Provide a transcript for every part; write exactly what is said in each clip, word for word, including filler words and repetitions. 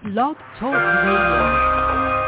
Blog Talk Radio.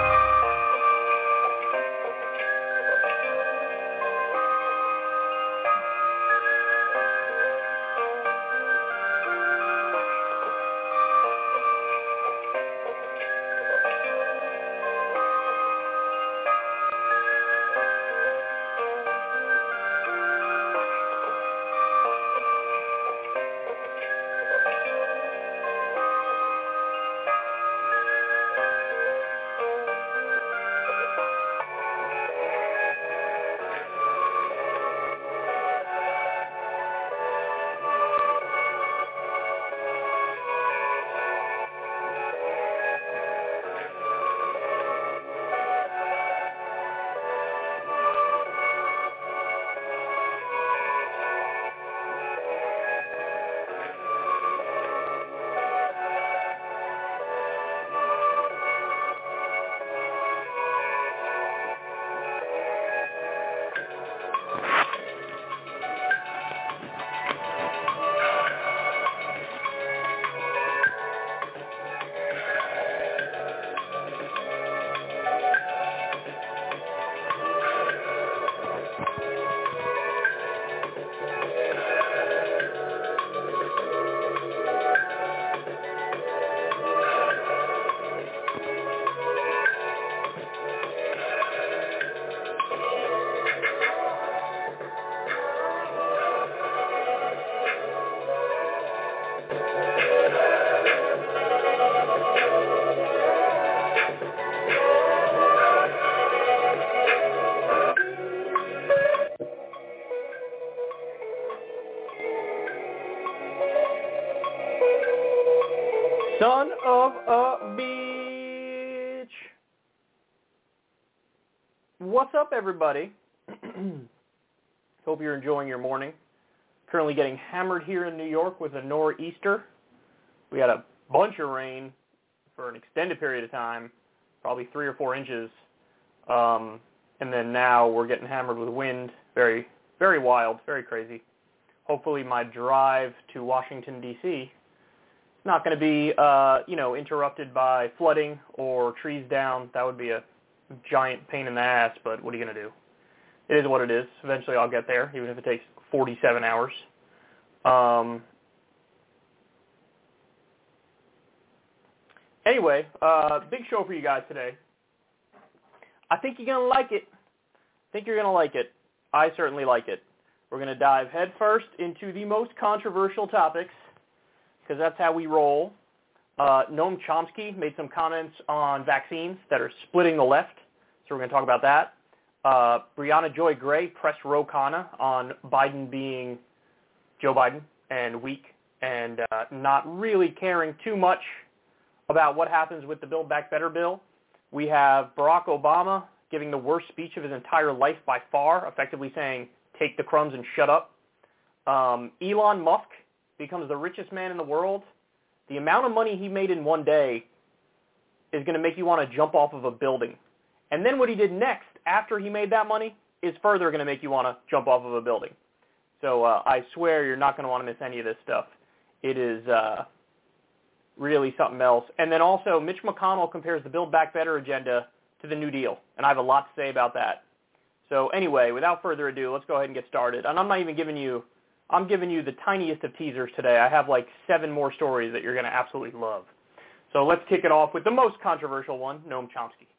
Son of a bitch. What's up, everybody? Hope you're enjoying your morning. Currently getting hammered here in New York with a nor'easter. We had a bunch of rain for an extended period of time, probably three or four inches. Um, and then now we're getting hammered with wind. Very, very wild, very crazy. Hopefully my drive to Washington, D C not going to be, uh, you know, interrupted by flooding or trees down. That would be a giant pain in the ass, but what are you going to do? It is what it is. Eventually I'll get there, even if it takes forty-seven hours. Um, anyway, uh, big show for you guys today. I think you're going to like it. I think you're going to like it. I certainly like it. We're going to dive headfirst into the most controversial topics, because that's how we roll. Uh, Noam Chomsky made some comments on vaccines that are splitting the left, so we're going to talk about that. Uh, Brianna Joy Gray pressed Ro Khanna on Biden being Joe Biden and weak and uh, not really caring too much about what happens with the Build Back Better bill. We have Barack Obama giving the worst speech of his entire life by far, effectively saying, take the crumbs and shut up. Um, Elon Musk becomes the richest man in the world. The amount of money he made in one day is going to make you want to jump off of a building. And then what he did next, after he made that money, is further going to make you want to jump off of a building. So uh, I swear you're not going to want to miss any of this stuff. It is uh, really something else. And then also, Mitch McConnell compares the Build Back Better agenda to the New Deal, and I have a lot to say about that. So anyway, without further ado, let's go ahead and get started. And I'm not even giving you I'm giving you the tiniest of teasers today. I have like seven more stories that you're going to absolutely love. So let's kick it off with the most controversial one, Noam Chomsky.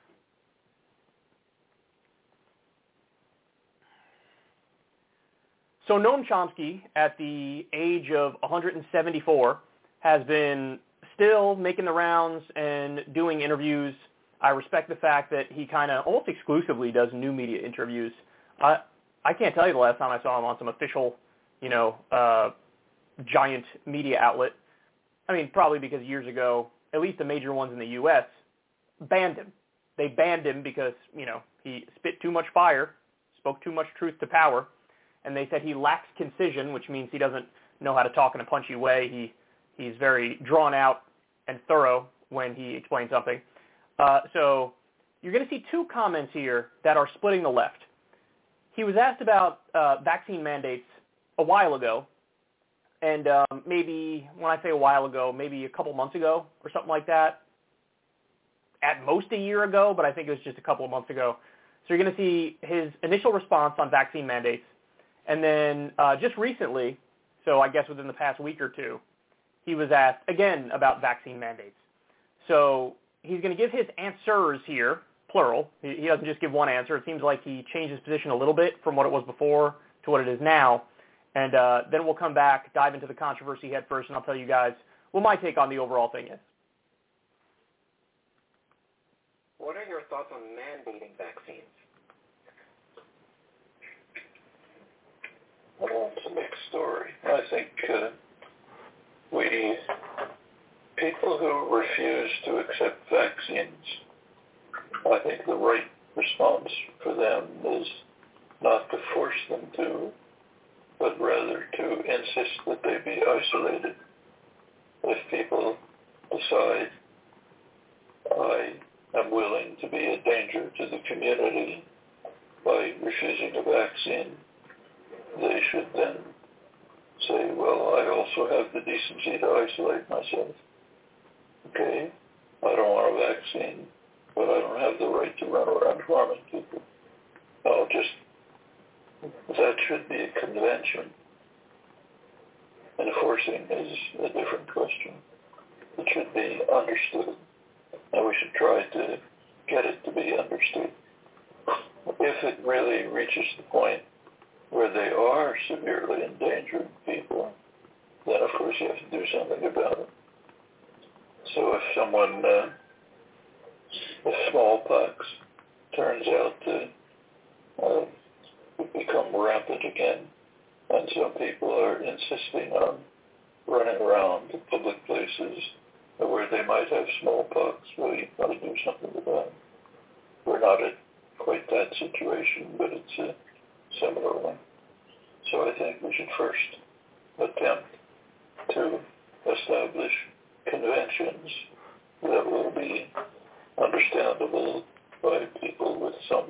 So Noam Chomsky, at the age of one hundred seventy-four, has been still making the rounds and doing interviews. I respect the fact that he kind of almost exclusively does new media interviews. I, I can't tell you the last time I saw him on some official you know, uh, giant media outlet. I mean, probably because years ago, at least the major ones in the U S, banned him. They banned him because, you know, he spit too much fire, spoke too much truth to power, and they said he lacks concision, which means he doesn't know how to talk in a punchy way. He He's very drawn out and thorough when he explains something. Uh, so you're going to see two comments here that are splitting the left. He was asked about uh, vaccine mandates a while ago, and um, maybe, when I say a while ago, maybe a couple months ago or something like that, at most a year ago, but I think it was just a couple of months ago. So you're going to see his initial response on vaccine mandates. And then uh, just recently, so I guess within the past week or two, he was asked again about vaccine mandates. So he's going to give his answers here, plural. He, he doesn't just give one answer. It seems like he changed his position a little bit from what it was before to what it is now. And uh, then we'll come back, dive into the controversy head first, and I'll tell you guys what my take on the overall thing is. What are your thoughts on mandating vaccines? Well, it's a mixed story. I think uh, we, people who refuse to accept vaccines, I think the right response for them is not to force them to, but rather to insist that they be isolated. If people decide, I am willing to be a danger to the community by refusing a vaccine, they should then say, well, I also have the decency to isolate myself. Okay, I don't want a vaccine, but I don't have the right to run around harming people. I'll just, that should be a convention. Enforcing is a different question. It should be understood, and we should try to get it to be understood. If it really reaches the point where they are severely endangering people, then of course you have to do something about it. So if someone, uh, if smallpox turns out to uh, become rampant again, and some people are insisting on running around to public places where they might have smallpox, well, you've got to do something about it. We're not at quite that situation, but it's a similar one. So I think we should first attempt to establish conventions that will be understandable by people with some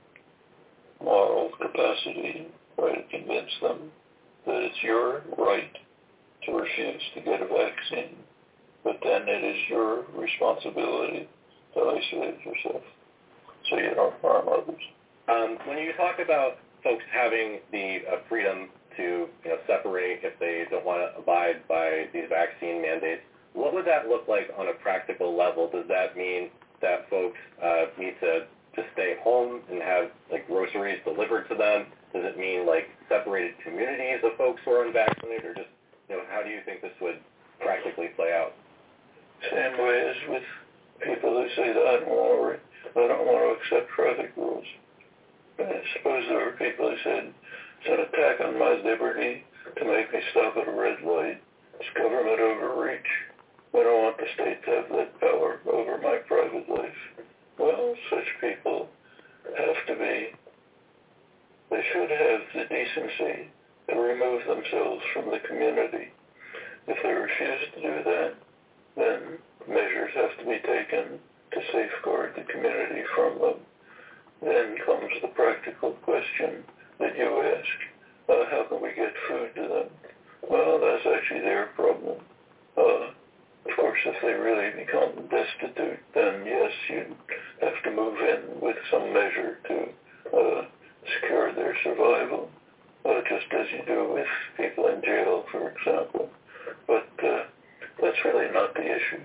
moral capacity, try to convince them that it's your right to refuse to get a vaccine, but then it is your responsibility to isolate yourself so you don't harm others. Um, when you talk about folks having the uh, freedom to you know, separate if they don't want to abide by these vaccine mandates, what would that look like on a practical level? Does that mean that folks uh, need to, to stay home and have like groceries delivered to them? Does it mean like separated communities of folks who are unvaccinated, or just, you know, how do you think this would practically play out? Same way as with people who say that I don't want to, I don't want to accept traffic rules. I suppose there were people who said it's an attack on my liberty to make me stop at a red light. It's government overreach. I don't want the state to have that power over my private life. Well, such people have to be, they should have the decency to remove themselves from the community. If they refuse to do that, then measures have to be taken to safeguard the community from them. Then comes the practical question that you ask, uh, how can we get food to them? Well, that's actually their problem. Uh, of course, if they really become destitute, then yes, you have to move in with some measure to uh, secure their survival, uh, just as you do with people in jail, for example. But uh, that's really not the issue.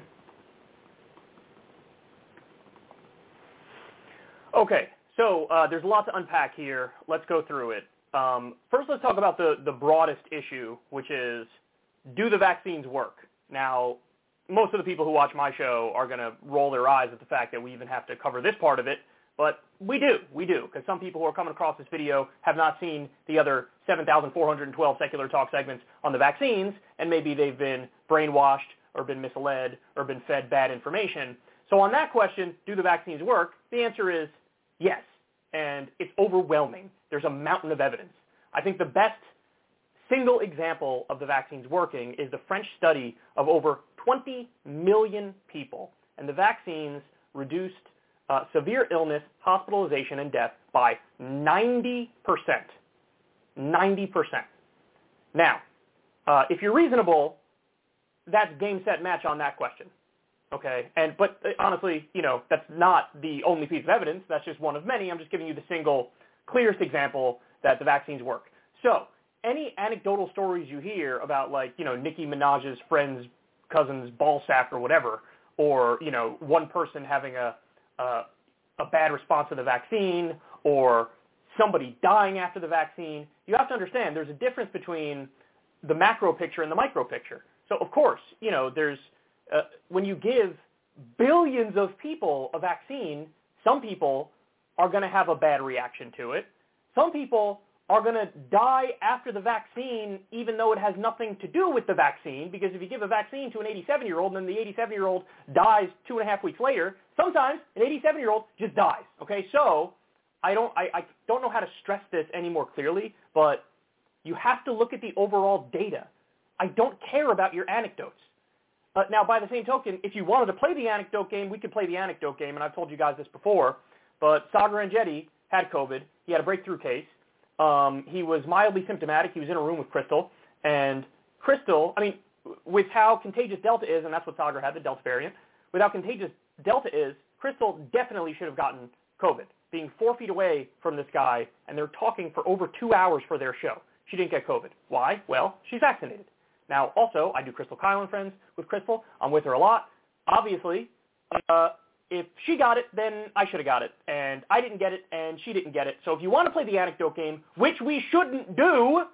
Okay, so uh, there's a lot to unpack here. Let's go through it. Um, first, let's talk about the, the broadest issue, which is, do the vaccines work? Now, most of the people who watch my show are going to roll their eyes at the fact that we even have to cover this part of it, but we do, we do, because some people who are coming across this video have not seen the other seven thousand four hundred twelve secular talk segments on the vaccines, and maybe they've been brainwashed or been misled or been fed bad information. So on that question, do the vaccines work? The answer is yes, and it's overwhelming. There's a mountain of evidence. I think the best single example of the vaccines working is the French study of over twenty million people, and the vaccines reduced uh, severe illness, hospitalization, and death by ninety percent. ninety percent. Now, uh, if you're reasonable, that's game, set, match on that question. Okay, and but uh, honestly, you know, that's not the only piece of evidence. That's just one of many. I'm just giving you the single clearest example that the vaccines work. So any anecdotal stories you hear about, like, you know, Nicki Minaj's friend's cousin's ball sack or whatever, or, you know, one person having a, a a bad response to the vaccine, or somebody dying after the vaccine, you have to understand there's a difference between the macro picture and the micro picture. So of course, you know, there's Uh, when you give billions of people a vaccine, some people are going to have a bad reaction to it. Some people are going to die after the vaccine, even though it has nothing to do with the vaccine, because if you give a vaccine to an eighty-seven-year-old and then the eighty-seven-year-old dies two and a half weeks later, sometimes an eighty-seven-year-old just dies. Okay, so I don't, I, I don't know how to stress this any more clearly, but you have to look at the overall data. I don't care about your anecdotes. Uh, now, by the same token, if you wanted to play the anecdote game, we could play the anecdote game, and I've told you guys this before, but Sagar Enjeti had COVID. He had a breakthrough case. Um, he was mildly symptomatic. He was in a room with Crystal, and Crystal, I mean, with how contagious Delta is, and that's what Sagar had, the Delta variant, with how contagious Delta is, Crystal definitely should have gotten COVID, being four feet away from this guy, and they're talking for over two hours for their show. She didn't get COVID. Why? Well, she's vaccinated. Now, also, I do Crystal Kyle and Friends with Crystal. I'm with her a lot. Obviously, uh, if she got it, then I should have got it. And I didn't get it, and she didn't get it. So if you want to play the anecdote game, which we shouldn't do,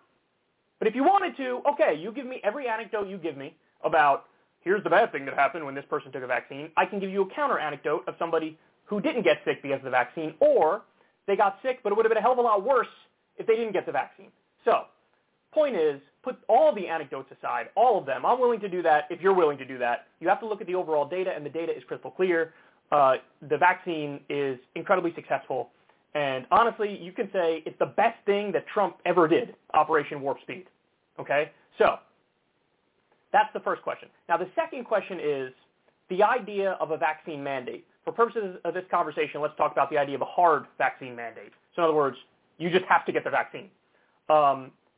but if you wanted to, okay, you give me every anecdote you give me about here's the bad thing that happened when this person took a vaccine. I can give you a counter anecdote of somebody who didn't get sick because of the vaccine, or they got sick, but it would have been a hell of a lot worse if they didn't get the vaccine. So, point is, put all the anecdotes aside, all of them. I'm willing to do that if you're willing to do that. You have to look at the overall data, and the data is crystal clear. Uh, the vaccine is incredibly successful. And honestly, you can say it's the best thing that Trump ever did, Operation Warp Speed. Okay? So that's the first question. Now, the second question is the idea of a vaccine mandate. For purposes of this conversation, let's talk about the idea of a hard vaccine mandate. So in other words, you just have to get the vaccine. Um,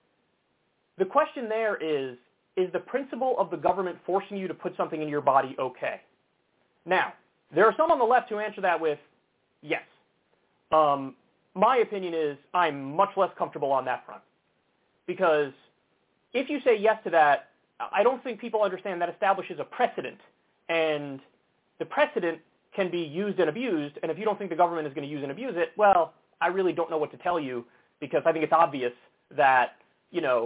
The question there is, is the principle of the government forcing you to put something in your body okay? Now, there are some on the left who answer that with yes. Um, my opinion is I'm much less comfortable on that front. Because if you say yes to that, I don't think people understand that establishes a precedent. And the precedent can be used and abused, and if you don't think the government is going to use and abuse it, well, I really don't know what to tell you, because I think it's obvious that, you know,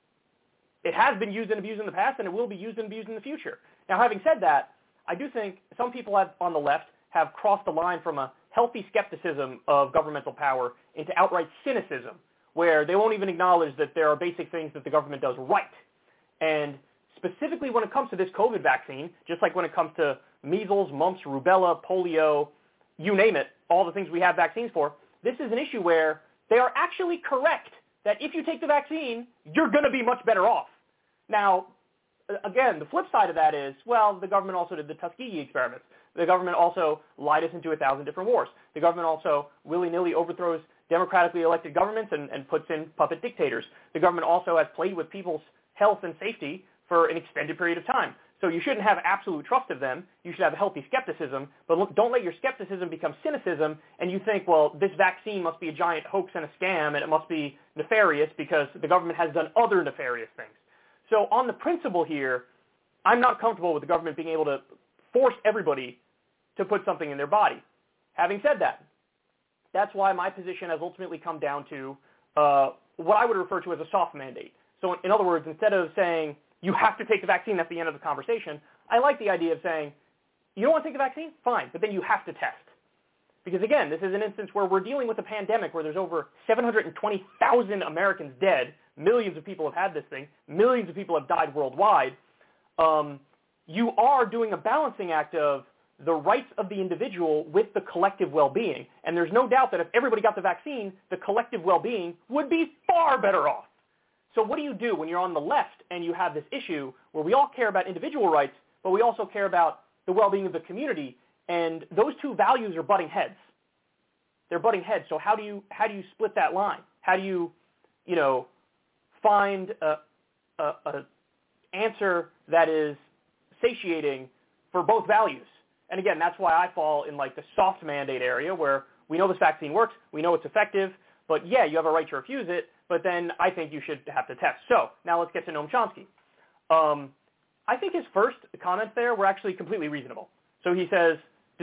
it has been used and abused in the past, and it will be used and abused in the future. Now, having said that, I do think some people have, on the left have crossed the line from a healthy skepticism of governmental power into outright cynicism, where they won't even acknowledge that there are basic things that the government does right. And specifically when it comes to this COVID vaccine, just like when it comes to measles, mumps, rubella, polio, you name it, all the things we have vaccines for, this is an issue where they are actually correct that if you take the vaccine, you're going to be much better off. Now, again, the flip side of that is, well, the government also did the Tuskegee experiments. The government also lied us into a thousand different wars. The government also willy-nilly overthrows democratically elected governments and, and puts in puppet dictators. The government also has played with people's health and safety for an extended period of time. So you shouldn't have absolute trust of them. You should have a healthy skepticism. But look, don't let your skepticism become cynicism, and you think, well, this vaccine must be a giant hoax and a scam, and it must be nefarious because the government has done other nefarious things. So on the principle here, I'm not comfortable with the government being able to force everybody to put something in their body. Having said that, that's why my position has ultimately come down to uh, what I would refer to as a soft mandate. So in, in other words, instead of saying, you have to take the vaccine, that's the end of the conversation, I like the idea of saying, you don't want to take the vaccine? Fine, but then you have to test. Because again, this is an instance where we're dealing with a pandemic where there's over seven hundred twenty thousand Americans dead, millions of people have had this thing, millions of people have died worldwide. Um, you are doing a balancing act of the rights of the individual with the collective well-being. And there's no doubt that if everybody got the vaccine, the collective well-being would be far better off. So what do you do when you're on the left and you have this issue where we all care about individual rights, but we also care about the well-being of the community, and those two values are butting heads. They're butting heads. So how do you how do you split that line? How do you, you know, find a, a, a answer that is satiating for both values. And again, that's why I fall in like the soft mandate area where we know this vaccine works, we know it's effective, but yeah, you have a right to refuse it, but then I think you should have to test. So now let's get to Noam Chomsky. Um, I think his first comments there were actually completely reasonable. So he says,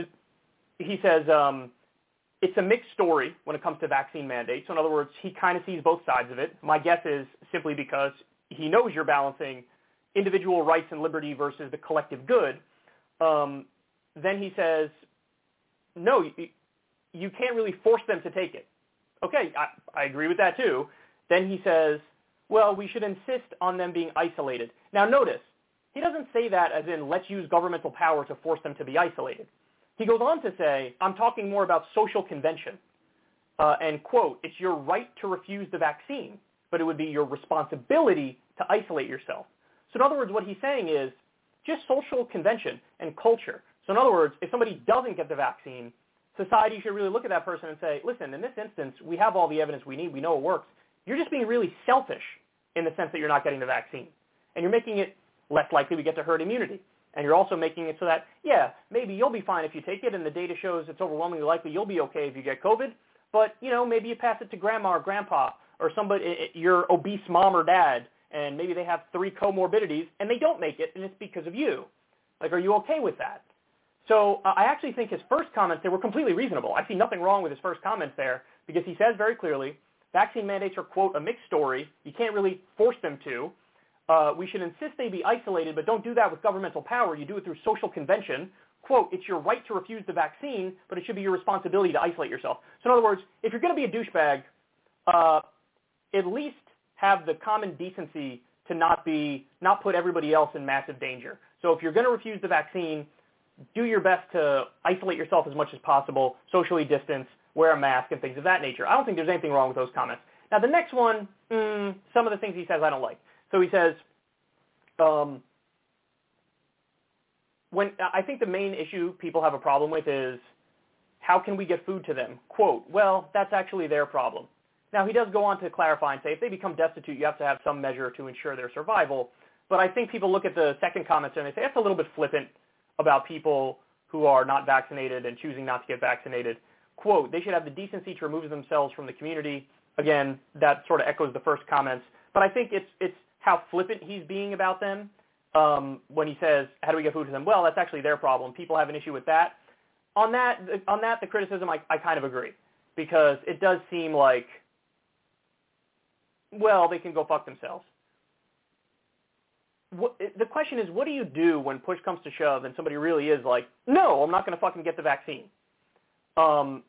he says um, it's a mixed story when it comes to vaccine mandates. So in other words, he kind of sees both sides of it. My guess is simply because he knows you're balancing individual rights and liberty versus the collective good. Um, then he says, no, you, you can't really force them to take it. Okay, I, I agree with that too. Then he says, well, we should insist on them being isolated. Now notice, he doesn't say that as in let's use governmental power to force them to be isolated. He goes on to say, I'm talking more about social convention. Uh, and quote, it's your right to refuse the vaccine, but it would be your responsibility to isolate yourself. So in other words, what he's saying is just social convention and culture. So in other words, if somebody doesn't get the vaccine, society should really look at that person and say, listen, in this instance, we have all the evidence we need. We know it works. You're just being really selfish in the sense that you're not getting the vaccine. And you're making it less likely we get to herd immunity. And you're also making it so that, yeah, maybe you'll be fine if you take it, and the data shows it's overwhelmingly likely you'll be okay if you get COVID, but, you know, maybe you pass it to grandma or grandpa or somebody, your obese mom or dad, and maybe they have three comorbidities, and they don't make it, and it's because of you. Like, are you okay with that? So uh, I actually think his first comments there were completely reasonable. I see nothing wrong with his first comments there because he says very clearly, vaccine mandates are, quote, a mixed story. You can't really force them to. Uh, we should insist they be isolated, but don't do that with governmental power. You do it through social convention. Quote, it's your right to refuse the vaccine, but it should be your responsibility to isolate yourself. So in other words, if you're going to be a douchebag, uh, at least have the common decency to not be, not put everybody else in massive danger. So if you're going to refuse the vaccine, do your best to isolate yourself as much as possible, socially distance, wear a mask, and things of that nature. I don't think there's anything wrong with those comments. Now, the next one, mm, some of the things he says I don't like. So he says, um, when I think the main issue people have a problem with is how can we get food to them? Quote, well, that's actually their problem. Now, he does go on to clarify and say if they become destitute, you have to have some measure to ensure their survival. But I think people look at the second comment and they say that's a little bit flippant about people who are not vaccinated and choosing not to get vaccinated. Quote, they should have the decency to remove themselves from the community. Again, that sort of echoes the first comments. But I think it's it's how flippant he's being about them um, when he says, how do we get food to them? Well, that's actually their problem. People have an issue with that. On that, on that, the criticism, I, I kind of agree because it does seem like, well, they can go fuck themselves. What, the question is, what do you do when push comes to shove and somebody really is like, no, I'm not going to fucking get the vaccine? Um,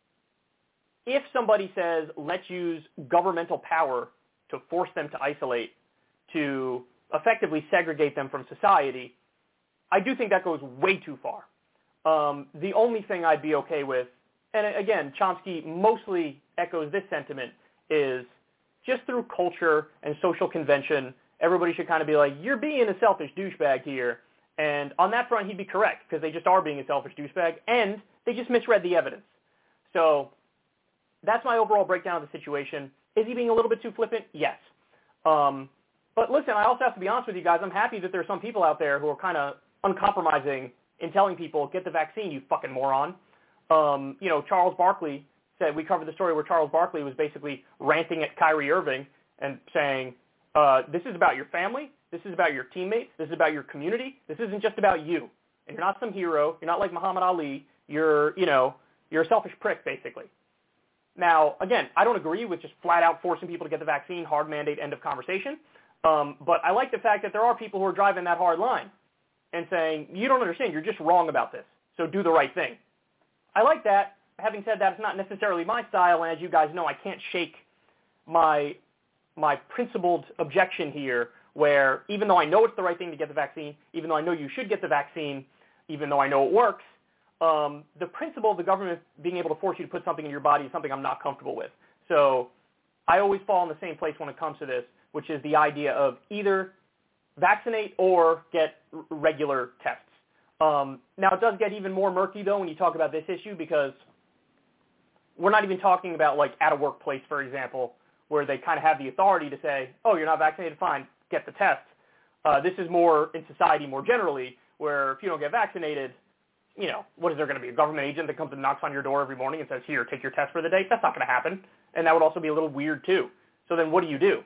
if somebody says, let's use governmental power to force them to isolate, to effectively segregate them from society, I do think that goes way too far. Um, the only thing I'd be okay with, and again, Chomsky mostly echoes this sentiment, is just through culture and social convention, everybody should kind of be like, you're being a selfish douchebag here. And on that front, he'd be correct because they just are being a selfish douchebag, and they just misread the evidence. So that's my overall breakdown of the situation. Is he being a little bit too flippant? Yes. Um, but listen, I also have to be honest with you guys. I'm happy that there are some people out there who are kind of uncompromising in telling people, get the vaccine, you fucking moron. Um, you know, Charles Barkley said, we covered the story where Charles Barkley was basically ranting at Kyrie Irving and saying, uh, this is about your family, this is about your teammates, this is about your community, this isn't just about you. And you're not some hero, you're not like Muhammad Ali, you're, you know, you're a selfish prick, basically. Now, again, I don't agree with just flat out forcing people to get the vaccine, hard mandate, end of conversation. Um, but I like the fact that there are people who are driving that hard line and saying, you don't understand, you're just wrong about this, so do the right thing. I like that. Having said that, it's not necessarily my style, and as you guys know, I can't shake my my principled objection here where even though I know it's the right thing to get the vaccine, even though I know you should get the vaccine, even though I know it works, um, the principle of the government being able to force you to put something in your body is something I'm not comfortable with. So I always fall in the same place when it comes to this, which is the idea of either vaccinate or get r- regular tests. Um, now, it does get even more murky, though, when you talk about this issue because we're not even talking about, like, at a workplace, for example, where they kind of have the authority to say, oh, you're not vaccinated, fine, get the test. Uh, this is more in society more generally, where if you don't get vaccinated, you know, what is there going to be, a government agent that comes and knocks on your door every morning and says, here, take your test for the day? That's not going to happen. And that would also be a little weird, too. So then what do you do?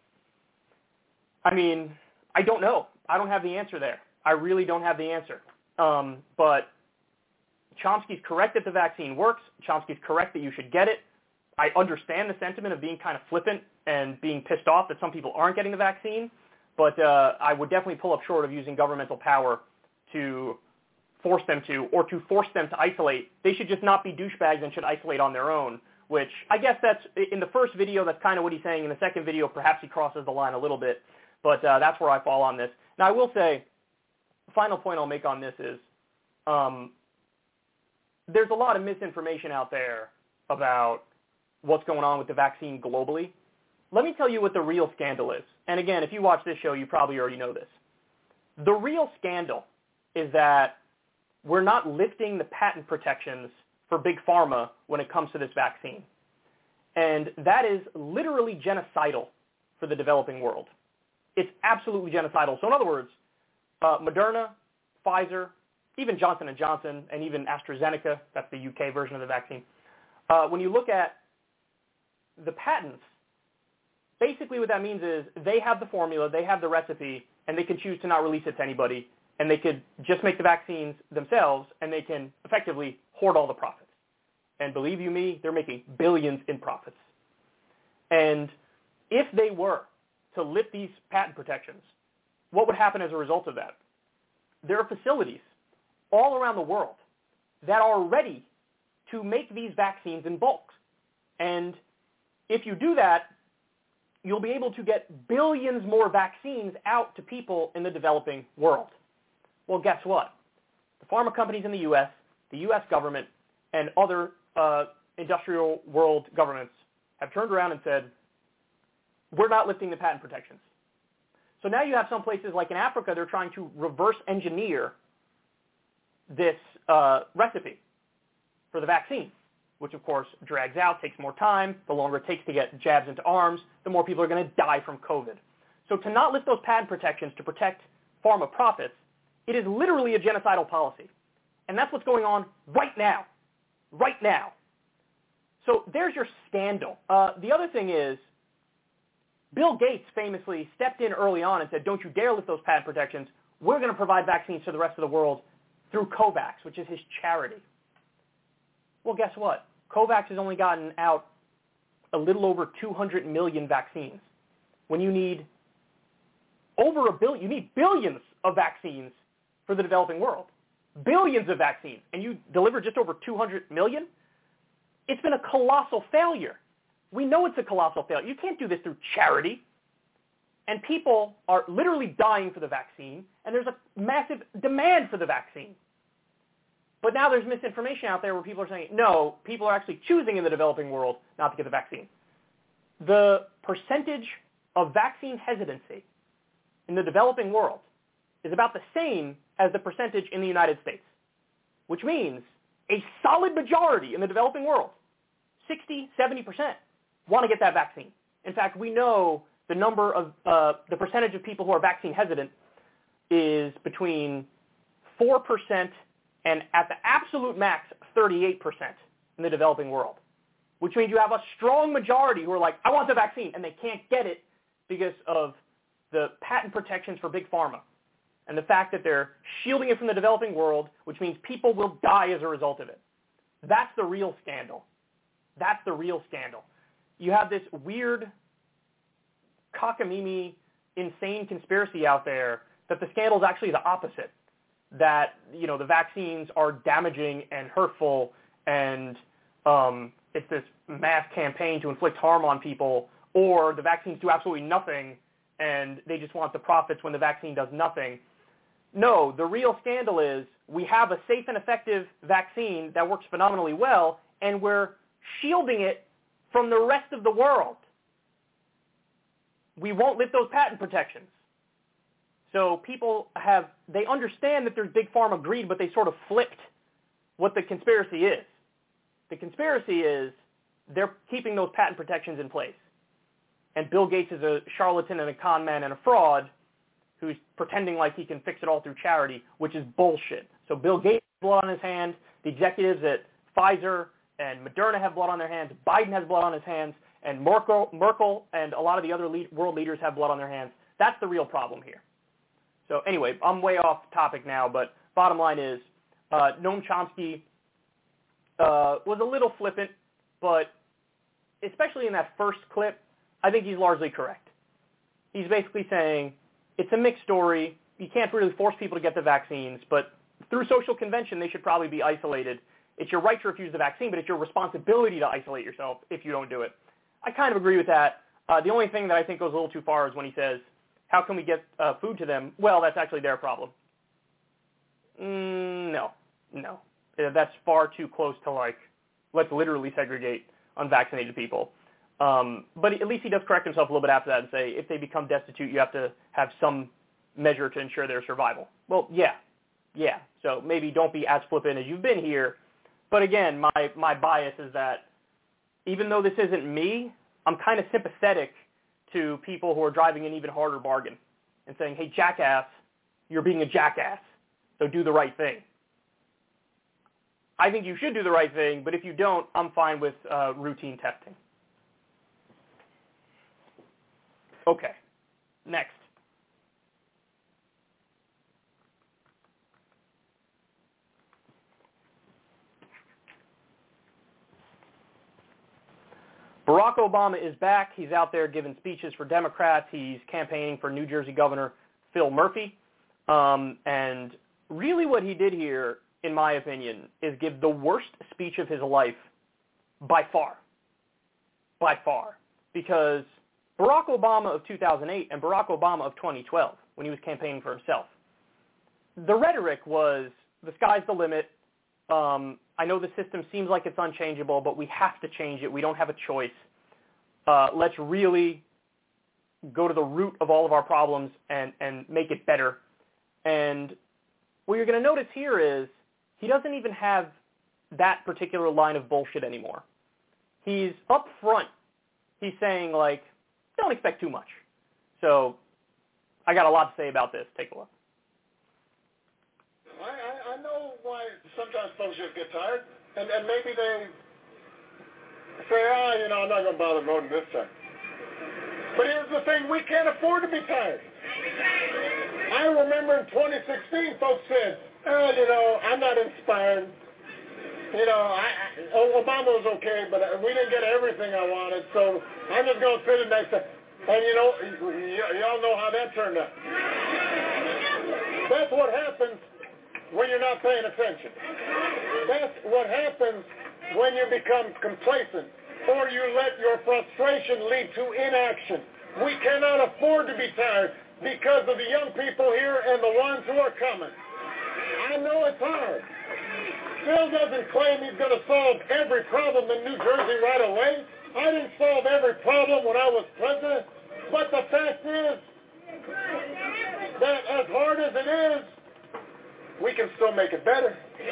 I mean, I don't know. I don't have the answer there. I really don't have the answer. Um, but Chomsky's correct that the vaccine works. Chomsky's correct that you should get it. I understand the sentiment of being kind of flippant and being pissed off that some people aren't getting the vaccine, but uh, I would definitely pull up short of using governmental power to force them to, or to force them to isolate. They should just not be douchebags and should isolate on their own, which I guess that's, in the first video, that's kind of what he's saying. In the second video, perhaps he crosses the line a little bit, but uh, that's where I fall on this. Now, I will say, the final point I'll make on this is um, there's a lot of misinformation out there about what's going on with the vaccine globally. Let me tell you what the real scandal is. And again, if you watch this show, you probably already know this. The real scandal is that we're not lifting the patent protections for Big Pharma when it comes to this vaccine. And that is literally genocidal for the developing world. It's absolutely genocidal. So in other words, uh, Moderna, Pfizer, even Johnson and Johnson, and even AstraZeneca, that's the U K version of the vaccine, uh, when you look at the patents, basically what that means is they have the formula, they have the recipe, and they can choose to not release it to anybody, and they could just make the vaccines themselves, and they can effectively hoard all the profits. And believe you me, they're making billions in profits. And if they were to lift these patent protections, what would happen as a result of that? There are facilities all around the world that are ready to make these vaccines in bulk. And if you do that, you'll be able to get billions more vaccines out to people in the developing world. Well, guess what? The pharma companies in the U S, the U S government, and other uh, industrial world governments have turned around and said, we're not lifting the patent protections. So now you have some places like in Africa, they're trying to reverse engineer this uh, recipe for the vaccine, which of course drags out, takes more time. The longer it takes to get jabs into arms, the more people are going to die from COVID. So to not lift those patent protections to protect pharma profits, it is literally a genocidal policy. And that's what's going on right now. Right now. So there's your scandal. Uh, the other thing is, Bill Gates famously stepped in early on and said, don't you dare lift those patent protections. We're going to provide vaccines to the rest of the world through COVAX, which is his charity. Well, guess what? COVAX has only gotten out a little over two hundred million vaccines. When you need over a billion, you need billions of vaccines for the developing world. Billions of vaccines. And you deliver just over two hundred million? It's been a colossal failure. We know it's a colossal failure. You can't do this through charity. And people are literally dying for the vaccine, and there's a massive demand for the vaccine. But now there's misinformation out there where people are saying, no, people are actually choosing in the developing world not to get the vaccine. The percentage of vaccine hesitancy in the developing world is about the same as the percentage in the United States, which means a solid majority in the developing world, sixty, seventy percent, want to get that vaccine. In fact, we know the number of, uh, the percentage of people who are vaccine hesitant is between four percent and at the absolute max, thirty-eight percent in the developing world, which means you have a strong majority who are like, I want the vaccine, and they can't get it because of the patent protections for Big Pharma and the fact that they're shielding it from the developing world, which means people will die as a result of it. That's the real scandal. That's the real scandal. You have this weird, cockamamie, insane conspiracy out there that the scandal is actually the opposite, that, you know, the vaccines are damaging and hurtful, and um, it's this mass campaign to inflict harm on people, or the vaccines do absolutely nothing, and they just want the profits when the vaccine does nothing. No, the real scandal is we have a safe and effective vaccine that works phenomenally well, and we're shielding it from the rest of the world. We won't lift those patent protections. So people have, they understand that there's Big Pharma greed, but they sort of flipped what the conspiracy is. The conspiracy is they're keeping those patent protections in place. And Bill Gates is a charlatan and a con man and a fraud, who's pretending like he can fix it all through charity, which is bullshit. So Bill Gates has blood on his hands. The executives at Pfizer and Moderna have blood on their hands. Biden has blood on his hands. And Merkel, Merkel and a lot of the other lead, world leaders have blood on their hands. That's the real problem here. So anyway, I'm way off topic now, but bottom line is uh, Noam Chomsky uh, was a little flippant, but especially in that first clip, I think he's largely correct. He's basically saying it's a mixed story. You can't really force people to get the vaccines, but through social convention, they should probably be isolated. It's your right to refuse the vaccine, but it's your responsibility to isolate yourself if you don't do it. I kind of agree with that. Uh, the only thing that I think goes a little too far is when he says, how can we get uh, food to them? Well, that's actually their problem. Mm, no, no. That's far too close to, like, let's literally segregate unvaccinated people. Um, but at least he does correct himself a little bit after that and say, if they become destitute, you have to have some measure to ensure their survival. Well, yeah, yeah. So maybe don't be as flippant as you've been here. But again, my, my bias is that even though this isn't me, I'm kind of sympathetic to people who are driving an even harder bargain and saying, hey, jackass, you're being a jackass, so do the right thing. I think you should do the right thing, but if you don't, I'm fine with uh, routine testing. Okay, next. Barack Obama is back. He's out there giving speeches for Democrats. He's campaigning for New Jersey Governor Phil Murphy. Um, and really what he did here, in my opinion, is give the worst speech of his life by far. By far. Because Barack Obama of two thousand eight and Barack Obama of twenty twelve, when he was campaigning for himself, the rhetoric was, the sky's the limit. Um, I know the system seems like it's unchangeable, but we have to change it. We don't have a choice. Uh, let's really go to the root of all of our problems and, and make it better. And what you're going to notice here is he doesn't even have that particular line of bullshit anymore. He's up front. He's saying, like, don't expect too much. So I got a lot to say about this. Take a look. I, I, I know why sometimes folks just get tired, and, and maybe they say, ah, oh, you know, I'm not going to bother voting this time. But here's the thing, we can't afford to be tired. I remember in twenty sixteen, folks said, oh, you know, I'm not inspired. You know, I, I, Obama was okay, but we didn't get everything I wanted, so I'm just going to sit it next time. And, you know, y- y'all know how that turned out. That's what happens when you're not paying attention. That's what happens when you become complacent or you let your frustration lead to inaction. We cannot afford to be tired because of the young people here and the ones who are coming. I know it's hard. Phil doesn't claim he's going to solve every problem in New Jersey right away. I didn't solve every problem when I was president, but the fact is that as hard as it is, we can still make it better.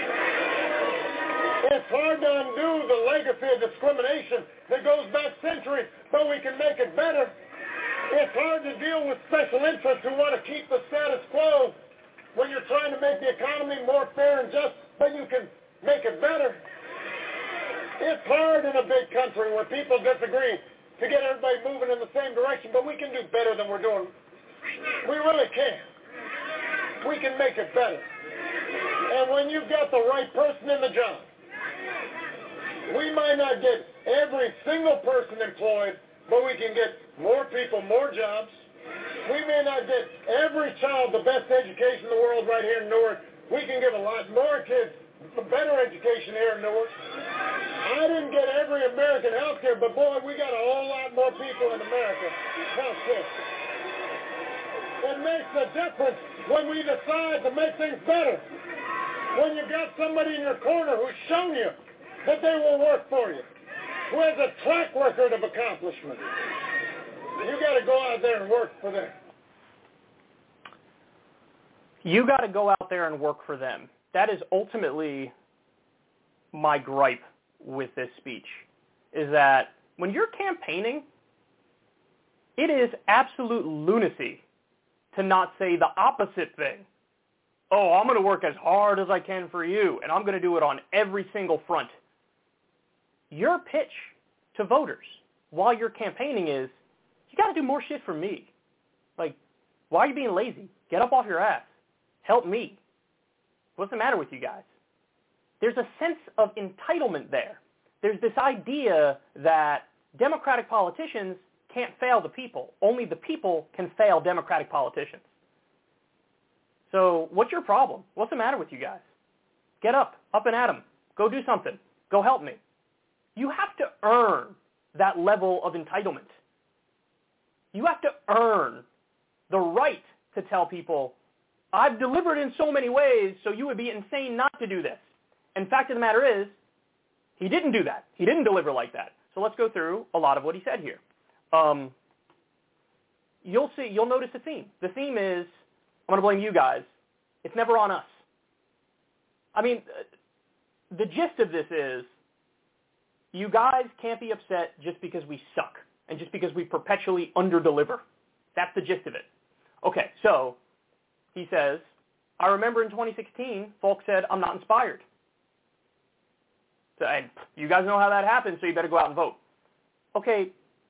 It's hard to undo the legacy of discrimination that goes back centuries, but we can make it better. It's hard to deal with special interests who want to keep the status quo when you're trying to make the economy more fair and just, but you can make it better. It's hard in a big country where people disagree to get everybody moving in the same direction, but we can do better than we're doing. We really can. We can make it better. And when you've got the right person in the job, we might not get every single person employed, but we can get more people, more jobs. We may not get every child the best education in the world right here in Newark. We can give a lot more kids a better education here in Newark. I didn't get every American health care, but boy, we got a whole lot more people in America health care. It makes a difference when we decide to make things better. When you've got somebody in your corner who's shown you that they will work for you, who has a track record of accomplishment, you got to go out there and work for them. You got to go out there and work for them. That is ultimately my gripe with this speech, is that when you're campaigning, it is absolute lunacy to not say the opposite thing. Oh, I'm going to work as hard as I can for you, and I'm going to do it on every single front. Your pitch to voters while you're campaigning is, you got to do more shit for me. Like, why are you being lazy? Get up off your ass. Help me. What's the matter with you guys? There's a sense of entitlement there. There's this idea that Democratic politicians can't fail the people. Only the people can fail Democratic politicians. So what's your problem? What's the matter with you guys? Get up, up and at 'em. Go do something. Go help me. You have to earn that level of entitlement. You have to earn the right to tell people, I've delivered in so many ways, so you would be insane not to do this. And fact of the matter is, he didn't do that. He didn't deliver like that. So let's go through a lot of what he said here. Um, you'll see, you'll notice a theme. The theme is, I'm going to blame you guys. It's never on us. I mean, the gist of this is, you guys can't be upset just because we suck and just because we perpetually underdeliver. That's the gist of it. Okay, so he says, I remember in twenty sixteen, folks said, I'm not inspired. So, and you guys know how that happens, so you better go out and vote. Okay,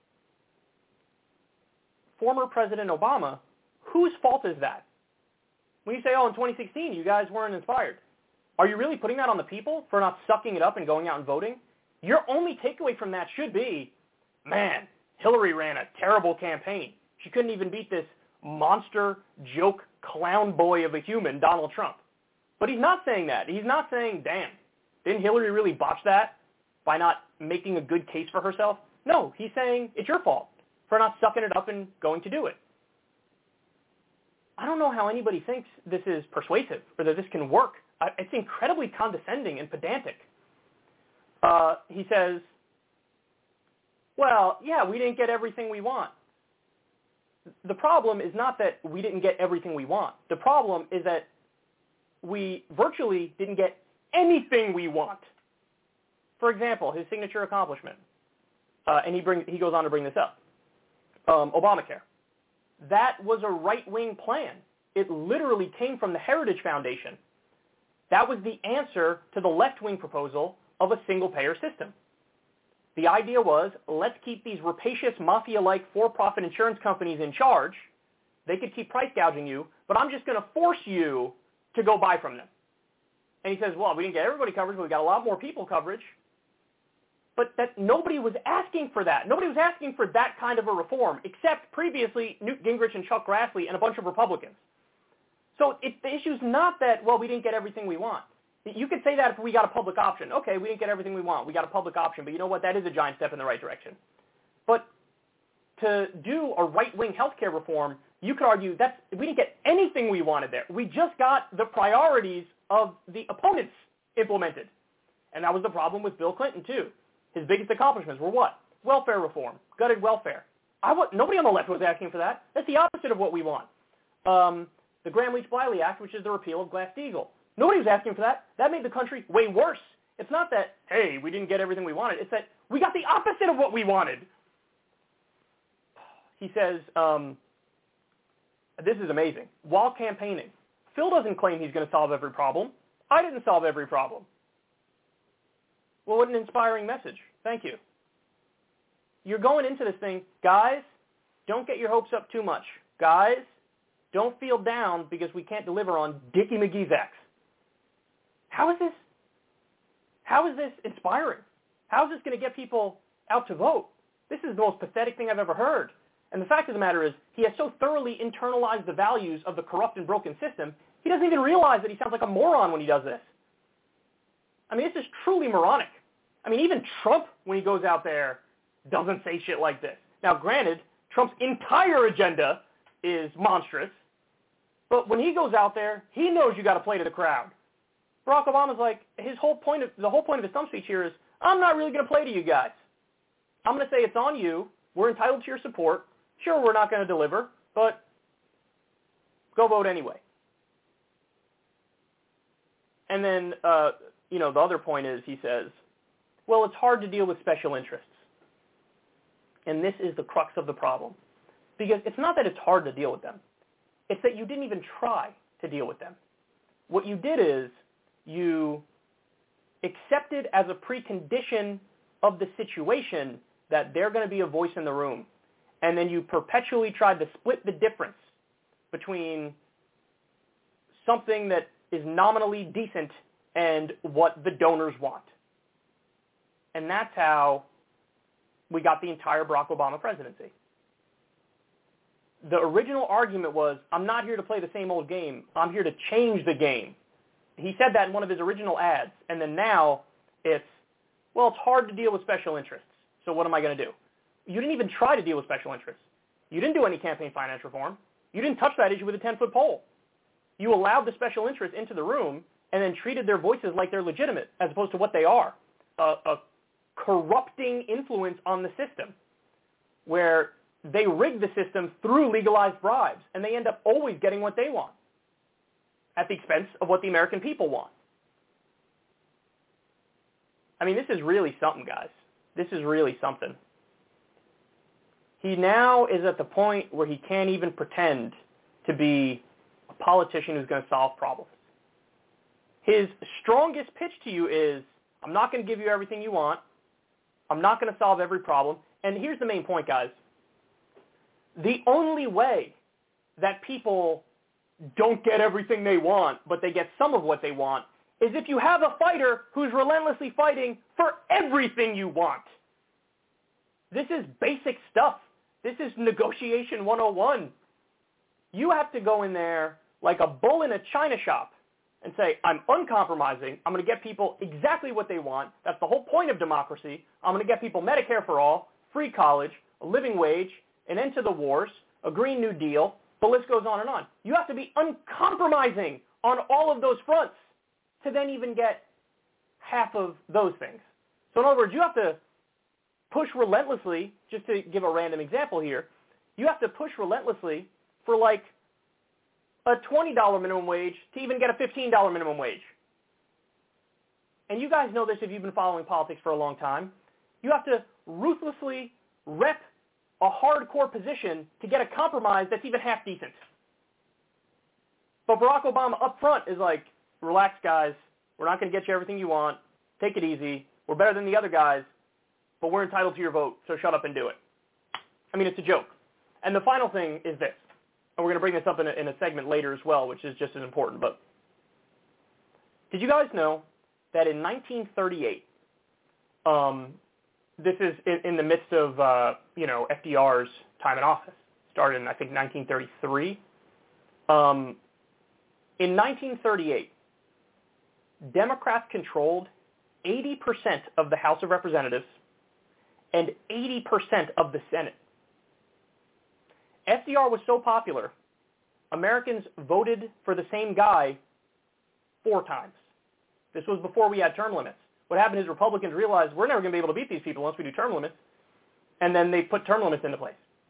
former President Obama, whose fault is that? When you say, oh, in twenty sixteen, you guys weren't inspired, are you really putting that on the people for not sucking it up and going out and voting? Your only takeaway from that should be, man, Hillary ran a terrible campaign. She couldn't even beat this monster, joke, clown boy of a human, Donald Trump. But he's not saying that. He's not saying, damn, didn't Hillary really botch that by not making a good case for herself? No, he's saying it's your fault for not sucking it up and going to do it. I don't know how anybody thinks this is persuasive or that this can work. It's incredibly condescending and pedantic. Uh, he says, well, yeah, we didn't get everything we want. The problem is not that we didn't get everything we want. The problem is that we virtually didn't get anything we want. For example, his signature accomplishment, uh, and he, brings, he goes on to bring this up, um, Obamacare. That was a right-wing plan. It literally came from the Heritage Foundation. That was the answer to the left-wing proposal of a single-payer system. The idea was, let's keep these rapacious, mafia-like for-profit insurance companies in charge. They could keep price gouging you, but I'm just going to force you to go buy from them. And he says, well, we didn't get everybody coverage, but we got a lot more people coverage. But that nobody was asking for that. Nobody was asking for that kind of a reform, except previously Newt Gingrich and Chuck Grassley and a bunch of Republicans. So it, the issue's not that, well, we didn't get everything we want. You could say that if we got a public option. Okay, we didn't get everything we want. We got a public option, but you know what? That is a giant step in the right direction. But to do a right-wing healthcare reform, you could argue that we didn't get anything we wanted there. We just got the priorities of the opponents implemented. And that was the problem with Bill Clinton, too. His biggest accomplishments were what? Welfare reform, gutted welfare. I w- nobody on the left was asking for that. That's the opposite of what we want. Um, the Gramm-Leach-Bliley Act, which is the repeal of Glass-Steagall. Nobody was asking for that. That made the country way worse. It's not that, hey, we didn't get everything we wanted. It's that we got the opposite of what we wanted. He says, um, this is amazing. While campaigning, Phil doesn't claim he's going to solve every problem. I didn't solve every problem. Well, what an inspiring message. Thank you. You're going into this thing, guys, don't get your hopes up too much. Guys, don't feel down because we can't deliver on Dickie McGee's X. How is this? How is this inspiring? How is this going to get people out to vote? This is the most pathetic thing I've ever heard. And the fact of the matter is, he has so thoroughly internalized the values of the corrupt and broken system, he doesn't even realize that he sounds like a moron when he does this. I mean, this is truly moronic. I mean, even Trump, when he goes out there, doesn't say shit like this. Now, granted, Trump's entire agenda is monstrous, but when he goes out there, he knows you got to play to the crowd. Barack Obama's like, his whole point of, the whole point of his stump speech here is, I'm not really going to play to you guys. I'm going to say it's on you. We're entitled to your support. Sure, we're not going to deliver, but go vote anyway. And then, uh, you know, the other point is, he says, well, it's hard to deal with special interests. And this is the crux of the problem. Because it's not that it's hard to deal with them. It's that you didn't even try to deal with them. What you did is you accepted as a precondition of the situation that they're going to be a voice in the room. And then you perpetually tried to split the difference between something that is nominally decent and what the donors want. And that's how we got the entire Barack Obama presidency. The original argument was, I'm not here to play the same old game. I'm here to change the game. He said that in one of his original ads. And then now it's, well, it's hard to deal with special interests. So what am I going to do? You didn't even try to deal with special interests. You didn't do any campaign finance reform. You didn't touch that issue with a ten-foot pole. You allowed the special interests into the room and then treated their voices like they're legitimate as opposed to what they are, a, a corrupting influence on the system where they rig the system through legalized bribes, and they end up always getting what they want at the expense of what the American people want. I mean, this is really something, guys. This is really something. He now is at the point where he can't even pretend to be a politician who's going to solve problems. His strongest pitch to you is, I'm not going to give you everything you want. I'm not going to solve every problem. And here's the main point, guys. The only way that people don't get everything they want, but they get some of what they want, is if you have a fighter who's relentlessly fighting for everything you want. This is basic stuff. This is negotiation one oh one. You have to go in there like a bull in a china shop and say, I'm uncompromising. I'm going to get people exactly what they want. That's the whole point of democracy. I'm going to get people Medicare for all, free college, a living wage, an end to the wars, a Green New Deal. The list goes on and on. You have to be uncompromising on all of those fronts to then even get half of those things. So in other words, you have to push relentlessly, just to give a random example here, you have to push relentlessly for like a twenty dollars minimum wage to even get a fifteen dollars minimum wage. And you guys know this if you've been following politics for a long time. You have to ruthlessly rep a hardcore position to get a compromise that's even half decent. But Barack Obama up front is like, relax, guys. We're not going to get you everything you want. Take it easy. We're better than the other guys, but we're entitled to your vote, so shut up and do it. I mean, it's a joke. And the final thing is this, and we're going to bring this up in a, in a segment later as well, which is just as important, but did you guys know that in nineteen thirty-eight, um, this is in, in the midst of, uh, you know, F D R's time in office, started in, I think, nineteen thirty-three. Um, in nineteen thirty-eight, Democrats controlled eighty percent of the House of Representatives and eighty percent of the Senate. F D R was so popular, Americans voted for the same guy four times. This was before we had term limits. What happened is Republicans realized we're never going to be able to beat these people unless we do term limits, and then they put term limits into place.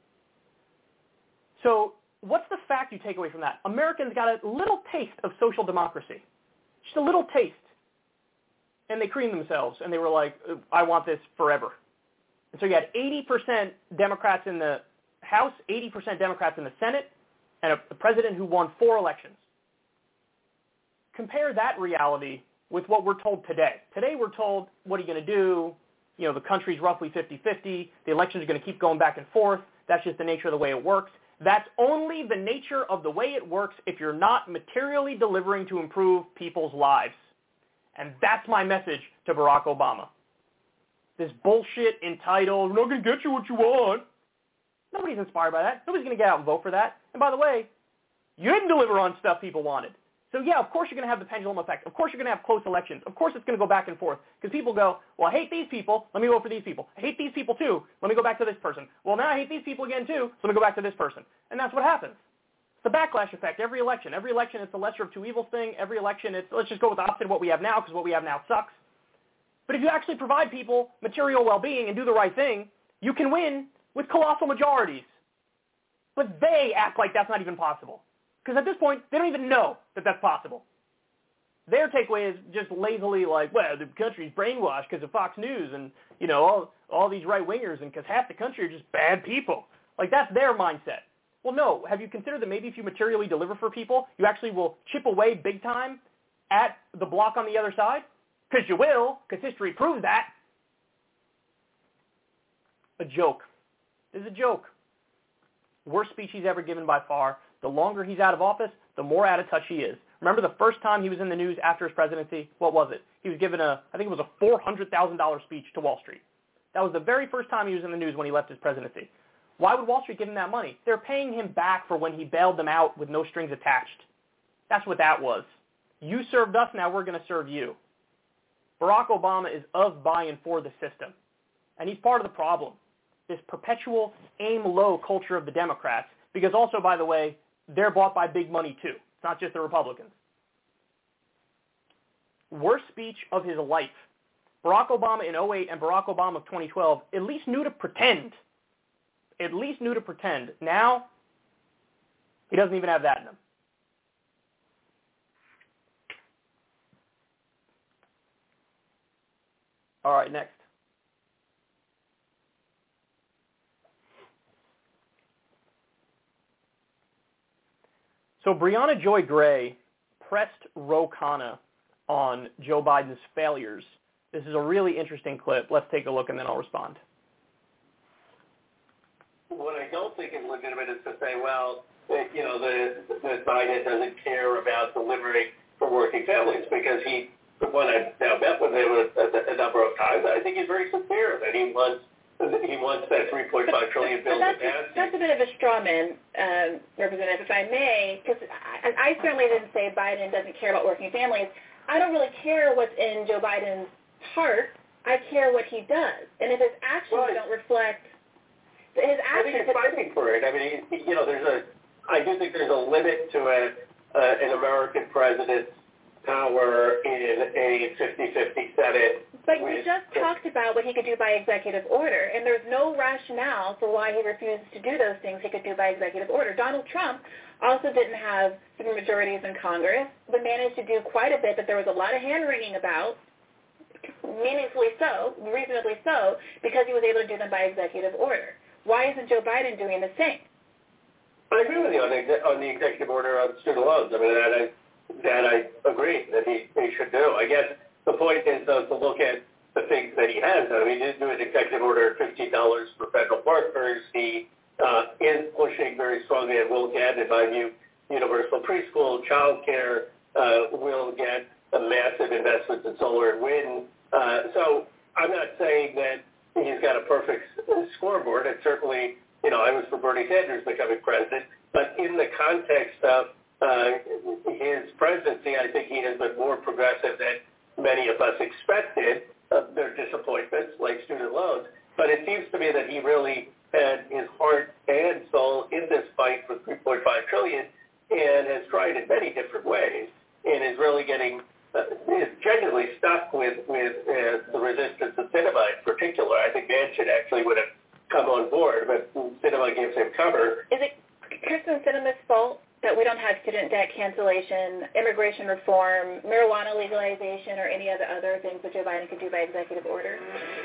So what's the fact you take away from that? Americans got a little taste of social democracy, just a little taste, and they creamed themselves, and they were like, I want this forever. And so you had eighty percent Democrats in the House, eighty percent Democrats in the Senate, and a, a president who won four elections. Compare that reality with what we're told today. Today we're told, what are you going to do? You know, the country's roughly fifty-fifty. The elections are going to keep going back and forth. That's just the nature of the way it works. That's only the nature of the way it works if you're not materially delivering to improve people's lives. And that's my message to Barack Obama. This bullshit entitled, we're not going to get you what you want. Nobody's inspired by that. Nobody's going to get out and vote for that. And by the way, you didn't deliver on stuff people wanted. So yeah, of course you're going to have the pendulum effect. Of course you're going to have close elections. Of course it's going to go back and forth. Because people go, well, I hate these people. Let me vote for these people. I hate these people too. Let me go back to this person. Well, now I hate these people again too. So let me go back to this person. And that's what happens. It's the backlash effect every election. Every election it's the lesser of two evils thing. Every election it's, let's just go with the opposite of what we have now because what we have now sucks. But if you actually provide people material well-being and do the right thing, you can win with colossal majorities. But they act like that's not even possible. Because at this point, they don't even know that that's possible. Their takeaway is just lazily like, well, the country's brainwashed because of Fox News and, you know, all, all these right-wingers and because half the country are just bad people. Like, that's their mindset. Well, no. Have you considered that maybe if you materially deliver for people, you actually will chip away big time at the block on the other side? Because you will, because history proves that. A joke. This is a joke. Worst speech he's ever given by far. The longer he's out of office, the more out of touch he is. Remember the first time he was in the news after his presidency? What was it? He was given a, I think it was a four hundred thousand dollars speech to Wall Street. That was the very first time he was in the news when he left his presidency. Why would Wall Street give him that money? They're paying him back for when he bailed them out with no strings attached. That's what that was. You served us, now we're going to serve you. Barack Obama is of, by, and for the system. And he's part of the problem. This perpetual aim low culture of the Democrats, because also, by the way, they're bought by big money too. It's not just the Republicans. Worst speech of his life. Barack Obama in oh eight and Barack Obama of twenty twelve at least knew to pretend. At least knew to pretend. Now, he doesn't even have that in him. All right, next. So Brianna Joy Gray pressed Ro Khanna on Joe Biden's failures. This is a really interesting clip. Let's take a look and then I'll respond. What I don't think is legitimate is to say, well, that, you know, the, that Biden doesn't care about delivering for working families because he, when I've now met with him a, a, a number of times, I think he's very sincere that he wants he wants that three point five trillion dollars bill to pass. That's a bit of a straw man, um, Representative, if I may, because I, I certainly didn't say Biden doesn't care about working families. I don't really care what's in Joe Biden's heart. I care what he does. And if his actions well, don't reflect his actions... I think he's fighting for it. I mean, he, you know, there's a... I do think there's a limit to a, uh, an American president's power in a fifty-fifty Senate. But you just talked about what he could do by executive order, and there's no rationale for why he refuses to do those things he could do by executive order. Donald Trump also didn't have super majorities in Congress, but managed to do quite a bit that there was a lot of hand-wringing about, meaningfully so, reasonably so, because he was able to do them by executive order. Why isn't Joe Biden doing the same? I agree with you on the, on the executive order on student loans. I mean, that I, that I agree that he, he should do. I guess the point is, though, to look at the things that he has done. I mean, he did do an executive order at fifteen dollars for federal partners. He uh, is pushing very strongly and will get, in my view, universal preschool, child care, uh, will get a massive investments in solar and wind. Uh, so I'm not saying that he's got a perfect scoreboard. And certainly, you know, I was for Bernie Sanders becoming president. But in the context of uh, his presidency, I think he has been more progressive than many of us expected. Uh, their disappointments, like student loans. But it seems to me that he really had his heart and soul in this fight for three point five trillion dollars and has tried in many different ways and is really getting, uh, is genuinely stuck with, with uh, the resistance of Sinema in particular. I think Manchin actually would have come on board, but Sinema gives him cover. Is it Kirsten Sinema's fault that we don't have student debt cancellation, immigration reform, marijuana legalization, or any of the other things that Joe Biden could do by executive order?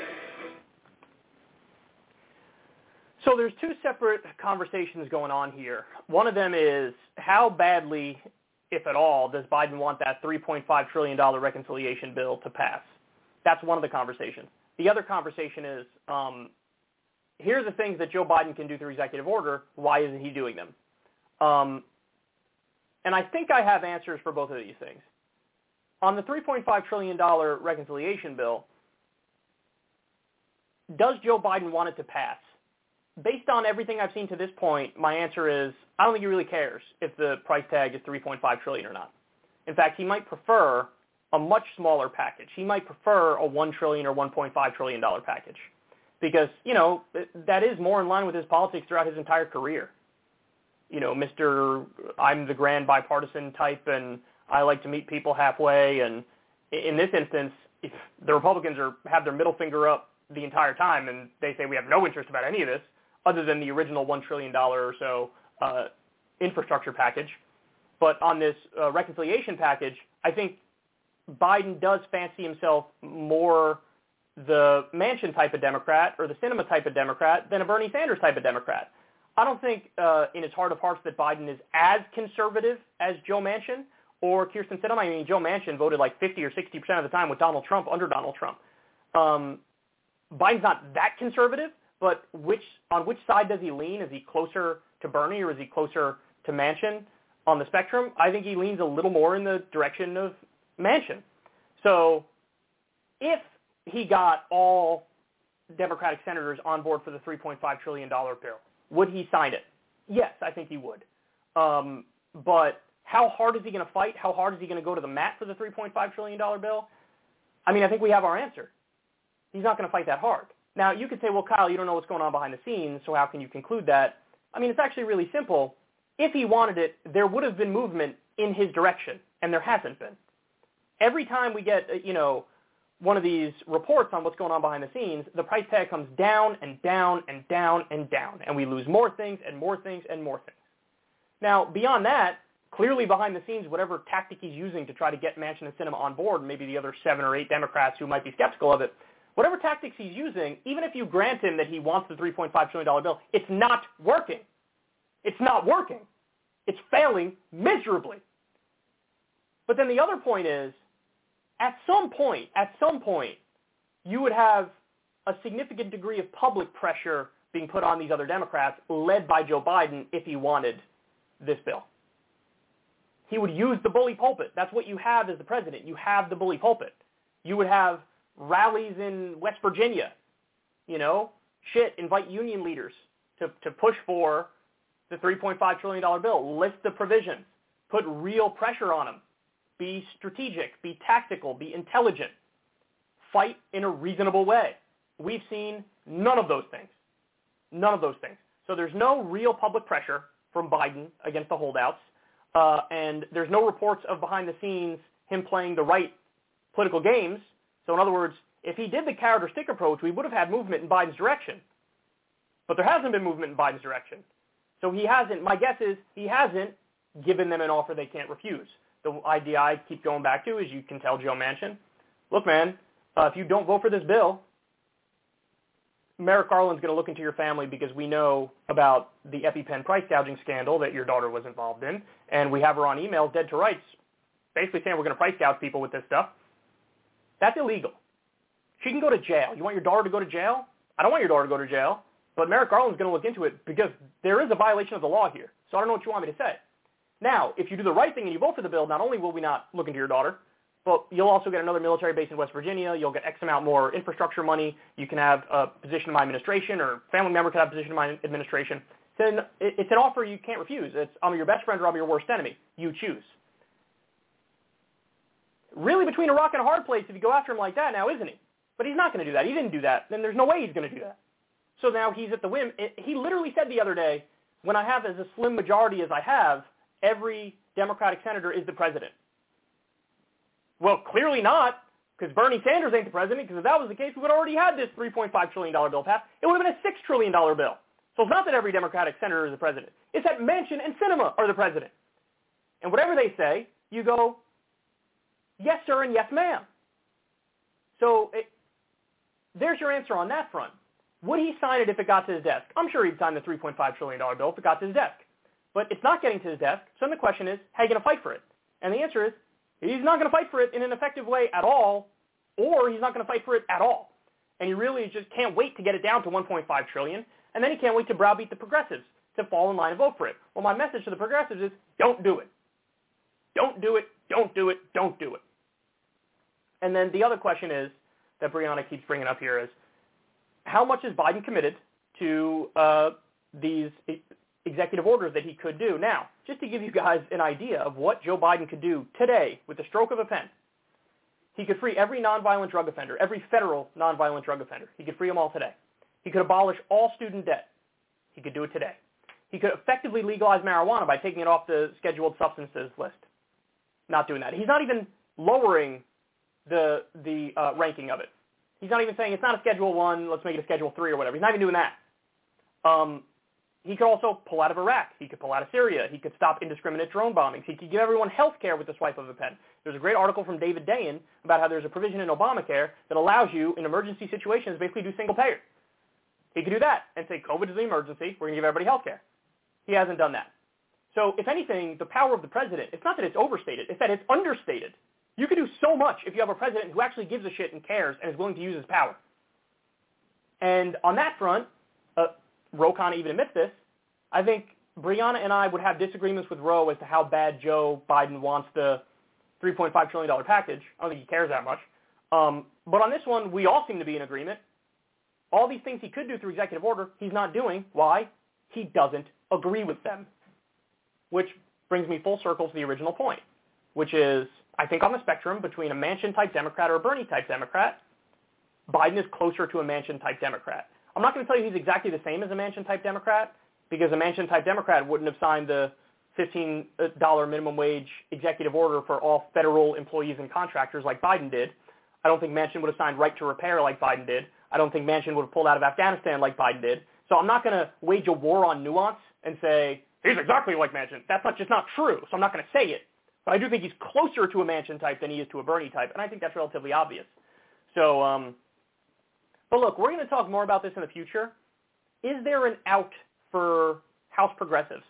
So there's two separate conversations going on here. One of them is how badly, if at all, does Biden want that three point five trillion dollars reconciliation bill to pass? That's one of the conversations. The other conversation is, um, here are the things that Joe Biden can do through executive order. Why isn't he doing them? Um, And I think I have answers for both of these things. On the three point five trillion dollars reconciliation bill, does Joe Biden want it to pass? Based on everything I've seen to this point, my answer is I don't think he really cares if the price tag is three point five trillion dollars or not. In fact, he might prefer a much smaller package. He might prefer a one trillion dollars or one point five trillion dollars package because, you know, that is more in line with his politics throughout his entire career. You know, Mister I'm the grand bipartisan type, and I like to meet people halfway. And in this instance, if the Republicans are have their middle finger up the entire time, and they say we have no interest about any of this, other than the original one trillion dollars or so uh, infrastructure package. But on this uh, reconciliation package, I think Biden does fancy himself more the Manchin type of Democrat or the Sinema type of Democrat than a Bernie Sanders type of Democrat. I don't think uh, in his heart of hearts that Biden is as conservative as Joe Manchin or Kirsten Sinema. I mean, Joe Manchin voted like fifty or sixty percent of the time with Donald Trump under Donald Trump. Um, Biden's not that conservative, but which on which side does he lean? Is he closer to Bernie or is he closer to Manchin on the spectrum? I think he leans a little more in the direction of Manchin. So if he got all Democratic senators on board for the three point five trillion dollars bill, would he sign it? Yes, I think he would. Um, but how hard is he going to fight? How hard is he going to go to the mat for the three point five trillion dollars bill? I mean, I think we have our answer. He's not going to fight that hard. Now, you could say, well, Kyle, you don't know what's going on behind the scenes, so how can you conclude that? I mean, it's actually really simple. If he wanted it, there would have been movement in his direction, and there hasn't been. Every time we get, you know, one of these reports on what's going on behind the scenes, the price tag comes down and down and down and down, and we lose more things and more things and more things. Now, beyond that, clearly behind the scenes, whatever tactic he's using to try to get Manchin and Sinema on board, maybe the other seven or eight Democrats who might be skeptical of it, whatever tactics he's using, even if you grant him that he wants the three point five trillion dollars bill, it's not working. It's not working. It's failing miserably. But then the other point is, at some point, at some point, you would have a significant degree of public pressure being put on these other Democrats, led by Joe Biden, if he wanted this bill. He would use the bully pulpit. That's what you have as the president. You have the bully pulpit. You would have rallies in West Virginia, you know, shit, invite union leaders to, to push for the three point five trillion dollars bill, list the provisions, put real pressure on them, be strategic, be tactical, be intelligent, fight in a reasonable way. We've seen none of those things, none of those things. So there's no real public pressure from Biden against the holdouts, uh, and there's no reports of behind the scenes him playing the right political games. So in other words, if he did the carrot or stick approach, we would have had movement in Biden's direction. But there hasn't been movement in Biden's direction. So he hasn't, my guess is he hasn't given them an offer they can't refuse. The idea I keep going back to is you can tell Joe Manchin, look, man, uh, if you don't vote for this bill, Merrick Garland's going to look into your family because we know about the EpiPen price gouging scandal that your daughter was involved in, and we have her on email, dead to rights, basically saying we're going to price gouge people with this stuff. That's illegal. She can go to jail. You want your daughter to go to jail? I don't want your daughter to go to jail, but Merrick Garland's going to look into it because there is a violation of the law here. So I don't know what you want me to say. Now, if you do the right thing and you vote for the bill, not only will we not look into your daughter, but you'll also get another military base in West Virginia. You'll get X amount more infrastructure money. You can have a position in my administration, or a family member can have a position in my administration. Then it's an offer you can't refuse. It's I'm your best friend or I'm your worst enemy. You choose. Really between a rock and a hard place if you go after him like that now, isn't he? But he's not going to do that. He didn't do that. Then there's no way he's going to do that. So now he's at the whim. It, he literally said the other day, when I have as a slim majority as I have, every Democratic senator is the president. Well, clearly not, because Bernie Sanders ain't the president, because if that was the case, we would have already had this three point five trillion dollars bill passed. It would have been a six trillion dollars bill. So it's not that every Democratic senator is the president. It's that Manchin and Sinema are the president. And whatever they say, you go, yes, sir, and yes, ma'am. So it, there's your answer on that front. Would he sign it if it got to his desk? I'm sure he'd sign the three point five trillion dollars bill if it got to his desk. But it's not getting to his desk, so then the question is, how are you going to fight for it? And the answer is, he's not going to fight for it in an effective way at all, or he's not going to fight for it at all. And he really just can't wait to get it down to one point five trillion dollars, and then he can't wait to browbeat the progressives to fall in line and vote for it. Well, my message to the progressives is, don't do it. Don't do it, don't do it, don't do it. And then the other question is, that Brianna keeps bringing up here is, how much is Biden committed to uh, these executive orders that he could do? Now, just to give you guys an idea of what Joe Biden could do today with the stroke of a pen, he could free every nonviolent drug offender, every federal nonviolent drug offender. He could free them all today. He could abolish all student debt. He could do it today. He could effectively legalize marijuana by taking it off the scheduled substances list. Not doing that. He's not even lowering the the uh, ranking of it. He's not even saying it's not a Schedule One, let's make it a Schedule Three or whatever. He's not even doing that. Um, he could also pull out of Iraq. He could pull out of Syria. He could stop indiscriminate drone bombings. He could give everyone health care with the swipe of a pen. There's a great article from David Dayen about how there's a provision in Obamacare that allows you, in emergency situations, basically do single payer. He could do that and say, COVID is an emergency. We're going to give everybody health care. He hasn't done that. So if anything, the power of the president, it's not that it's overstated, it's that it's understated. You can do so much if you have a president who actually gives a shit and cares and is willing to use his power. And on that front, uh, Ro Khanna even admits this, I think Brianna and I would have disagreements with Ro as to how bad Joe Biden wants the three point five trillion dollars package. I don't think he cares that much. Um, but on this one, we all seem to be in agreement. All these things he could do through executive order, he's not doing. Why? He doesn't agree with them. Which brings me full circle to the original point, which is, I think on the spectrum between a Manchin-type Democrat or a Bernie-type Democrat, Biden is closer to a Manchin-type Democrat. I'm not going to tell you he's exactly the same as a Manchin-type Democrat, because a Manchin-type Democrat wouldn't have signed the fifteen dollars minimum wage executive order for all federal employees and contractors like Biden did. I don't think Manchin would have signed right to repair like Biden did. I don't think Manchin would have pulled out of Afghanistan like Biden did. So I'm not going to wage a war on nuance and say, he's exactly like Manchin. That's not, just not true, so I'm not going to say it. But I do think he's closer to a Manchin type than he is to a Bernie type, and I think that's relatively obvious. So, um, but look, we're going to talk more about this in the future. Is there an out for House progressives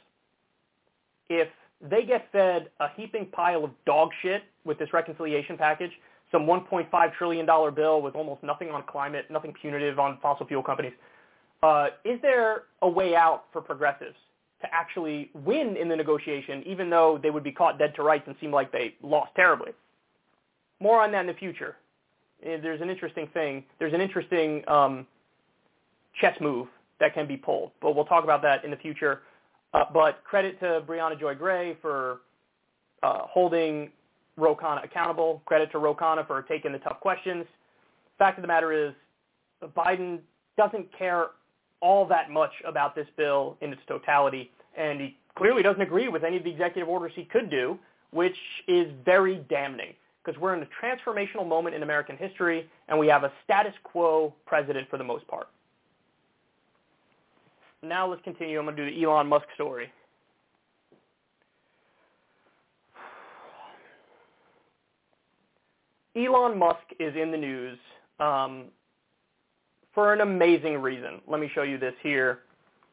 if they get fed a heaping pile of dog shit with this reconciliation package, some one point five trillion dollars bill with almost nothing on climate, nothing punitive on fossil fuel companies? Uh, is there a way out for progressives to actually win in the negotiation, even though they would be caught dead to rights and seem like they lost terribly? More on that in the future. There's an interesting thing. There's an interesting um, chess move that can be pulled, but we'll talk about that in the future. Uh, but credit to Brianna Joy Gray for uh, holding Ro Khanna accountable. Credit to Ro Khanna for taking the tough questions. Fact of the matter is, Biden doesn't care all that much about this bill in its totality, and he clearly doesn't agree with any of the executive orders he could do, which is very damning, because we're in a transformational moment in American history, and we have a status quo president for the most part. Now let's continue. I'm going to do the Elon Musk story. Elon Musk is in the news um, for an amazing reason. Let me show you this here.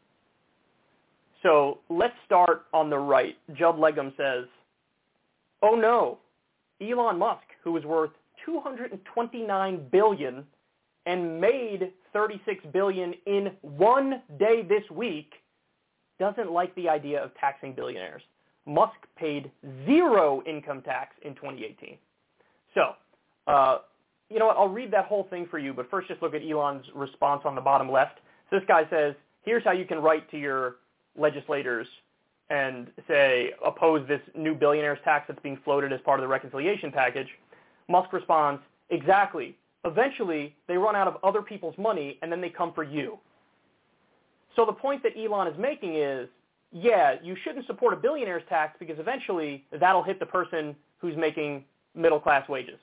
So let's start on the right. Judd Legum says, oh no, Elon Musk, who is worth two hundred twenty-nine billion dollars and made thirty-six billion dollars in one day this week, doesn't like the idea of taxing billionaires. Musk paid zero income tax in twenty eighteen. So, uh, you know what, I'll read that whole thing for you, but first just look at Elon's response on the bottom left. So this guy says, here's how you can write to your legislators and say, oppose this new billionaires tax that's being floated as part of the reconciliation package. Musk responds, exactly. Eventually, they run out of other people's money, and then they come for you. So the point that Elon is making is, yeah, you shouldn't support a billionaire's tax because eventually that'll hit the person who's making middle-class wages.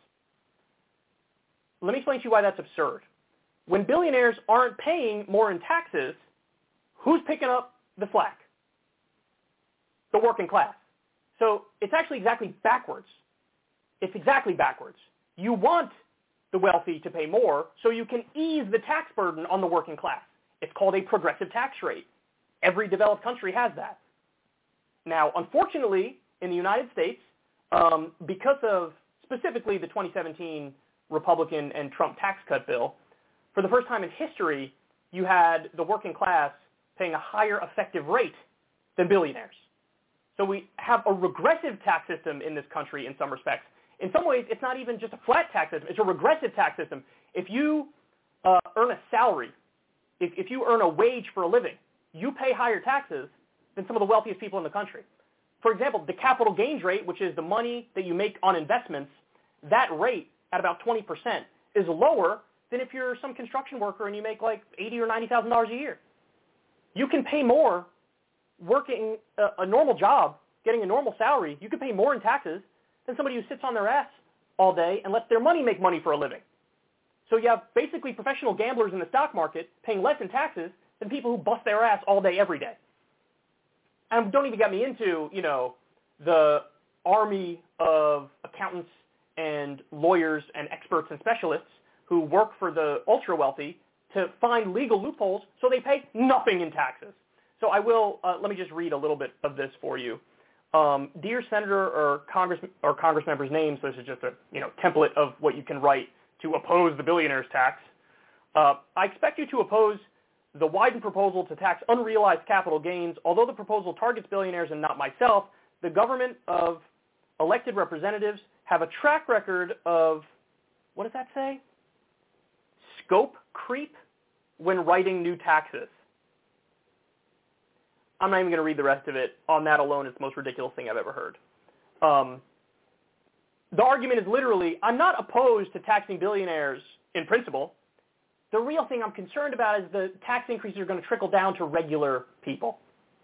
Let me explain to you why that's absurd. When billionaires aren't paying more in taxes, who's picking up the slack? The working class. So it's actually exactly backwards. It's exactly backwards. You want the wealthy to pay more so you can ease the tax burden on the working class. It's called a progressive tax rate. Every developed country has that. Now, unfortunately, in the United States, um, because of specifically the twenty seventeen Republican and Trump tax cut bill, for the first time in history, you had the working class paying a higher effective rate than billionaires. So we have a regressive tax system in this country in some respects. In some ways, it's not even just a flat tax system. It's a regressive tax system. If you uh, earn a salary, if, if you earn a wage for a living, you pay higher taxes than some of the wealthiest people in the country. For example, the capital gains rate, which is the money that you make on investments, that rate at about twenty percent is lower than if you're some construction worker and you make like eighty thousand dollars or ninety thousand dollars a year. You can pay more working a, a normal job, getting a normal salary. You can pay more in taxes than somebody who sits on their ass all day and lets their money make money for a living. So you have basically professional gamblers in the stock market paying less in taxes than people who bust their ass all day, every day. And don't even get me into, you know, the army of accountants and lawyers and experts and specialists who work for the ultra-wealthy to find legal loopholes so they pay nothing in taxes. So so I will, uh, let me just read a little bit of this for you. Um, dear Senator or Congress or Congress members' names, this is just a you know template of what you can write to oppose the billionaire's tax. Uh, I expect you to oppose the Wyden proposal to tax unrealized capital gains. Although the proposal targets billionaires and not myself, the government of elected representatives have a track record of, what does that say? Scope creep when writing new taxes. I'm not even going to read the rest of it. On that alone, it's the most ridiculous thing I've ever heard. Um, the argument is literally, I'm not opposed to taxing billionaires in principle. The real thing I'm concerned about is the tax increases are going to trickle down to regular people.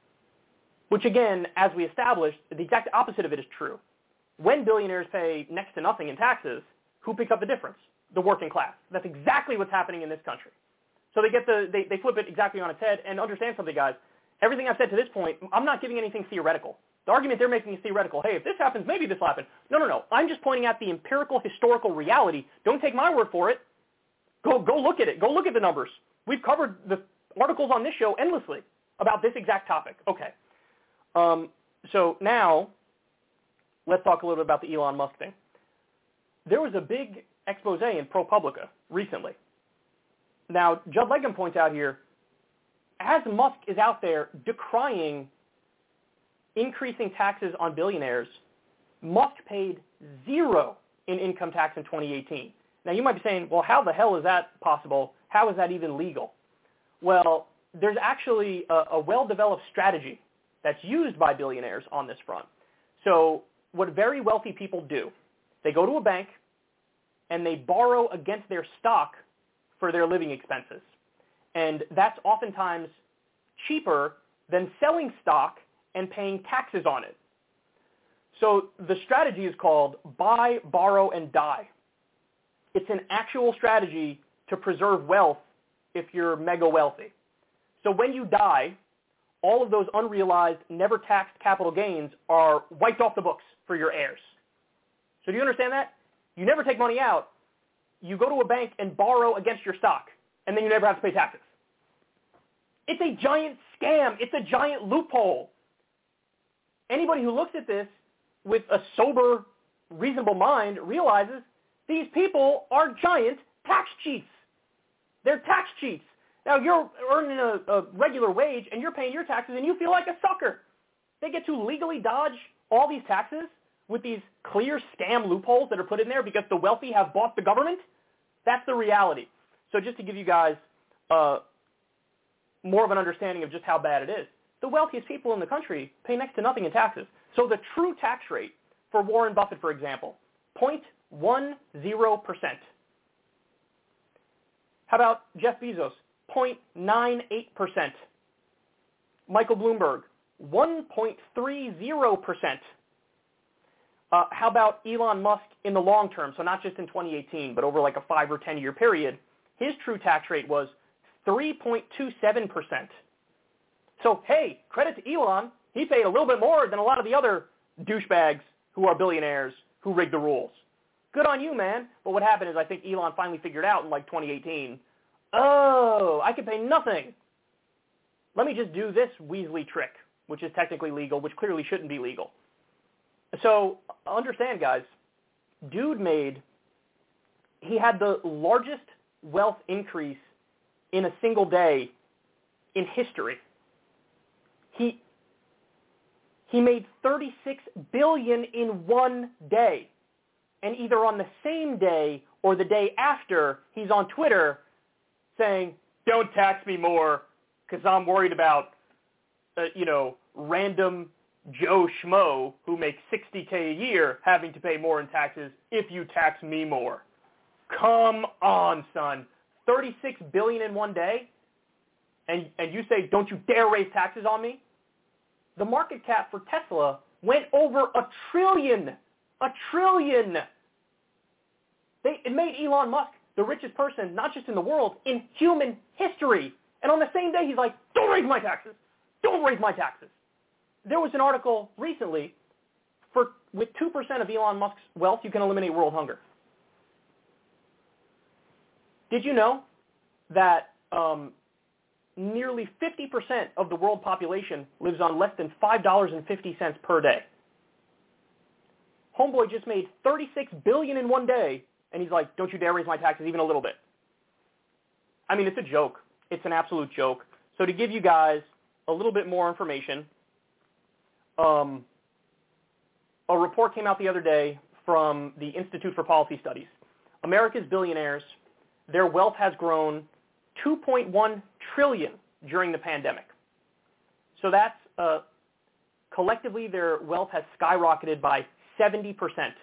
Which again, as we established, the exact opposite of it is true. When billionaires pay next to nothing in taxes, who picks up the difference? The working class. That's exactly what's happening in this country. So they get the they, they flip it exactly on its head. And understand something, guys. Everything I've said to this point, I'm not giving anything theoretical. The argument they're making is theoretical. Hey, if this happens, maybe this will happen. No, no, no. I'm just pointing out the empirical, historical reality. Don't take my word for it. Go, go look at it. Go look at the numbers. We've covered the articles on this show endlessly about this exact topic. Okay. Um, so now, let's talk a little bit about the Elon Musk thing. There was a big expose in ProPublica recently. Now, Judd Legum points out here, as Musk is out there decrying increasing taxes on billionaires, Musk paid zero in income tax in twenty eighteen. Now, you might be saying, well, how the hell is that possible? How is that even legal? Well, there's actually a, a well-developed strategy that's used by billionaires on this front. So what very wealthy people do, they go to a bank and they borrow against their stock for their living expenses. And that's oftentimes cheaper than selling stock and paying taxes on it. So the strategy is called buy, borrow, and die. It's an actual strategy to preserve wealth if you're mega wealthy. So when you die, all of those unrealized, never taxed capital gains are wiped off the books for your heirs. So do you understand that? You never take money out. You go to a bank and borrow against your stock, and then you never have to pay taxes. It's a giant scam. It's a giant loophole. Anybody who looks at this with a sober, reasonable mind realizes these people are giant tax cheats. They're tax cheats. Now, you're earning a, a regular wage, and you're paying your taxes, and you feel like a sucker. They get to legally dodge all these taxes with these clear scam loopholes that are put in there because the wealthy have bought the government. That's the reality. So just to give you guys uh, more of an understanding of just how bad it is, the wealthiest people in the country pay next to nothing in taxes. So the true tax rate for Warren Buffett, for example, zero point one zero percent. How about Jeff Bezos? zero point nine eight percent. Michael Bloomberg, one point three zero percent. Uh, how about Elon Musk in the long term, so not just in twenty eighteen, but over like a five or ten year period? His true tax rate was three point two seven percent. So, hey, credit to Elon. He paid a little bit more than a lot of the other douchebags who are billionaires who rigged the rules. Good on you, man. But what happened is I think Elon finally figured out in like twenty eighteen, oh, I can pay nothing. Let me just do this Weasley trick, which is technically legal, which clearly shouldn't be legal. So understand, guys, dude made, he had the largest wealth increase in a single day in history. He he made thirty-six billion dollars in one day. And either on the same day or the day after, he's on Twitter saying, don't tax me more because I'm worried about, uh, you know, random Joe Schmo who makes sixty K a year having to pay more in taxes if you tax me more. Come on, son. thirty-six billion dollars in one day? And, and you say, don't you dare raise taxes on me? The market cap for Tesla went over a trillion. A trillion. They, it made Elon Musk the richest person, not just in the world, in human history. And on the same day, he's like, don't raise my taxes. Don't raise my taxes. There was an article recently, for with two percent of Elon Musk's wealth, you can eliminate world hunger. Did you know that um, nearly fifty percent of the world population lives on less than five dollars and fifty cents per day. Homeboy just made thirty-six billion dollars in one day, and he's like, don't you dare raise my taxes even a little bit. I mean, it's a joke. It's an absolute joke. So to give you guys a little bit more information, um, a report came out the other day from the Institute for Policy Studies. America's billionaires, their wealth has grown two point one trillion dollars during the pandemic. So that's, uh, collectively, their wealth has skyrocketed by seventy percent.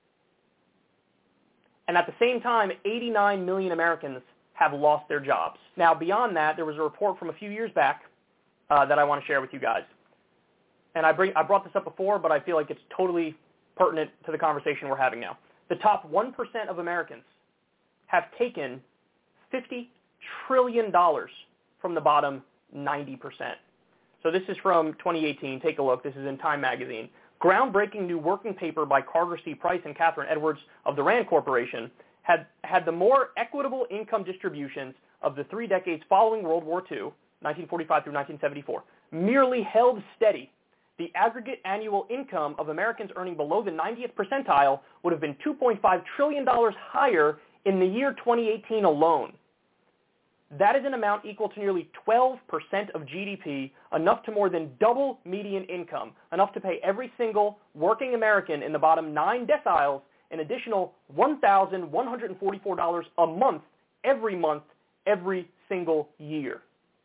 And at the same time, eighty-nine million Americans have lost their jobs. Now, beyond that, there was a report from a few years back uh, that I want to share with you guys. And I, bring, I brought this up before, but I feel like it's totally pertinent to the conversation we're having now. The top one percent of Americans have taken fifty trillion dollars from the bottom ninety percent. So this is from twenty eighteen. Take a look. This is in Time magazine. Groundbreaking new working paper by Carter C. Price and Catherine Edwards of the Rand Corporation had, had the more equitable income distributions of the three decades following World War Two, nineteen forty-five through nineteen seventy-four, merely held steady. The aggregate annual income of Americans earning below the ninetieth percentile would have been two point five trillion dollars higher in the year twenty eighteen alone. That is an amount equal to nearly twelve percent of G D P, enough to more than double median income, enough to pay every single working American in the bottom nine deciles an additional one thousand one hundred forty-four dollars a month, every month, every single year.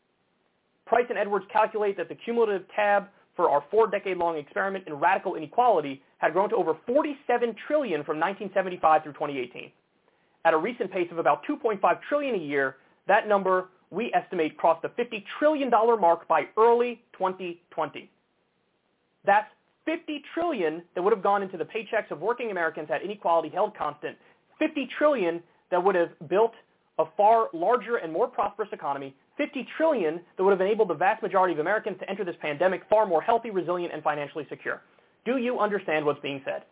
Price and Edwards calculate that the cumulative tab for our four-decade-long experiment in radical inequality had grown to over forty-seven trillion dollars from nineteen seventy-five through twenty eighteen. At a recent pace of about two point five trillion dollars a year, that number, we estimate, crossed the fifty trillion dollars mark by early twenty twenty. That's fifty trillion dollars that would have gone into the paychecks of working Americans had inequality held constant, fifty trillion dollars that would have built a far larger and more prosperous economy, fifty trillion dollars that would have enabled the vast majority of Americans to enter this pandemic far more healthy, resilient, and financially secure. Do you understand what's being said?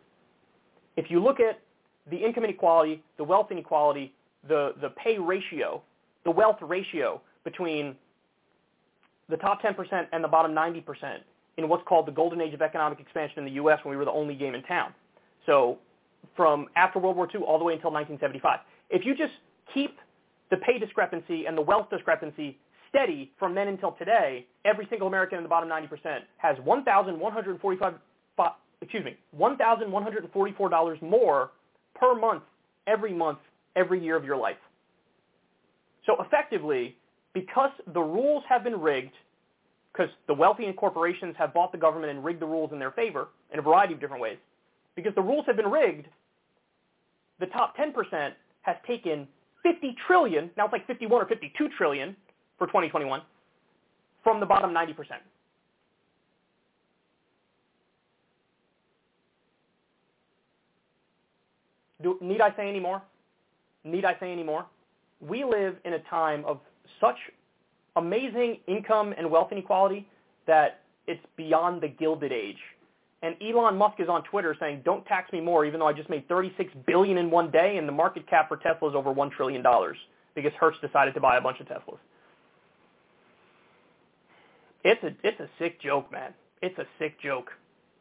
If you look at the income inequality, the wealth inequality, the, the pay ratio, the wealth ratio between the top ten percent and the bottom ninety percent in what's called the golden age of economic expansion in the U S when we were the only game in town. So from after World War Two all the way until nineteen seventy-five. If you just keep the pay discrepancy and the wealth discrepancy steady from then until today, every single American in the bottom ninety percent has one thousand one hundred forty-five, excuse me, one thousand one hundred forty-four dollars more per month, every month, every year of your life. So effectively, because the rules have been rigged, because the wealthy and corporations have bought the government and rigged the rules in their favor in a variety of different ways, because the rules have been rigged, the top ten percent has taken fifty trillion dollars, now it's like fifty-one or fifty-two trillion dollars for twenty twenty-one, from the bottom ninety percent. Do, need I say any more? Need I say any more? We live in a time of such amazing income and wealth inequality that it's beyond the Gilded Age. And Elon Musk is on Twitter saying, don't tax me more, even though I just made thirty-six billion dollars in one day, and the market cap for Tesla is over one trillion dollars because Hertz decided to buy a bunch of Teslas. It's a, it's a sick joke, man. It's a sick joke.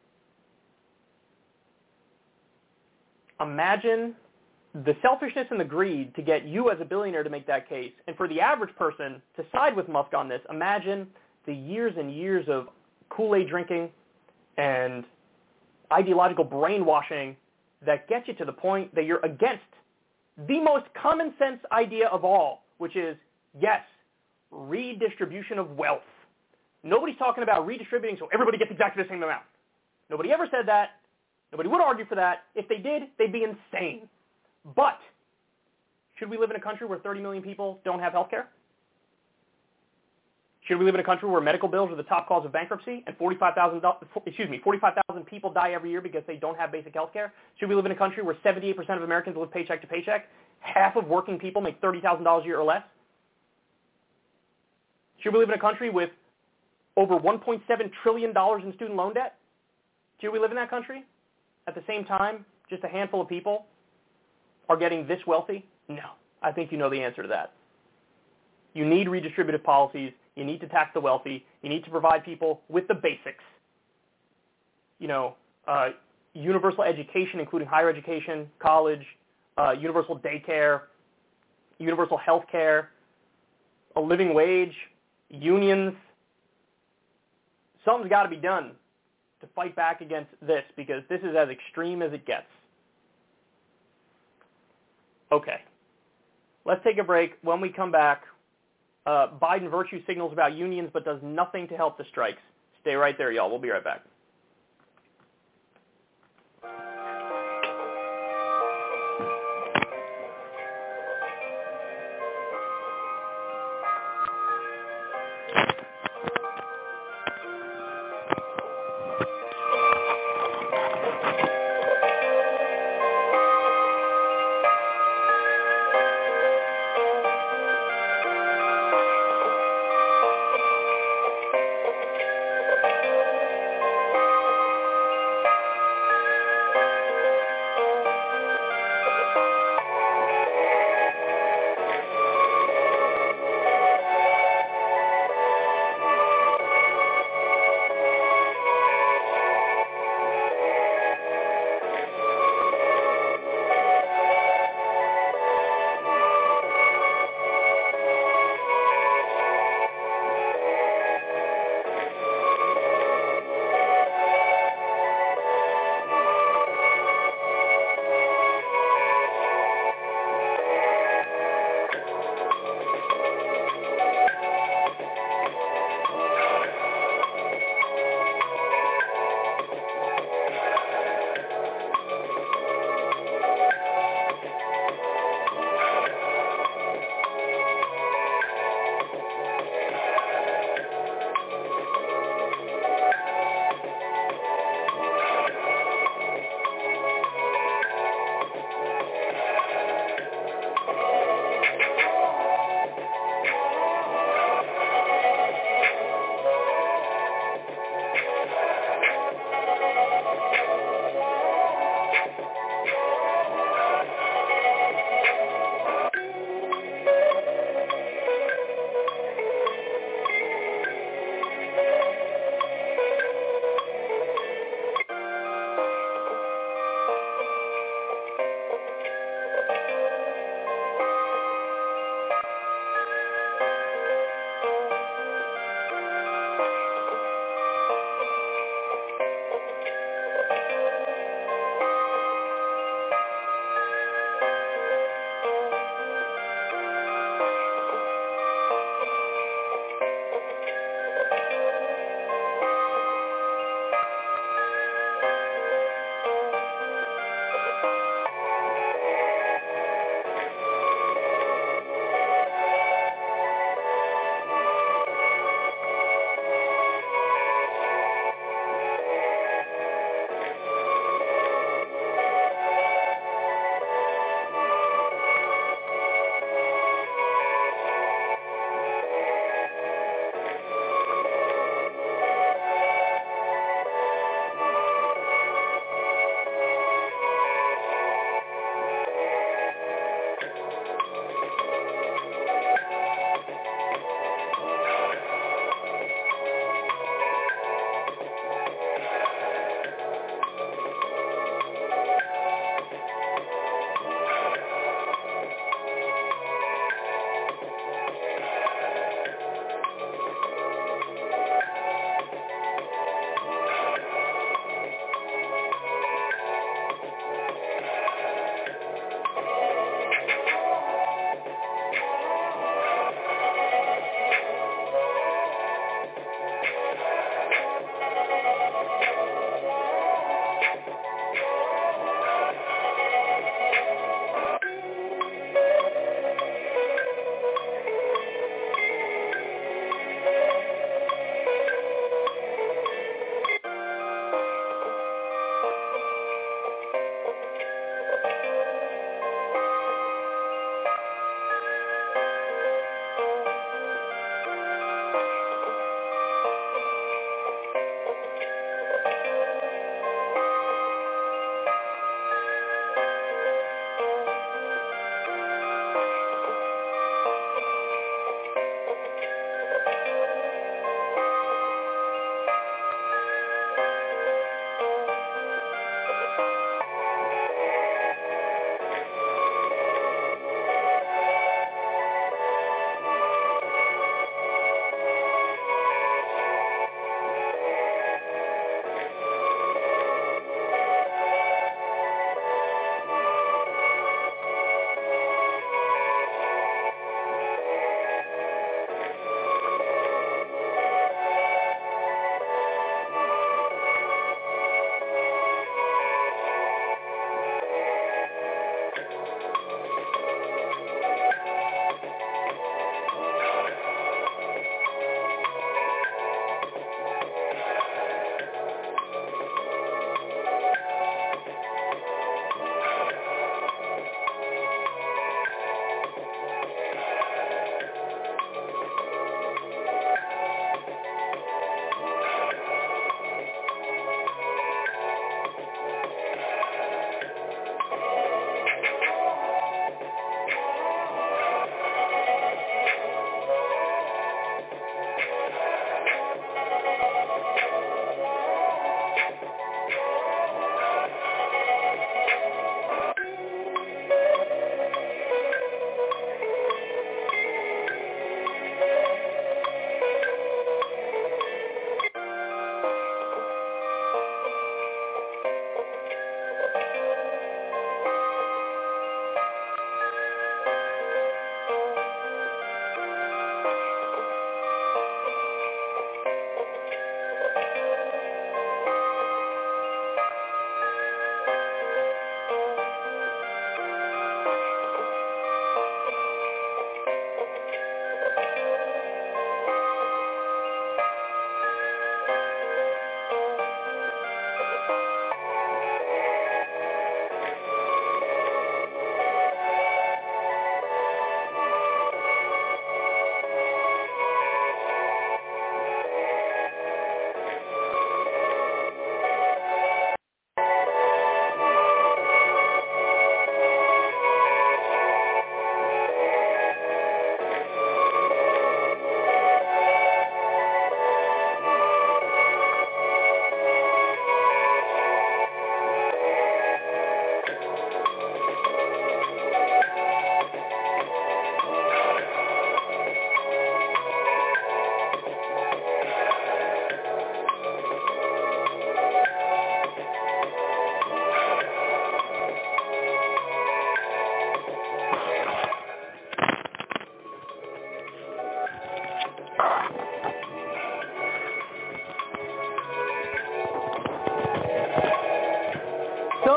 Imagine the selfishness and the greed to get you as a billionaire to make that case. And for the average person to side with Musk on this, imagine the years and years of Kool-Aid drinking and ideological brainwashing that gets you to the point that you're against the most common sense idea of all, which is, yes, redistribution of wealth. Nobody's talking about redistributing so everybody gets exactly the same amount. Nobody ever said that. Nobody would argue for that. If they did, they'd be insane. But should we live in a country where thirty million people don't have health care? Should we live in a country where medical bills are the top cause of bankruptcy and forty-five thousand, excuse me, forty-five thousand people die every year because they don't have basic health care? Should we live in a country where seventy-eight percent of Americans live paycheck to paycheck? Half of working people make thirty thousand dollars a year or less? Should we live in a country with over one point seven trillion dollars in student loan debt? Should we live in that country? At the same time, just a handful of people are getting this wealthy? No. I think you know the answer to that. You need redistributive policies. You need to tax the wealthy. You need to provide people with the basics. You know, uh, universal education, including higher education, college, uh, universal daycare, universal health care, a living wage, unions. Something's got to be done to fight back against this, because this is as extreme as it gets. Okay. Let's take a break. When we come back, uh, Biden virtue signals about unions but does nothing to help the strikes. Stay right there, y'all. We'll be right back.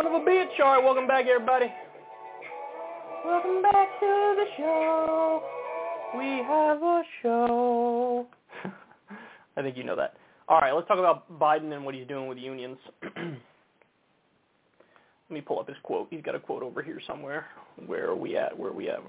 Son of a bitch. All right, welcome back, everybody. Welcome back to the show. We have a show. I think you know that. All right, let's talk about Biden and what he's doing with unions. Let me pull up his quote. He's got a quote over here somewhere. Where are we at? Where are we at?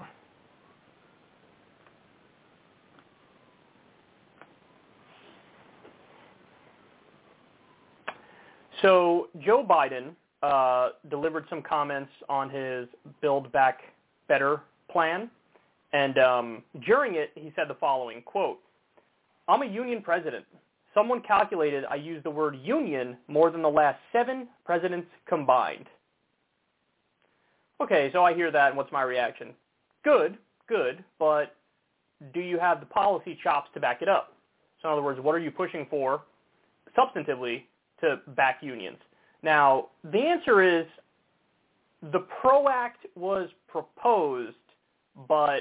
So Joe Biden uh, delivered some comments on his Build Back Better plan, and um, during it, he said the following, quote, "I'm a union president. Someone calculated I used the word union more than the last seven presidents combined." Okay, so I hear that, and what's my reaction? Good, good, but do you have the policy chops to back it up? So in other words, what are you pushing for substantively to back unions? Now, the answer is the PRO Act was proposed, but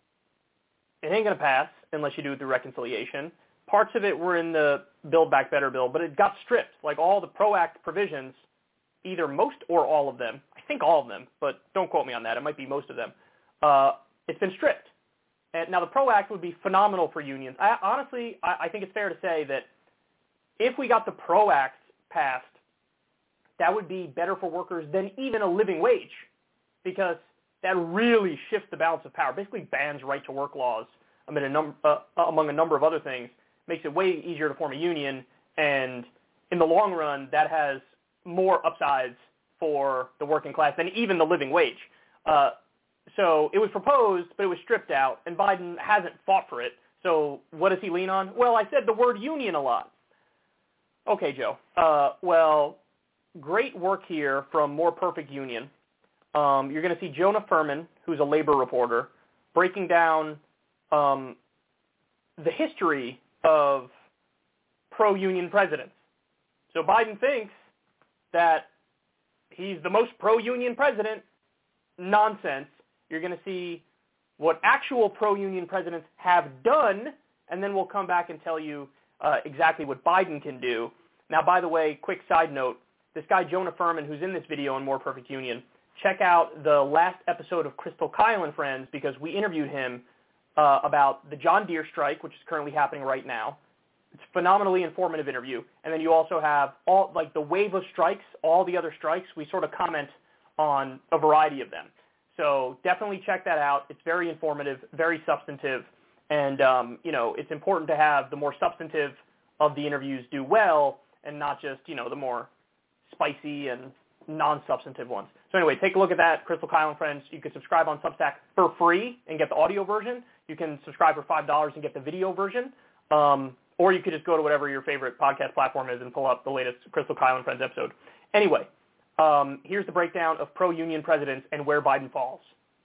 it ain't going to pass unless you do it through reconciliation. Parts of it were in the Build Back Better bill, but it got stripped. Like all the PRO Act provisions, either most or all of them, I think all of them, but don't quote me on that. It might be most of them. Uh, it's been stripped. And now, the PRO Act would be phenomenal for unions. I, honestly, I, I think it's fair to say that if we got the PRO Act passed, that would be better for workers than even a living wage, because that really shifts the balance of power, basically bans right-to-work laws amid a num- uh, among a number of other things, makes it way easier to form a union, and in the long run, that has more upsides for the working class than even the living wage. Uh, so it was proposed, but it was stripped out, and Biden hasn't fought for it. So what does he lean on? Well, I said the word union a lot. Okay, Joe. Uh, well, great work here from More Perfect Union. Um, you're going to see Jonah Furman, who's a labor reporter, breaking down um, the history of pro-union presidents. So Biden thinks that he's the most pro-union president. Nonsense. You're going to see what actual pro-union presidents have done, and then we'll come back and tell you uh, exactly what Biden can do. Now, by the way, quick side note, this guy Jonah Furman, who's in this video on More Perfect Union, check out the last episode of Crystal Kyle and Friends, because we interviewed him uh, about the John Deere strike, which is currently happening right now. It's a phenomenally informative interview. And then you also have all like the wave of strikes, all the other strikes. We sort of comment on a variety of them. So definitely check that out. It's very informative, very substantive. And, um, you know, it's important to have the more substantive of the interviews do well and not just, you know, the more spicy and non-substantive ones. So anyway, take a look at that, Crystal Kyle and Friends. You can subscribe on Substack for free and get the audio version. You can subscribe for five dollars and get the video version. Um, or you could just go to whatever your favorite podcast platform is and pull up the latest Crystal Kyle and Friends episode. Anyway, um, here's the breakdown of pro-union presidents and where Biden falls.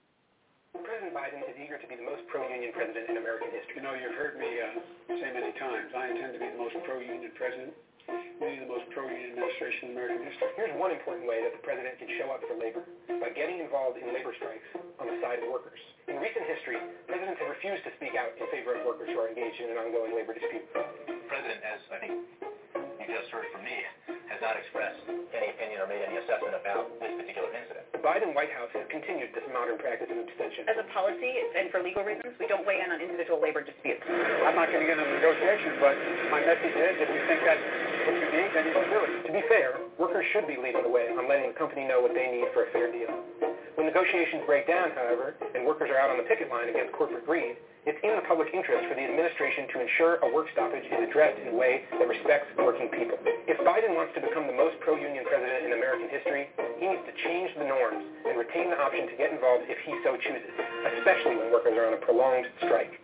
President Biden is eager to be the most pro-union president in American history. You know, you've heard me uh, say many times, I intend to be the most pro-union president, maybe the most pro-union administration in American history. Here's one important way that the president can show up for labor, by getting involved in labor strikes on the side of workers. In recent history, presidents have refused to speak out in favor of workers who are engaged in an ongoing labor dispute. The president, as I think you just heard from me, has not expressed any opinion or made any assessment about this particular incident. The Biden White House has continued this modern practice of abstention. As a policy and for legal reasons, we don't weigh in on individual labor disputes. I'm not going to get into negotiations, but my message is if you think that's what you need, then you can do it. To be fair, workers should be leading the way on letting the company know what they need for a fair deal. When negotiations break down, however, and workers are out on the picket line against corporate greed, it's in the public interest for the administration to ensure a work stoppage is addressed in a way that respects working people. If Biden wants to become the most pro-union president in American history, he needs to change the norms and retain the option to get involved if he so chooses, especially when workers are on a prolonged strike.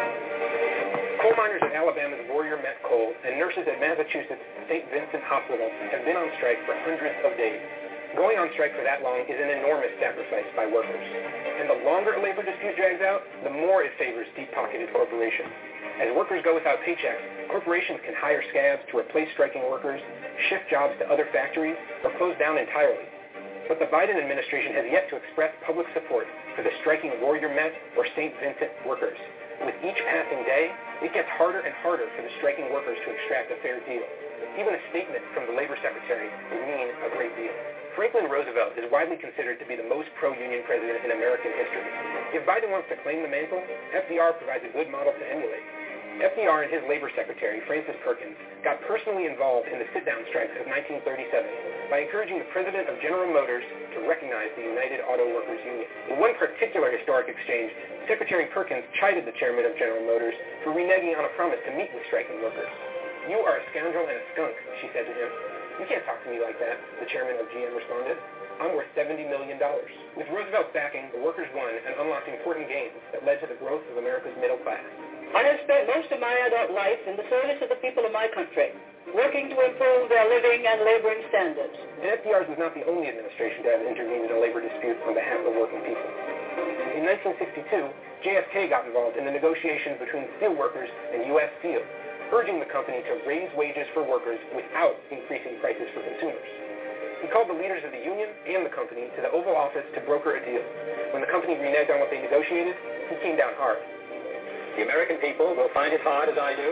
Coal miners at Alabama's Warrior Met Coal and nurses at Massachusetts' Saint Vincent Hospital have been on strike for hundreds of days. Going on strike for that long is an enormous sacrifice by workers. And the longer a labor dispute drags out, the more it favors deep-pocketed corporations. As workers go without paychecks, corporations can hire scabs to replace striking workers, shift jobs to other factories, or close down entirely. But the Biden administration has yet to express public support for the striking Warrior Met or Saint Vincent workers. With each passing day, it gets harder and harder for the striking workers to extract a fair deal. Even a statement from the Labor Secretary would mean a great deal. Franklin Roosevelt is widely considered to be the most pro-union president in American history. If Biden wants to claim the mantle, F D R provides a good model to emulate. F D R and his labor secretary, Francis Perkins, got personally involved in the sit-down strikes of nineteen thirty-seven by encouraging the president of General Motors to recognize the United Auto Workers Union. In one particular historic exchange, Secretary Perkins chided the chairman of General Motors for reneging on a promise to meet with striking workers. "You are a scoundrel and a skunk," she said to him. "You can't talk to me like that," the chairman of G M responded. "I'm worth seventy million dollars. With Roosevelt's backing, the workers won and unlocked important gains that led to the growth of America's middle class. I have spent most of my adult life in the service of the people of my country, working to improve their living and laboring standards." And F D R's was not the only administration to have intervened in a labor dispute on behalf of working people. In nineteen sixty-two, J F K got involved in the negotiations between steelworkers and U S Steel, urging the company to raise wages for workers without increasing prices for consumers. He called the leaders of the union and the company to the Oval Office to broker a deal. When the company reneged on what they negotiated, he came down hard. "The American people will find it hard, as I do,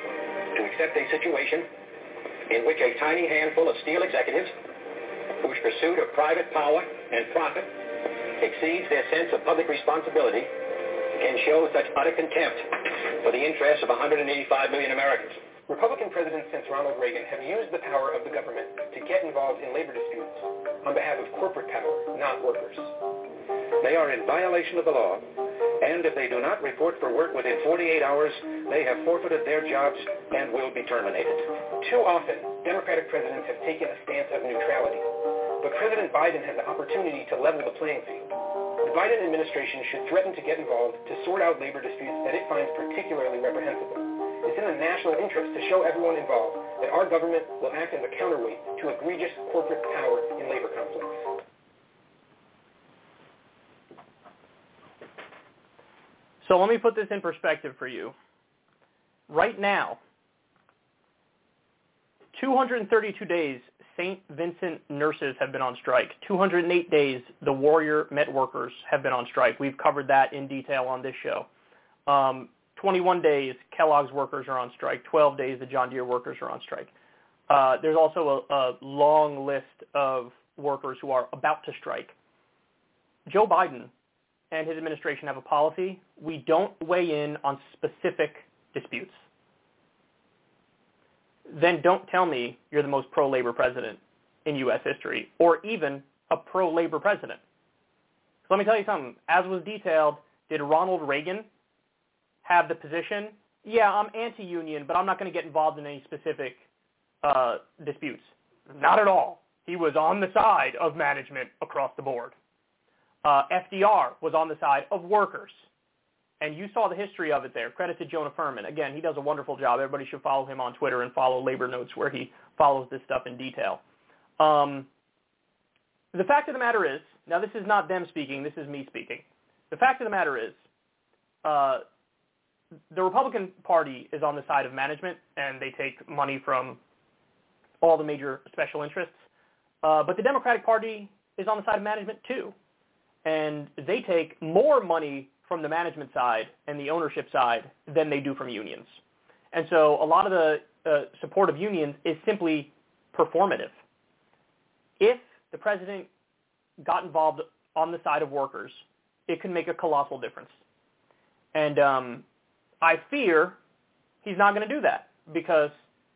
to accept a situation in which a tiny handful of steel executives, whose pursuit of private power and profit exceeds their sense of public responsibility, can show such utter contempt for the interests of one hundred eighty-five million Americans." Republican presidents since Ronald Reagan have used the power of the government to get involved in labor disputes on behalf of corporate power, not workers. They are in violation of the law, and if they do not report for work within forty-eight hours, they have forfeited their jobs and will be terminated. Too often, Democratic presidents have taken a stance of neutrality, but President Biden has the opportunity to level the playing field. The Biden administration should threaten to get involved to sort out labor disputes that it finds particularly reprehensible. It's in the national interest to show everyone involved that our government will act as a counterweight to egregious corporate power in labor conflicts. So let me put this in perspective for you. Right now, two hundred thirty-two days, Saint Vincent nurses have been on strike. two hundred eight days, the Warrior Met workers have been on strike. We've covered that in detail on this show. Um, twenty-one days, Kellogg's workers are on strike. twelve days, the John Deere workers are on strike. Uh, there's also a, a long list of workers who are about to strike. Joe Biden and his administration have a policy: we don't weigh in on specific disputes. Then don't tell me you're the most pro-labor president in U S history, or even a pro-labor president. So let me tell you something. As was detailed, did Ronald Reagan have the position, yeah, I'm anti-union, but I'm not going to get involved in any specific uh, disputes? Not at all. He was on the side of management across the board. Uh, F D R was on the side of workers. And you saw the history of it there. Credit to Jonah Furman. Again, he does a wonderful job. Everybody should follow him on Twitter and follow Labor Notes, where he follows this stuff in detail. Um, the fact of the matter is, now this is not them speaking, this is me speaking. The fact of the matter is, uh, the Republican Party is on the side of management, and they take money from all the major special interests. Uh, but the Democratic Party is on the side of management too. And they take more money from the management side and the ownership side than they do from unions. And so a lot of the uh, support of unions is simply performative. If the president got involved on the side of workers, it could make a colossal difference. And um, I fear he's not going to do that, because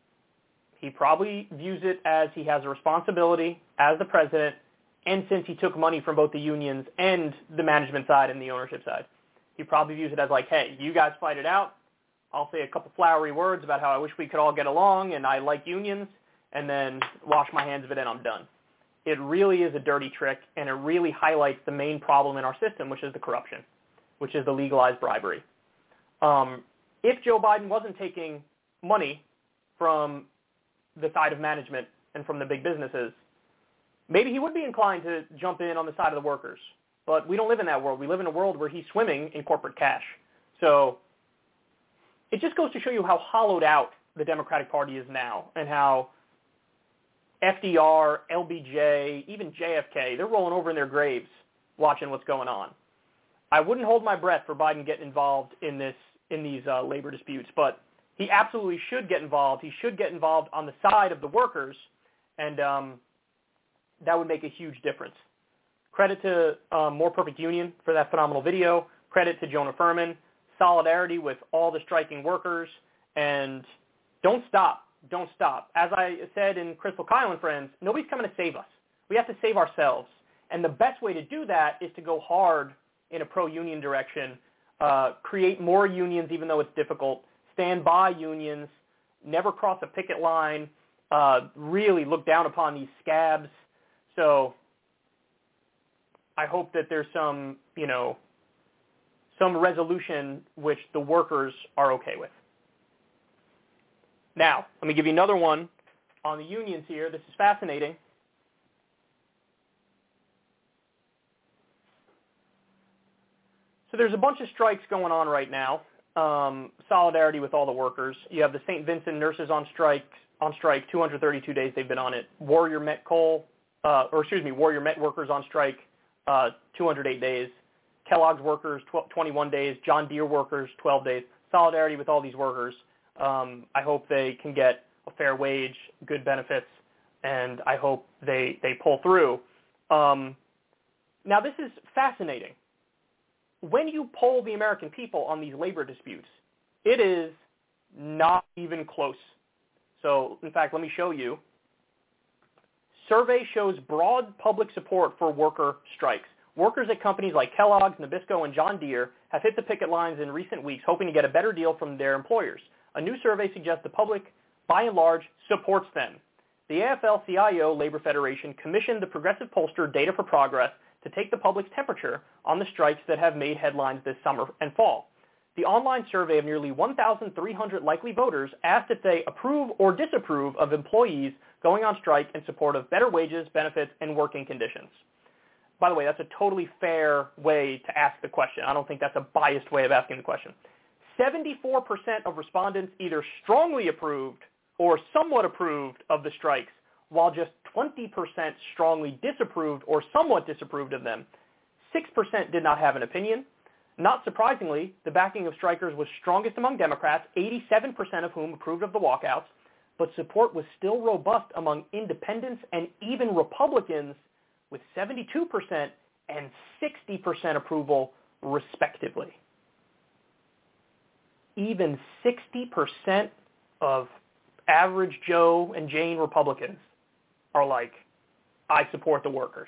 he probably views it as he has a responsibility as the president, and since he took money from both the unions and the management side and the ownership side, he probably views it as like, hey, you guys fight it out. I'll say a couple flowery words about how I wish we could all get along and I like unions, and then wash my hands of it and I'm done. It really is a dirty trick, and it really highlights the main problem in our system, which is the corruption, which is the legalized bribery. Um, if Joe Biden wasn't taking money from the side of management and from the big businesses, maybe he would be inclined to jump in on the side of the workers. But we don't live in that world. We live in a world where he's swimming in corporate cash. So it just goes to show you how hollowed out the Democratic Party is now, and how F D R, L B J, even J F K, they're rolling over in their graves watching what's going on. I wouldn't hold my breath for Biden getting involved in this in these uh, labor disputes, but he absolutely should get involved. He should get involved on the side of the workers, and um, that would make a huge difference. Credit to um, More Perfect Union for that phenomenal video. Credit to Jonah Furman. Solidarity with all the striking workers. And don't stop. Don't stop. As I said in Crystal Kyle and Friends, nobody's coming to save us. We have to save ourselves. And the best way to do that is to go hard in a pro-union direction, uh, create more unions even though it's difficult, stand by unions, never cross a picket line, uh, really look down upon these scabs. So I hope that there's some, you know, some resolution which the workers are okay with. Now, let me give you another one on the unions here. This is fascinating. So there's a bunch of strikes going on right now. Um, solidarity with all the workers. You have the Saint Vincent nurses on strike. On strike, two hundred thirty-two days they've been on it. Warrior Met Coal, uh, or excuse me, Warrior Met workers on strike, uh, two hundred eight days. Kellogg's workers, twelve, twenty-one days. John Deere workers, twelve days. Solidarity with all these workers. Um, I hope they can get a fair wage, good benefits, and I hope they they pull through. Um, now, this is fascinating. When you poll the American people on these labor disputes, it is not even close. So, in fact, let me show you. Survey shows broad public support for worker strikes. Workers at companies like Kellogg's, Nabisco, and John Deere have hit the picket lines in recent weeks, hoping to get a better deal from their employers. A new survey suggests the public, by and large, supports them. The A F L C I O Labor Federation commissioned the progressive pollster Data for Progress to take the public's temperature on the strikes that have made headlines this summer and fall. The online survey of nearly one thousand three hundred likely voters asked if they approve or disapprove of employees going on strike in support of better wages, benefits, and working conditions. By the way, that's a totally fair way to ask the question. I don't think that's a biased way of asking the question. seventy-four percent of respondents either strongly approved or somewhat approved of the strikes, while just twenty percent strongly disapproved or somewhat disapproved of them. six percent did not have an opinion. Not surprisingly, the backing of strikers was strongest among Democrats, eighty-seven percent of whom approved of the walkouts, but support was still robust among independents and even Republicans, with seventy-two percent and sixty percent approval, respectively. Even sixty percent of average Joe and Jane Republicans are like, I support the workers.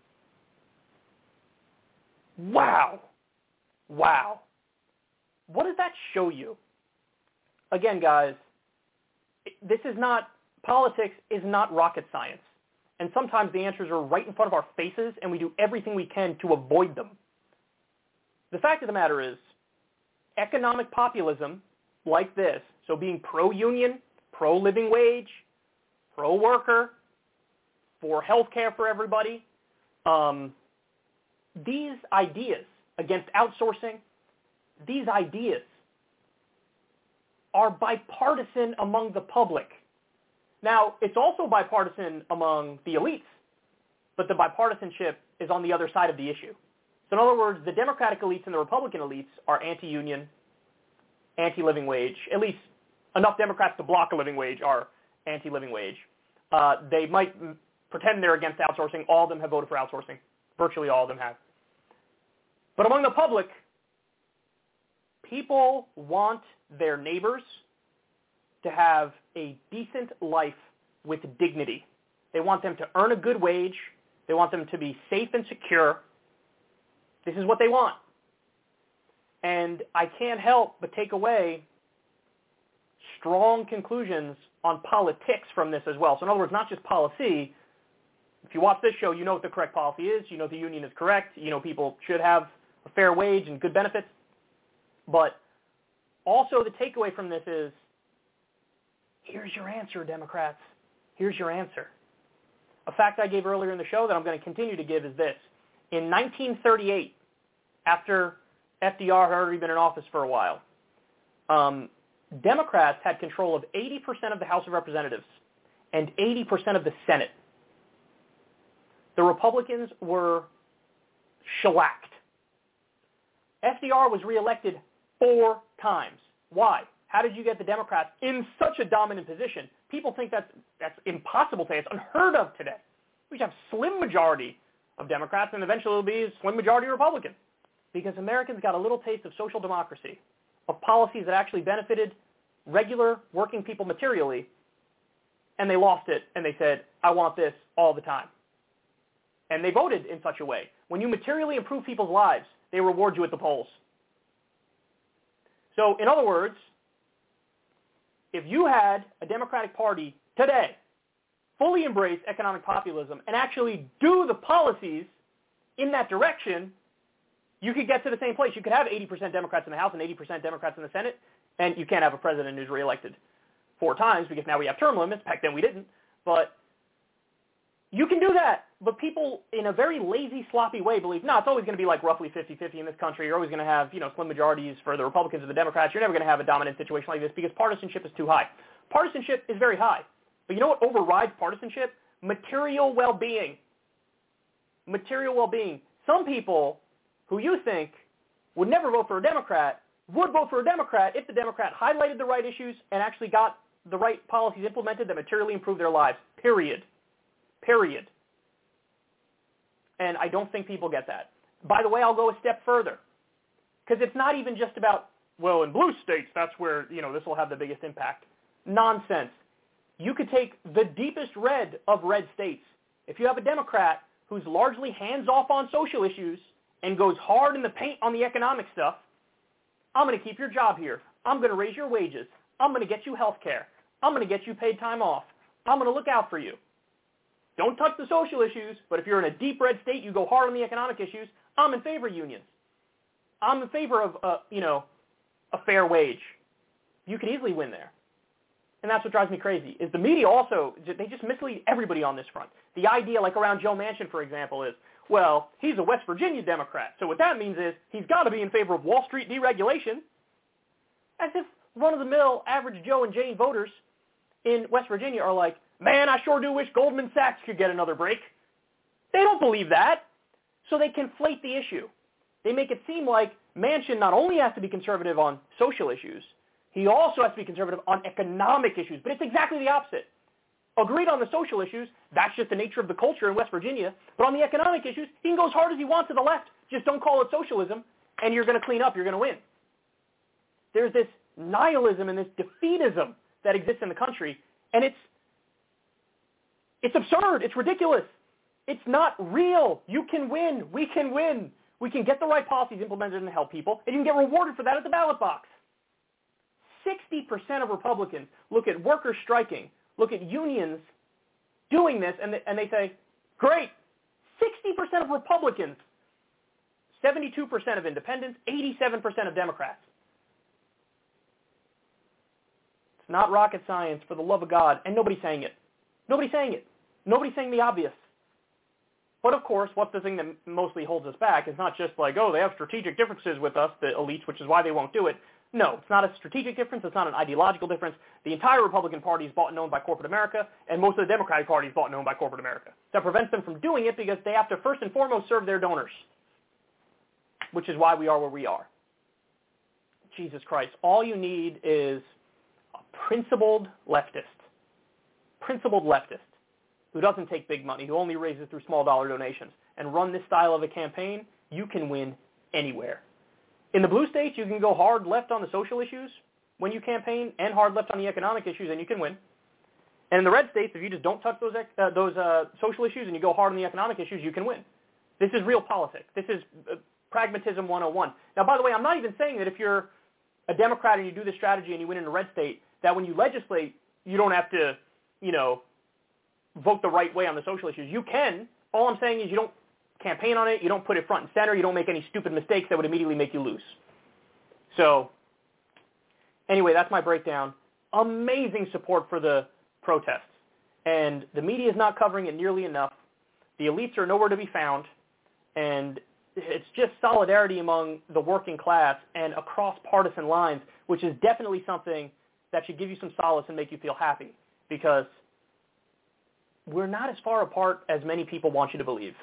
Wow. Wow. What does that show you? Again, guys, this is not, politics is not rocket science. And sometimes the answers are right in front of our faces, and we do everything we can to avoid them. The fact of the matter is, economic populism like this, so being pro-union, pro-living wage, pro-worker, for health care for everybody, um, these ideas against outsourcing, these ideas are bipartisan among the public. Now, it's also bipartisan among the elites, but the bipartisanship is on the other side of the issue. So in other words, the Democratic elites and the Republican elites are anti-union, anti-living wage. At least enough Democrats to block a living wage are anti-living wage. Uh, they might m- pretend they're against outsourcing. All of them have voted for outsourcing. Virtually all of them have. But among the public, people want their neighbors to have a decent life with dignity. They want them to earn a good wage. They want them to be safe and secure. This is what they want. And I can't help but take away strong conclusions on politics from this as well. So in other words, not just policy. If you watch this show, you know what the correct policy is. You know the union is correct. You know people should have a fair wage and good benefits. But also the takeaway from this is, here's your answer, Democrats. Here's your answer. A fact I gave earlier in the show that I'm going to continue to give is this. In nineteen thirty-eight, after F D R had already been in office for a while, um, Democrats had control of eighty percent of the House of Representatives and eighty percent of the Senate. The Republicans were shellacked. F D R was reelected four times. Why? How did you get the Democrats in such a dominant position? People think that's, that's impossible today. It's unheard of today. It We should have slim majority of Democrats, and eventually it'll be a slim majority of Republicans. Because Americans got a little taste of social democracy, of policies that actually benefited regular working people materially, and they lost it, and they said, I want this all the time. And they voted in such a way. When you materially improve people's lives, they reward you at the polls. So, in other words, if you had a Democratic Party today fully embrace economic populism and actually do the policies in that direction, you could get to the same place. You could have eighty percent Democrats in the House and eighty percent Democrats in the Senate, and you can't have a president who's reelected four times because now we have term limits. Back then we didn't. But you can do that. But people, in a very lazy, sloppy way, believe, no, it's always going to be like roughly fifty-fifty in this country. You're always going to have, you know, slim majorities for the Republicans or the Democrats. You're never going to have a dominant situation like this because partisanship is too high. Partisanship is very high. But you know what overrides partisanship? Material well-being. Material well-being. Some people who you think would never vote for a Democrat would vote for a Democrat if the Democrat highlighted the right issues and actually got the right policies implemented that materially improved their lives. Period. Period. And I don't think people get that. By the way, I'll go a step further. Because it's not even just about, well, in blue states, that's where, you know, this will have the biggest impact. Nonsense. You could take the deepest red of red states. If you have a Democrat who's largely hands-off on social issues and goes hard in the paint on the economic stuff, I'm going to keep your job here. I'm going to raise your wages. I'm going to get you health care. I'm going to get you paid time off. I'm going to look out for you. Don't touch the social issues, but if you're in a deep red state, you go hard on the economic issues, I'm in favor of unions. I'm in favor of, uh, you know, a fair wage. You can easily win there. And that's what drives me crazy, is the media also, they just mislead everybody on this front. The idea, like around Joe Manchin, for example, is, well, he's a West Virginia Democrat, so what that means is he's got to be in favor of Wall Street deregulation, as if run-of-the-mill average Joe and Jane voters in West Virginia are like, man, I sure do wish Goldman Sachs could get another break. They don't believe that, so they conflate the issue. They make it seem like Manchin not only has to be conservative on social issues, he also has to be conservative on economic issues, but it's exactly the opposite. Agreed on the social issues, that's just the nature of the culture in West Virginia, but on the economic issues, he can go as hard as he wants to the left. Just don't call it socialism, and you're going to clean up, you're going to win. There's this nihilism and this defeatism that exists in the country, and it's it's absurd. It's ridiculous. It's not real. You can win. We can win. We can get the right policies implemented and help people, and you can get rewarded for that at the ballot box. sixty percent of Republicans look at workers striking, look at unions doing this, and they, and they say, great, sixty percent of Republicans, seventy-two percent of independents, eighty-seven percent of Democrats. It's not rocket science, for the love of God, and nobody's saying it. Nobody's saying it. Nobody's saying the obvious. But of course, what's the thing that mostly holds us back is not just like, oh, they have strategic differences with us, the elites, which is why they won't do it. No, it's not a strategic difference. It's not an ideological difference. The entire Republican Party is bought and owned by corporate America, and most of the Democratic Party is bought and owned by corporate America. That prevents them from doing it because they have to first and foremost serve their donors, which is why we are where we are. Jesus Christ. All you need is a principled leftist, principled leftist who doesn't take big money, who only raises through small dollar donations, and run this style of a campaign. You can win anywhere. In the blue states, you can go hard left on the social issues when you campaign and hard left on the economic issues, and you can win. And in the red states, if you just don't touch those uh, those uh, social issues and you go hard on the economic issues, you can win. This is real politics. This is uh, pragmatism one oh one. Now, by the way, I'm not even saying that if you're a Democrat and you do this strategy and you win in a red state, that when you legislate, you don't have to, you know, vote the right way on the social issues. You can. All I'm saying is you don't campaign on it, you don't put it front and center, you don't make any stupid mistakes that would immediately make you lose. So, anyway, that's my breakdown. Amazing support for the protests. And the media is not covering it nearly enough. The elites are nowhere to be found. And it's just solidarity among the working class and across partisan lines, which is definitely something that should give you some solace and make you feel happy. Because we're not as far apart as many people want you to believe.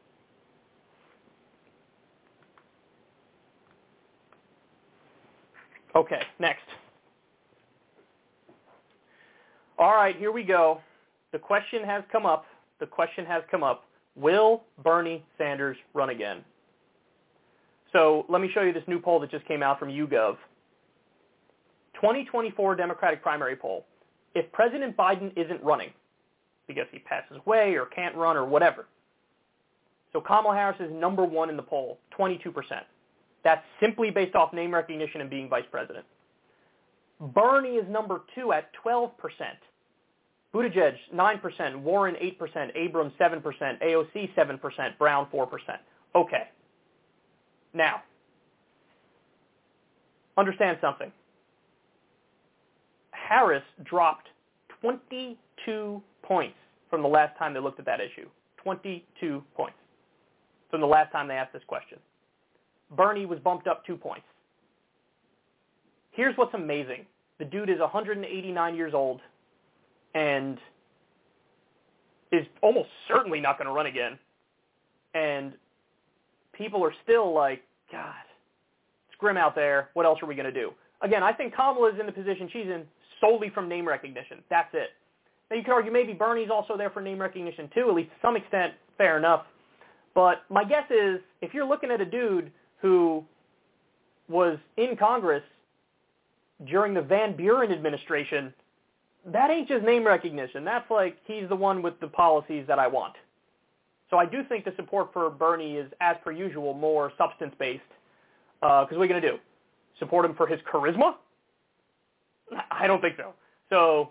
Okay, next. All right, here we go. The question has come up. the question has come up, will Bernie Sanders run again? So let me show you this new poll that just came out from YouGov. twenty twenty-four Democratic primary poll. If President Biden isn't running because he passes away or can't run or whatever, so Kamala Harris is number one in the poll, twenty-two percent. That's simply based off name recognition and being vice president. Bernie is number two at twelve percent. Buttigieg, nine percent. Warren, eight percent. Abrams, seven percent. A O C, seven percent. Brown, four percent. Okay. Now, understand something. Harris dropped twenty-two points from the last time they looked at that issue. twenty-two points from the last time they asked this question. Bernie was bumped up two points. Here's what's amazing. The dude is one hundred eighty-nine years old and is almost certainly not going to run again. And people are still like, God, it's grim out there. What else are we going to do? Again, I think Kamala is in the position she's in solely from name recognition. That's it. Now, you could argue maybe Bernie's also there for name recognition too, at least to some extent. Fair enough. But my guess is if you're looking at a dude who was in Congress during the Van Buren administration, that ain't just name recognition. That's like he's the one with the policies that I want. So I do think the support for Bernie is, as per usual, more substance-based. Because uh, what are we going to do? Support him for his charisma? I don't think so. So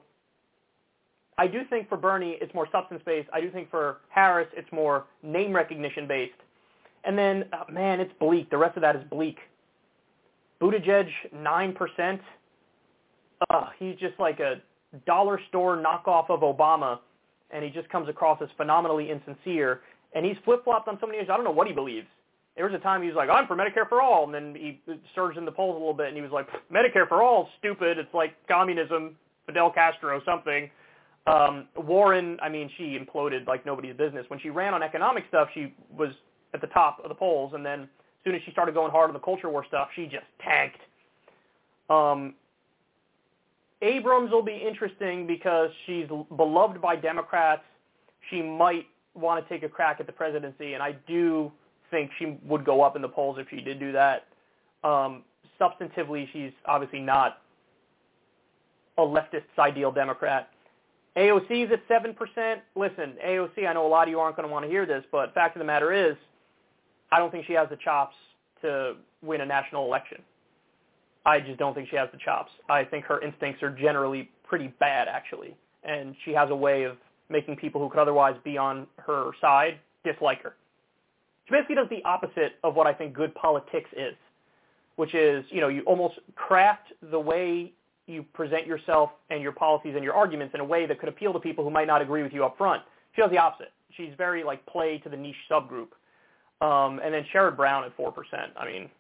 I do think for Bernie it's more substance-based. I do think for Harris it's more name recognition-based. And then, uh, man, it's bleak. The rest of that is bleak. Buttigieg, nine percent. Uh, he's just like a dollar store knockoff of Obama, and he just comes across as phenomenally insincere. And he's flip-flopped on so many issues. I don't know what he believes. There was a time he was like, I'm for Medicare for all, and then he surged in the polls a little bit, and he was like, Medicare for all is stupid. It's like communism, Fidel Castro, something. Um, Warren, I mean, she imploded like nobody's business. When she ran on economic stuff, she was at the top of the polls, and then as soon as she started going hard on the culture war stuff, she just tanked. Um, Abrams will be interesting because she's beloved by Democrats. She might want to take a crack at the presidency, and I do think she would go up in the polls if she did do that. Um, substantively, she's obviously not a leftist ideal Democrat. A O C is at seven percent. Listen, A O C, I know a lot of you aren't going to want to hear this, but fact of the matter is, I don't think she has the chops to win a national election. I just don't think she has the chops. I think her instincts are generally pretty bad, actually, and she has a way of making people who could otherwise be on her side dislike her. She basically does the opposite of what I think good politics is, which is, you know, you almost craft the way you present yourself and your policies and your arguments in a way that could appeal to people who might not agree with you up front. She does the opposite. She's very, like, play to the niche subgroup. Um, and then Sherrod Brown at four percent. I mean,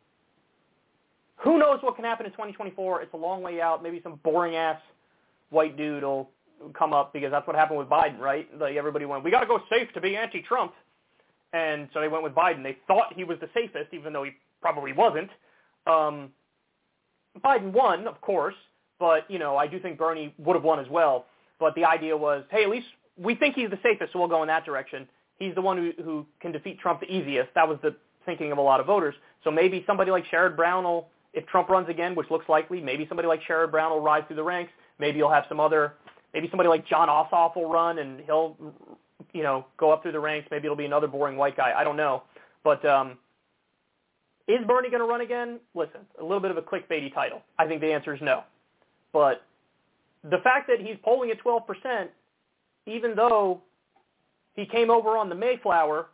who knows what can happen in twenty twenty-four? It's a long way out. Maybe some boring-ass white dude will come up because that's what happened with Biden, right? Like everybody went, we got to go safe to be anti-Trump. And so they went with Biden. They thought he was the safest, even though he probably wasn't. Um, Biden won, of course, but, you know, I do think Bernie would have won as well. But the idea was, hey, at least we think he's the safest, so we'll go in that direction. He's the one who, who can defeat Trump the easiest. That was the thinking of a lot of voters. So maybe somebody like Sherrod Brown will, if Trump runs again, which looks likely, maybe somebody like Sherrod Brown will rise through the ranks. Maybe you'll have some other, maybe somebody like John Ossoff will run and he'll, you know, go up through the ranks. Maybe it'll be another boring white guy. I don't know. But um, is Bernie going to run again? Listen, a little bit of a clickbaity title. I think the answer is no. But the fact that he's polling at twelve percent, even though he came over on the Mayflower,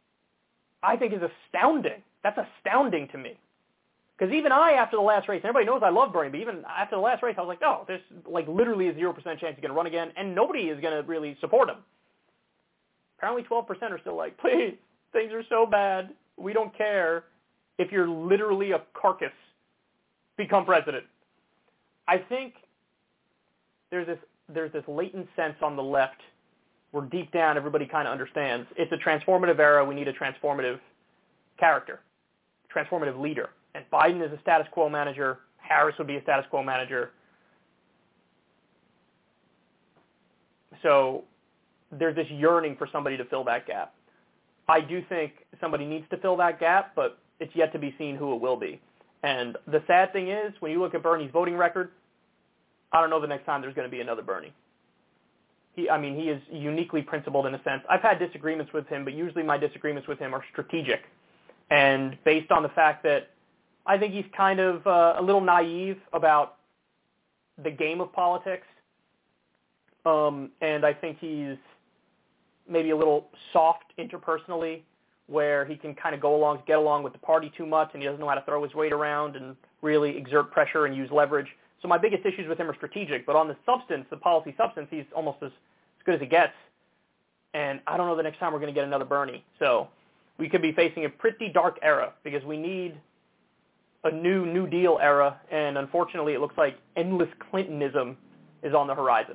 I think is astounding. That's astounding to me. Because even I, after the last race, and everybody knows I love Bernie, but even after the last race, I was like, oh, there's like literally a zero percent chance he's going to run again, and nobody is going to really support him. Apparently twelve percent are still like, please, things are so bad. We don't care if you're literally a carcass. Become president. I think there's this there's this latent sense on the left where deep down everybody kind of understands it's a transformative era. We need a transformative character, transformative leader. And Biden is a status quo manager. Harris would be a status quo manager. So there's this yearning for somebody to fill that gap. I do think somebody needs to fill that gap, but it's yet to be seen who it will be. And the sad thing is, when you look at Bernie's voting record, I don't know the next time there's going to be another Bernie. He, I mean, he is uniquely principled in a sense. I've had disagreements with him, but usually my disagreements with him are strategic. And based on the fact that I think he's kind of uh, a little naive about the game of politics, um, and I think he's maybe a little soft interpersonally, where he can kind of go along, get along with the party too much, and he doesn't know how to throw his weight around and really exert pressure and use leverage. So my biggest issues with him are strategic, but on the substance, the policy substance, he's almost as, as good as it gets. And I don't know the next time we're going to get another Bernie. So we could be facing a pretty dark era because we need a new New Deal era, and unfortunately it looks like endless Clintonism is on the horizon.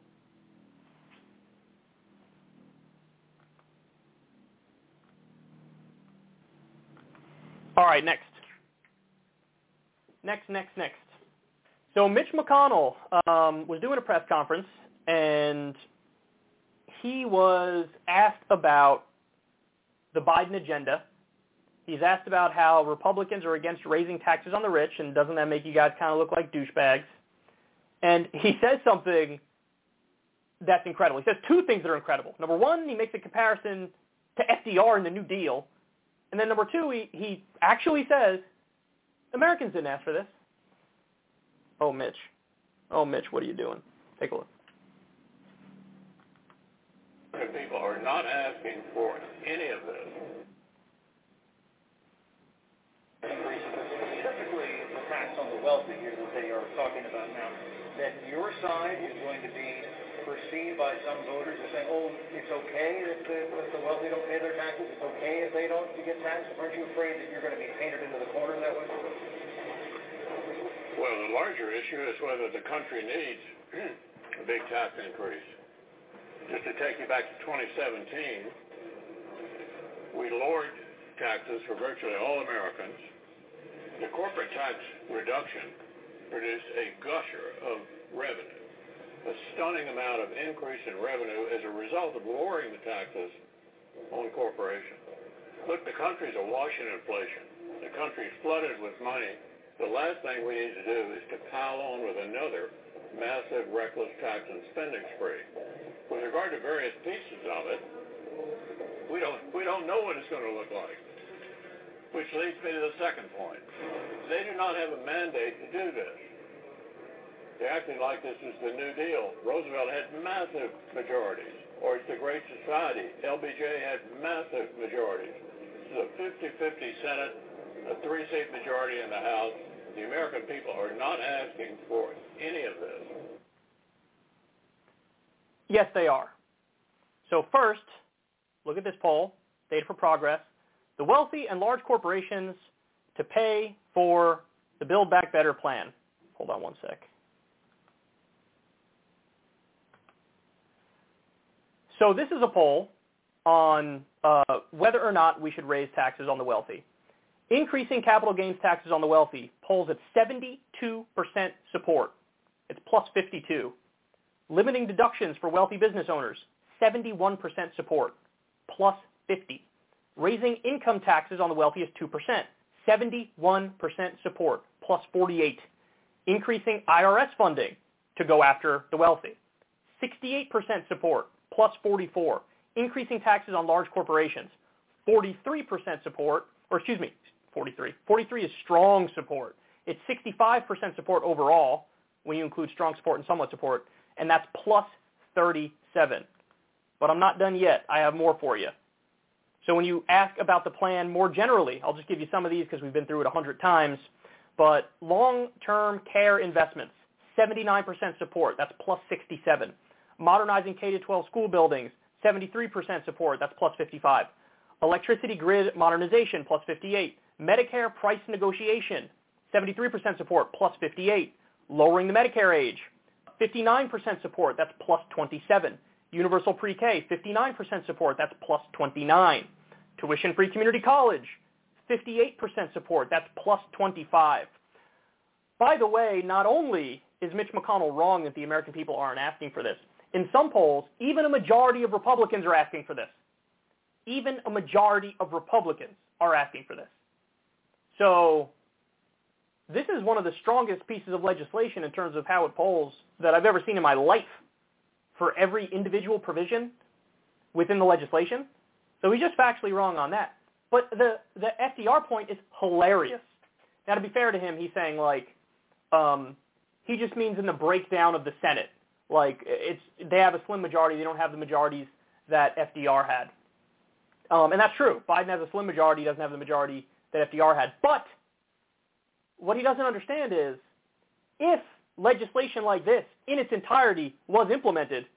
All right, next. Next, next, next. So Mitch McConnell um, was doing a press conference, and he was asked about the Biden agenda. He's asked about how Republicans are against raising taxes on the rich, and doesn't that make you guys kind of look like douchebags? And he says something that's incredible. He says two things that are incredible. Number one, he makes a comparison to F D R and the New Deal. And then number two, he, he actually says, Americans didn't ask for this. Oh, Mitch. Oh, Mitch, what are you doing? Take a look. People are not asking for any of this. Specifically, the tax on the wealthy here that they are talking about now, that your side is going to be perceived by some voters as saying, oh, it's okay if the, if the wealthy don't pay their taxes, it's okay if they don't get taxed. Aren't you afraid that you're going to be painted into the corner that way? Well, the larger issue is whether the country needs a big tax increase. Just to take you back to twenty seventeen, we lowered taxes for virtually all Americans. The corporate tax reduction produced a gusher of revenue, a stunning amount of increase in revenue as a result of lowering the taxes on corporations. Look, the country's awash in inflation. The country's flooded with money. The last thing we need to do is to pile on with another massive, reckless tax and spending spree. With regard to various pieces of it, we don't we don't know what it's going to look like. Which leads me to the second point. They do not have a mandate to do this. They're acting like this is the New Deal. Roosevelt had massive majorities. Or it's the Great Society. L B J had massive majorities. This is a fifty-fifty Senate, a three-seat majority in the House. The American people are not asking for any of this. Yes, they are. So first, look at this poll, Data for Progress. The wealthy and large corporations to pay for the Build Back Better plan. Hold on one sec. So this is a poll on uh, whether or not we should raise taxes on the wealthy. Increasing capital gains taxes on the wealthy polls at seventy-two percent support. It's plus fifty-two. Limiting deductions for wealthy business owners, seventy-one percent support, plus fifty. Raising income taxes on the wealthy is two percent, seventy-one percent support, plus forty-eight. Increasing I R S funding to go after the wealthy, sixty-eight percent support, plus forty-four. Increasing taxes on large corporations, forty-three percent support, or excuse me, forty-three. forty-three is strong support. It's sixty-five percent support overall when you include strong support and somewhat support, and that's plus thirty-seven. But I'm not done yet. I have more for you. So when you ask about the plan more generally, I'll just give you some of these because we've been through it a hundred times, but long-term care investments, seventy-nine percent support, that's plus sixty-seven. Modernizing K through twelve school buildings, seventy-three percent support, that's plus fifty-five. Electricity grid modernization, plus fifty-eight. Medicare price negotiation, seventy-three percent support, plus fifty-eight. Lowering the Medicare age, fifty-nine percent support, that's plus twenty-seven. Universal pre-K, fifty-nine percent support, that's plus twenty-nine. Tuition-free community college, fifty-eight percent support, that's plus twenty-five. By the way, not only is Mitch McConnell wrong that the American people aren't asking for this, in some polls, even a majority of Republicans are asking for this. Even a majority of Republicans are asking for this. So this is one of the strongest pieces of legislation in terms of how it polls that I've ever seen in my life for every individual provision within the legislation. So he's just factually wrong on that. But the, the F D R point is hilarious. Now, to be fair to him, he's saying, like, um, he just means in the breakdown of the Senate. Like, it's they have a slim majority. They don't have the majorities that F D R had. Um, and that's true. Biden has a slim majority. He doesn't have the majority that F D R had. But what he doesn't understand is if legislation like this in its entirety was implemented,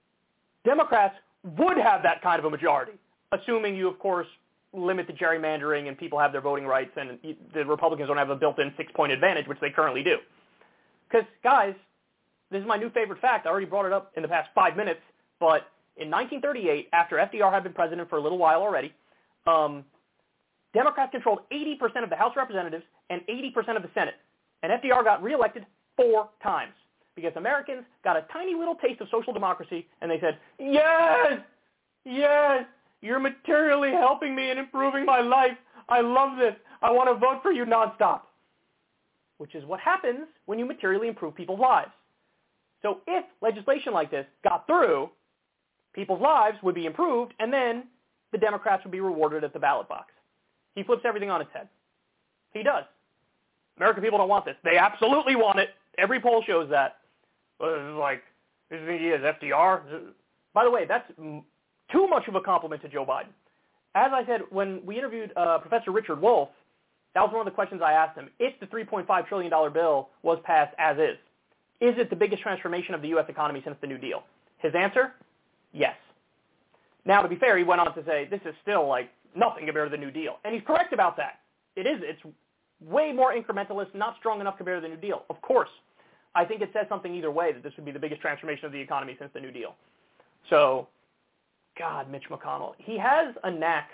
Democrats would have that kind of a majority, assuming you, of course, limit the gerrymandering and people have their voting rights and the Republicans don't have a built-in six-point advantage, which they currently do. Because, guys, this is my new favorite fact. I already brought it up in the past five minutes, but in nineteen thirty-eight, after F D R had been president for a little while already, um, Democrats controlled eighty percent of the House of Representatives and eighty percent of the Senate. And F D R got reelected four times because Americans got a tiny little taste of social democracy, and they said, yes, yes, you're materially helping me and improving my life. I love this. I want to vote for you nonstop, which is what happens when you materially improve people's lives. So if legislation like this got through, people's lives would be improved, and then the Democrats would be rewarded at the ballot box. He flips everything on its head. He does. American people don't want this. They absolutely want it. Every poll shows that. It's like, this is he is F D R. By the way, that's too much of a compliment to Joe Biden. As I said, when we interviewed uh, Professor Richard Wolff, that was one of the questions I asked him. If the three point five trillion dollars bill was passed as is, is it the biggest transformation of the U S economy since the New Deal? His answer, yes. Now, to be fair, he went on to say, this is still like nothing compared to the New Deal. And he's correct about that. It is. It's way more incrementalist, not strong enough compared to the New Deal. Of course, I think it says something either way that this would be the biggest transformation of the economy since the New Deal. So, God, Mitch McConnell, he has a knack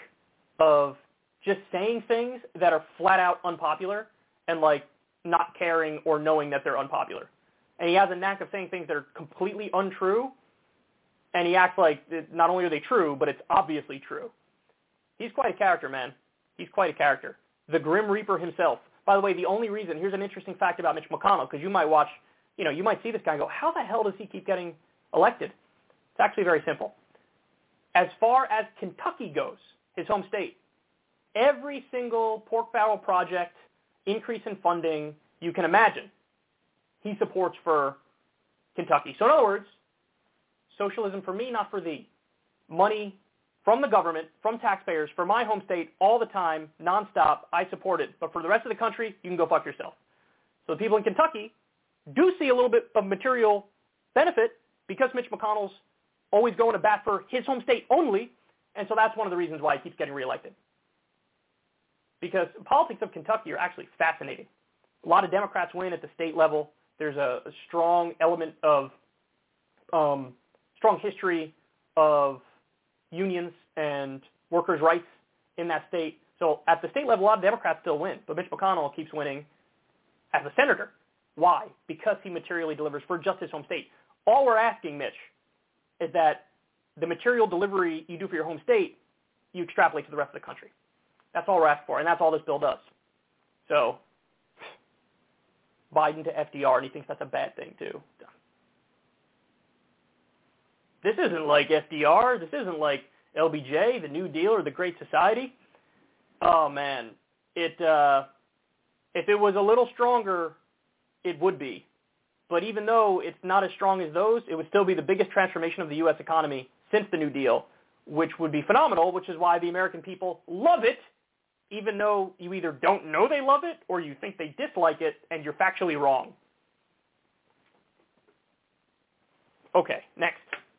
of just saying things that are flat out unpopular and like not caring or knowing that they're unpopular. And he has a knack of saying things that are completely untrue, and he acts like not only are they true, but it's obviously true. He's quite a character, man. He's quite a character. The Grim Reaper himself. By the way, the only reason, here's an interesting fact about Mitch McConnell, because you might watch, you know, you might see this guy and go, how the hell does he keep getting elected? It's actually very simple. As far as Kentucky goes, his home state, every single pork barrel project, increase in funding you can imagine, he supports for Kentucky. So in other words, socialism for me, not for thee. Money from the government, from taxpayers, for my home state, all the time, nonstop, I support it. But for the rest of the country, you can go fuck yourself. So the people in Kentucky do see a little bit of material benefit because Mitch McConnell's always going to bat for his home state only, and so that's one of the reasons why he keeps getting reelected. Because politics of Kentucky are actually fascinating. A lot of Democrats win at the state level. There's a, a strong element of, um, strong history of unions and workers' rights in that state. So at the state level, a lot of Democrats still win, but Mitch McConnell keeps winning as a senator. Why? Because he materially delivers for just his home state. All we're asking, Mitch, is that the material delivery you do for your home state, you extrapolate to the rest of the country. That's all we're asking for, and that's all this bill does. So Biden to F D R, and he thinks that's a bad thing, too. This isn't like F D R. This isn't like L B J, the New Deal, or the Great Society. Oh, man. It uh, if it was a little stronger, it would be. But even though it's not as strong as those, it would still be the biggest transformation of the U S economy since the New Deal, which would be phenomenal, which is why the American people love it, even though you either don't know they love it or you think they dislike it, and you're factually wrong. Okay, next.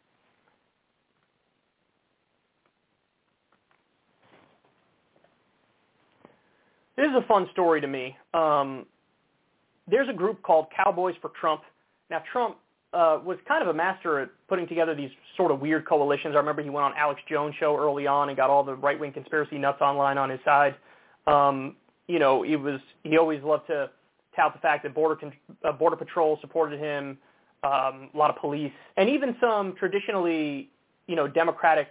This is a fun story to me. Um, there's a group called Cowboys for Trump. Now, Trump uh, was kind of a master at putting together these sort of weird coalitions. I remember he went on Alex Jones' show early on and got all the right-wing conspiracy nuts online on his side. Um, you know, he was he always loved to tout the fact that Border con- uh, Border Patrol supported him. um, a lot of police, and even some traditionally, you know, Democratic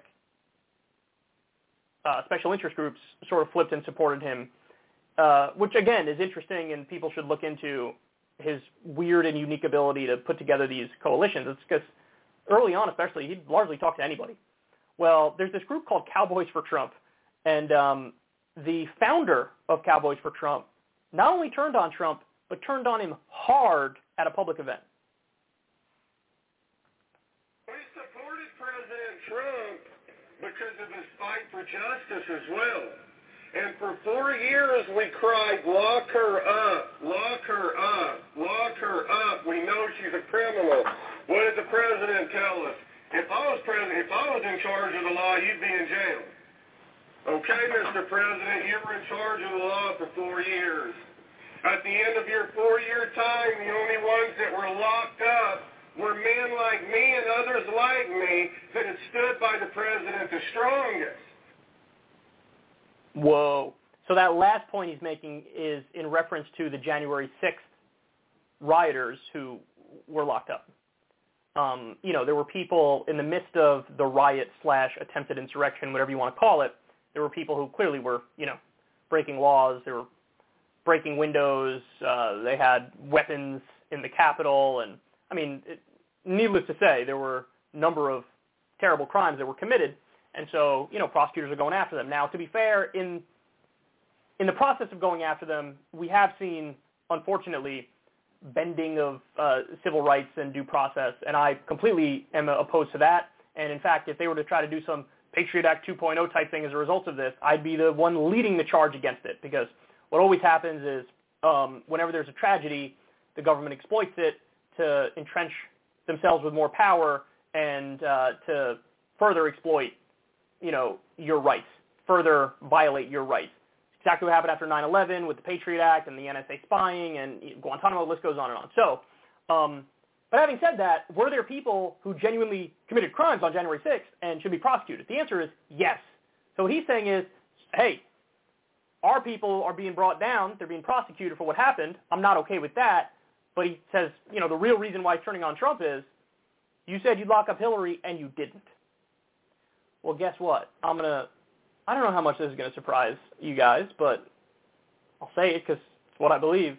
uh, special interest groups sort of flipped and supported him, uh, which, again, is interesting, and people should look into his weird and unique ability to put together these coalitions. It's because early on, especially, he'd largely talk to anybody. Well, there's this group called Cowboys for Trump, and um, the founder of Cowboys for Trump not only turned on Trump, but turned on him hard at a public event. We supported President Trump because of his fight for justice as well. And for four years we cried, lock her up, lock her up, lock her up. We know she's a criminal. What did the president tell us? If I was president, if I was in charge of the law, you'd be in jail. Okay, Mister President, you were in charge of the law for four years. At the end of your four-year time, the only ones that were locked up were men like me and others like me that had stood by the president the strongest. Whoa. So that last point he's making is in reference to the January sixth rioters who were locked up. Um, you know, there were people in the midst of the riot slash attempted insurrection, whatever you want to call it. There were people who clearly were, you know, breaking laws. They were breaking windows. Uh, they had weapons in the Capitol. And, I mean, it, needless to say, there were a number of terrible crimes that were committed. And so, you know, prosecutors are going after them. Now, to be fair, in in the process of going after them, we have seen, unfortunately, bending of uh, civil rights and due process, and I completely am opposed to that. And in fact, if they were to try to do some Patriot Act two point oh type thing as a result of this, I'd be the one leading the charge against it, because what always happens is um, whenever there's a tragedy, the government exploits it to entrench themselves with more power and uh, to further exploit, you know, your rights, further violate your rights. Exactly what happened after nine eleven with the Patriot Act and the N S A spying and Guantanamo, the list goes on and on. So, um, but having said that, were there people who genuinely committed crimes on January sixth and should be prosecuted? The answer is yes. So what he's saying is, hey, our people are being brought down. They're being prosecuted for what happened. I'm not okay with that. But he says, you know, the real reason why he's turning on Trump is you said you'd lock up Hillary and you didn't. Well, guess what? I'm going to, I don't know how much this is going to surprise you guys, but I'll say it because it's what I believe.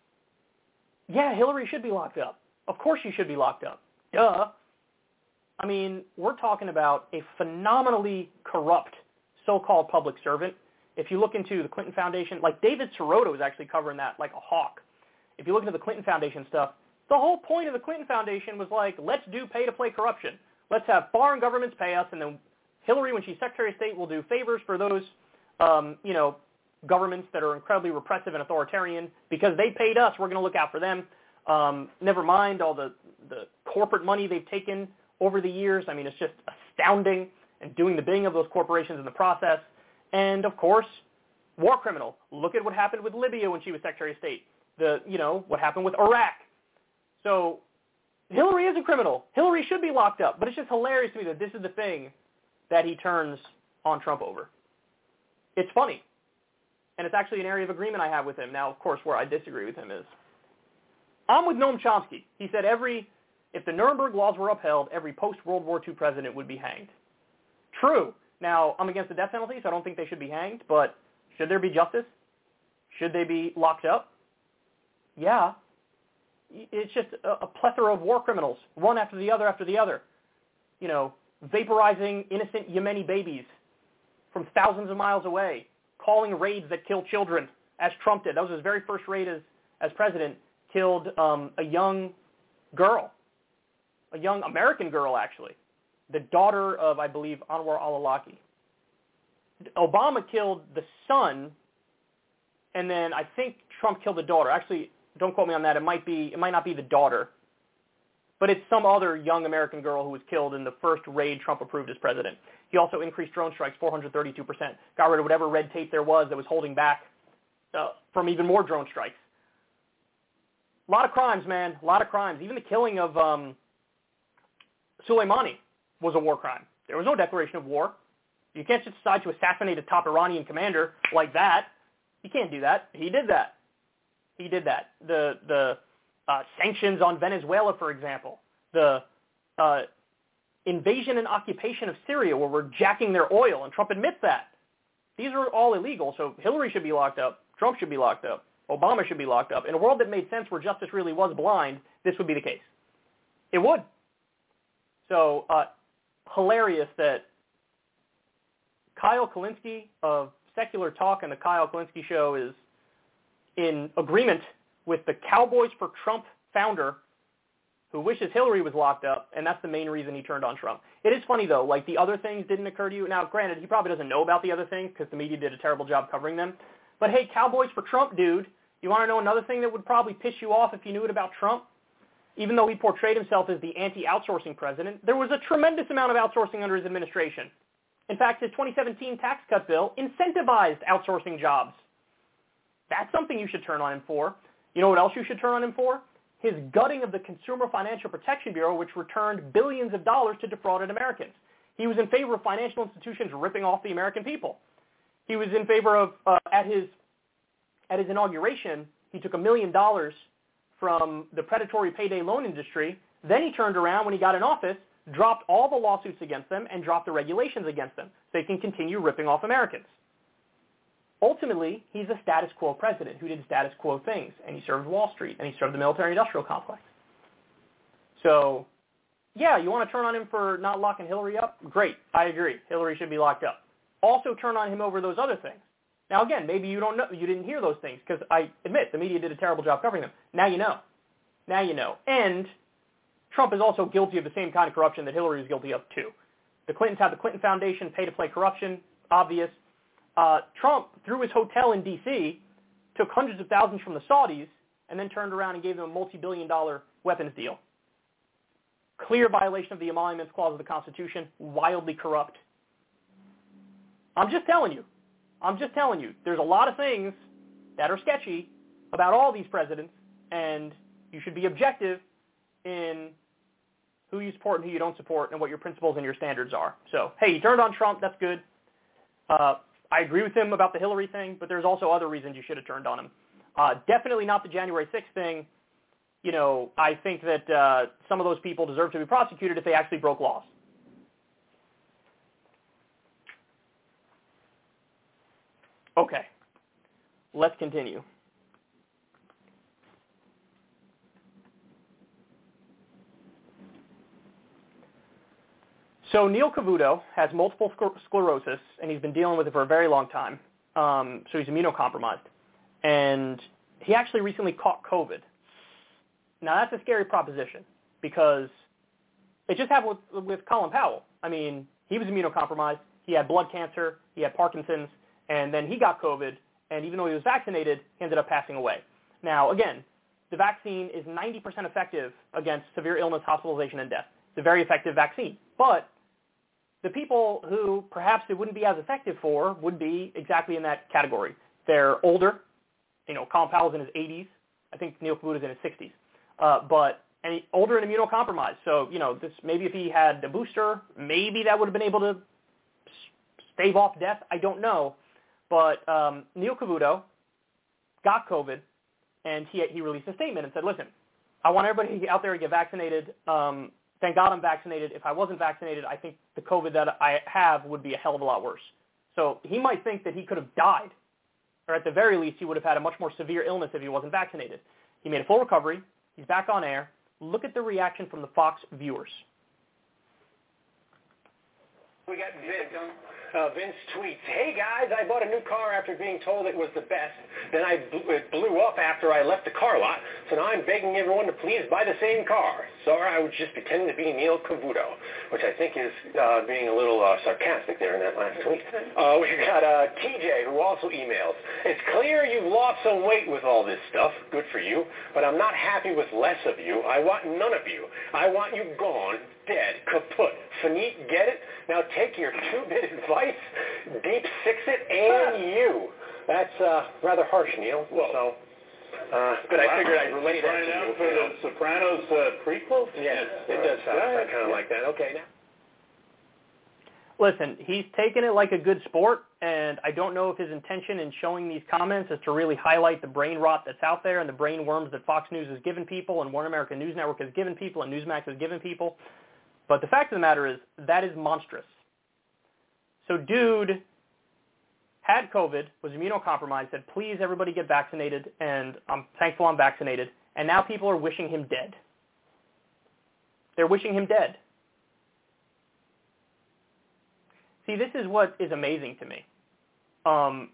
Yeah, Hillary should be locked up. Of course she should be locked up. Duh. I mean, we're talking about a phenomenally corrupt so-called public servant. If you look into the Clinton Foundation, like David Sirota was actually covering that like a hawk. If you look into the Clinton Foundation stuff, the whole point of the Clinton Foundation was like, let's do pay-to-play corruption. Let's have foreign governments pay us, and then Hillary, when she's Secretary of State, will do favors for those, um, you know, governments that are incredibly repressive and authoritarian. Because they paid us, we're going to look out for them. Um, never mind all the, the corporate money they've taken over the years. I mean, it's just astounding, and doing the bidding of those corporations in the process. And, of course, war criminal. Look at what happened with Libya when she was Secretary of State. The, you know, what happened with Iraq. So Hillary is a criminal. Hillary should be locked up. But it's just hilarious to me that this is the thing that he turns on Trump over. It's funny. And it's actually an area of agreement I have with him. Now, of course, where I disagree with him is, I'm with Noam Chomsky. He said every, if the Nuremberg laws were upheld, every post-World War Two president would be hanged. True. Now, I'm against the death penalty, so I don't think they should be hanged, but should there be justice? Should they be locked up? Yeah. It's just a, a plethora of war criminals, one after the other after the other. You know, vaporizing innocent Yemeni babies from thousands of miles away, calling raids that kill children, as Trump did. That was his very first raid as, as president, killed um, a young girl, a young American girl, actually, the daughter of, I believe, Anwar al-Awlaki. Obama killed the son, and then I think Trump killed the daughter. Actually, don't quote me on that. It might be, it might not be the daughter, but it's some other young American girl who was killed in the first raid Trump approved as president. He also increased drone strikes four hundred thirty-two percent, got rid of whatever red tape there was that was holding back uh, from even more drone strikes. A lot of crimes, man, a lot of crimes. Even the killing of um, Soleimani was a war crime. There was no declaration of war. You can't just decide to assassinate a top Iranian commander like that. You can't do that. He did that. He did that. The the uh, sanctions on Venezuela, for example, the uh, invasion and occupation of Syria, where we're jacking their oil, and Trump admits that. These are all illegal, so Hillary should be locked up, Trump should be locked up, Obama should be locked up. In a world that made sense where justice really was blind, this would be the case. It would. So, uh, hilarious that Kyle Kulinski of Secular Talk and the Kyle Kulinski Show is in agreement with the Cowboys for Trump founder who wishes Hillary was locked up, and that's the main reason he turned on Trump. It is funny, though, like the other things didn't occur to you. Now, granted, he probably doesn't know about the other things because the media did a terrible job covering them. But hey, Cowboys for Trump, dude, you want to know another thing that would probably piss you off if you knew it about Trump? Even though he portrayed himself as the anti-outsourcing president, there was a tremendous amount of outsourcing under his administration. In fact, his twenty seventeen tax cut bill incentivized outsourcing jobs. That's something you should turn on him for. You know what else you should turn on him for? His gutting of the Consumer Financial Protection Bureau, which returned billions of dollars to defrauded Americans. He was in favor of financial institutions ripping off the American people. He was in favor of, uh, at his at his inauguration, he took a million dollars from the predatory payday loan industry. Then he turned around when he got in office, dropped all the lawsuits against them, and dropped the regulations against them so they can continue ripping off Americans. Ultimately, he's a status quo president who did status quo things, and he served Wall Street, and he served the military-industrial complex. So, yeah, you want to turn on him for not locking Hillary up? Great, I agree. Hillary should be locked up. Also turn on him over those other things. Now, again, maybe you don't know, you didn't hear those things, because I admit the media did a terrible job covering them. Now you know. Now you know. And Trump is also guilty of the same kind of corruption that Hillary was guilty of, too. The Clintons had the Clinton Foundation, pay-to-play corruption, obvious. Uh, Trump, through his hotel in D C, took hundreds of thousands from the Saudis and then turned around and gave them a multi-billion dollar weapons deal. Clear violation of the Emoluments Clause of the Constitution, wildly corrupt. I'm just telling you. I'm just telling you. There's a lot of things that are sketchy about all these presidents, and you should be objective in who you support and who you don't support and what your principles and your standards are. So, hey, you turned on Trump. That's good. Uh, I agree with him about the Hillary thing, but there's also other reasons you should have turned on him. Uh, definitely not the January sixth thing. You know, I think that uh, some of those people deserve to be prosecuted if they actually broke laws. Okay, let's continue. So Neil Cavuto has multiple sclerosis, and he's been dealing with it for a very long time. Um, so he's immunocompromised. And he actually recently caught COVID. Now, that's a scary proposition because it just happened with, with Colin Powell. I mean, he was immunocompromised. He had blood cancer. He had Parkinson's. And then he got COVID. And even though he was vaccinated, he ended up passing away. Now, again, the vaccine is ninety percent effective against severe illness, hospitalization, and death. It's a very effective vaccine. But the people who perhaps it wouldn't be as effective for would be exactly in that category. They're older. You know, Colin Powell's in his eighties. I think Neil Cavuto's in his sixties. Uh, but and he, older and immunocompromised. So, you know, this maybe if he had a booster, maybe that would have been able to stave off death. I don't know. But um, Neil Cavuto got COVID, and he he released a statement and said, listen, I want everybody out there to get vaccinated. Um, thank God I'm vaccinated. If I wasn't vaccinated, I think the COVID that I have would be a hell of a lot worse. So he might think that he could have died, or at the very least, he would have had a much more severe illness if he wasn't vaccinated. He made a full recovery. He's back on air. Look at the reaction from the Fox viewers. We got Vince. Uh, Vince tweets, hey guys, I bought a new car after being told it was the best. Then I blew, it blew up after I left the car lot, so now I'm begging everyone to please buy the same car. Sorry, I was just pretending to be Neil Cavuto, which I think is uh, being a little uh, sarcastic there in that last tweet. Uh, we got uh, T J, who also emails, it's clear you've lost some weight with all this stuff. Good for you. But I'm not happy with less of you. I want none of you. I want you gone. Dead, kaput, finite, get it? Now take your two-bit advice, deep six it, and you. That's uh, rather harsh, Neil. Whoa. So, uh, but I figured I'd relate that to you. For the Sopranos uh, prequel? Yeah, it does sound kind of like that. Okay, now. Listen, he's taken it like a good sport, and I don't know if his intention in showing these comments is to really highlight the brain rot that's out there and the brain worms that Fox News has given people and One American News Network has given people and Newsmax has given people. But the fact of the matter is, that is monstrous. So dude had COVID, was immunocompromised, said, please everybody get vaccinated, and I'm thankful I'm vaccinated, and now people are wishing him dead. They're wishing him dead. See, this is what is amazing to me. Um,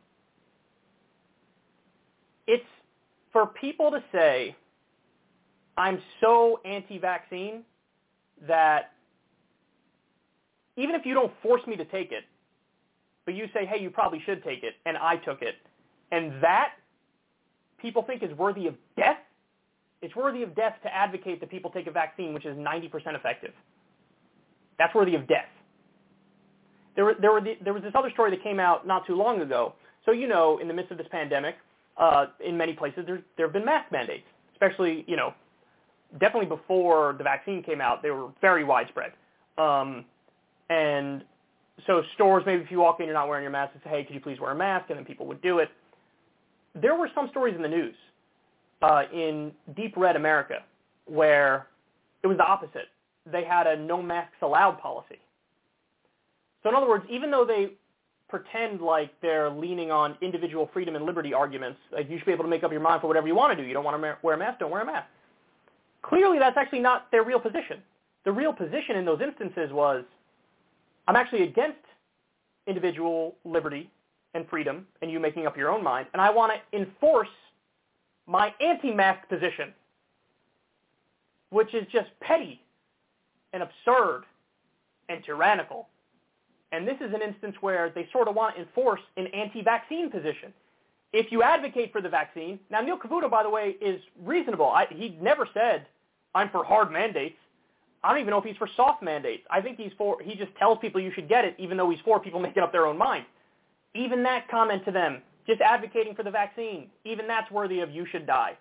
it's for people to say, I'm so anti-vaccine that even if you don't force me to take it, but you say, hey, you probably should take it, and I took it, and that people think is worthy of death, it's worthy of death to advocate that people take a vaccine which is ninety percent effective. That's worthy of death. There, were, there, were the, there was this other story that came out not too long ago. So, you know, in the midst of this pandemic, uh, in many places there, there have been mask mandates, especially, you know, definitely before the vaccine came out, they were very widespread. Um, and so stores, maybe if you walk in, you're not wearing your mask, and say, hey, could you please wear a mask? And then people would do it. There were some stories in the news uh, in deep red America where it was the opposite. They had a no masks allowed policy. So in other words, even though they pretend like they're leaning on individual freedom and liberty arguments, like you should be able to make up your mind for whatever you want to do. You don't want to wear a mask, don't wear a mask. Clearly that's actually not their real position. The real position in those instances was, I'm actually against individual liberty and freedom and you making up your own mind, and I want to enforce my anti-mask position, which is just petty and absurd and tyrannical. And this is an instance where they sort of want to enforce an anti-vaccine position. If you advocate for the vaccine, now Neil Cavuto, by the way, is reasonable. I, he never said, I'm for hard mandates. I don't even know if he's for soft mandates. I think he's for, he just tells people you should get it, even though he's for people making up their own mind. Even that comment to them, just advocating for the vaccine, even that's worthy of you should die.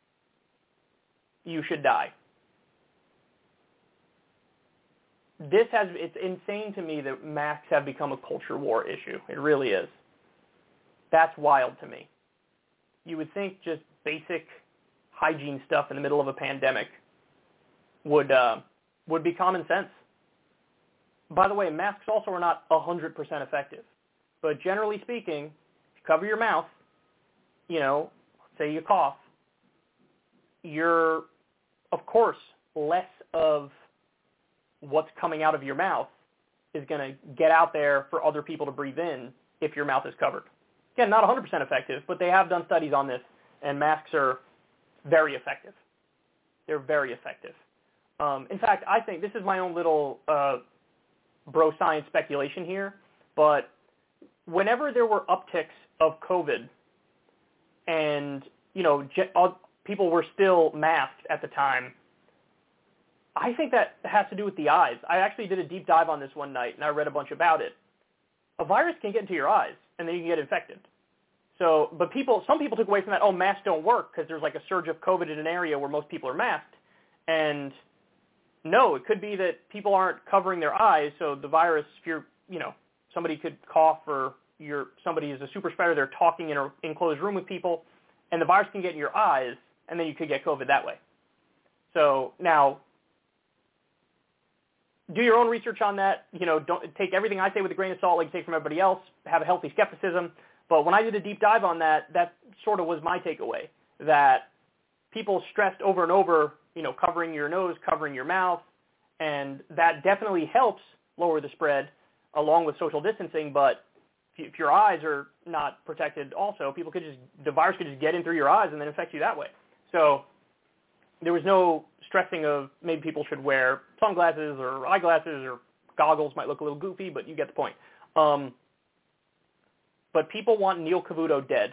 You should die. This has, it's insane to me that masks have become a culture war issue. It really is. That's wild to me. You would think just basic hygiene stuff in the middle of a pandemic would uh, would be common sense. By the way, masks also are not one hundred percent effective. But generally speaking, if you cover your mouth, you know, say you cough, you're, of course, less of what's coming out of your mouth is going to get out there for other people to breathe in if your mouth is covered. Again, not one hundred percent effective, but they have done studies on this, and masks are very effective. They're very effective. Um, in fact, I think this is my own little uh, bro science speculation here, but whenever there were upticks of COVID and, you know, je- uh, people were still masked at the time, I think that has to do with the eyes. I actually did a deep dive on this one night, and I read a bunch about it. A virus can get into your eyes, and then you can get infected. So, but people, some people took away from that, oh, masks don't work because there's like a surge of COVID in an area where most people are masked. And no, it could be that people aren't covering their eyes, so the virus, if you're, you know, somebody could cough or you're, somebody is a super spreader, they're talking in an enclosed room with people, and the virus can get in your eyes, and then you could get COVID that way. So now, do your own research on that. You know, don't take everything I say with a grain of salt like you take from everybody else. Have a healthy skepticism. But when I did a deep dive on that, that sort of was my takeaway, that people stressed over and over, you know, covering your nose, covering your mouth, and that definitely helps lower the spread along with social distancing. But if your eyes are not protected also, people could just, the virus could just get in through your eyes and then infect you that way. So there was no stressing of maybe people should wear sunglasses or eyeglasses or goggles. Might look a little goofy, but you get the point. Um, but people want Neil Cavuto dead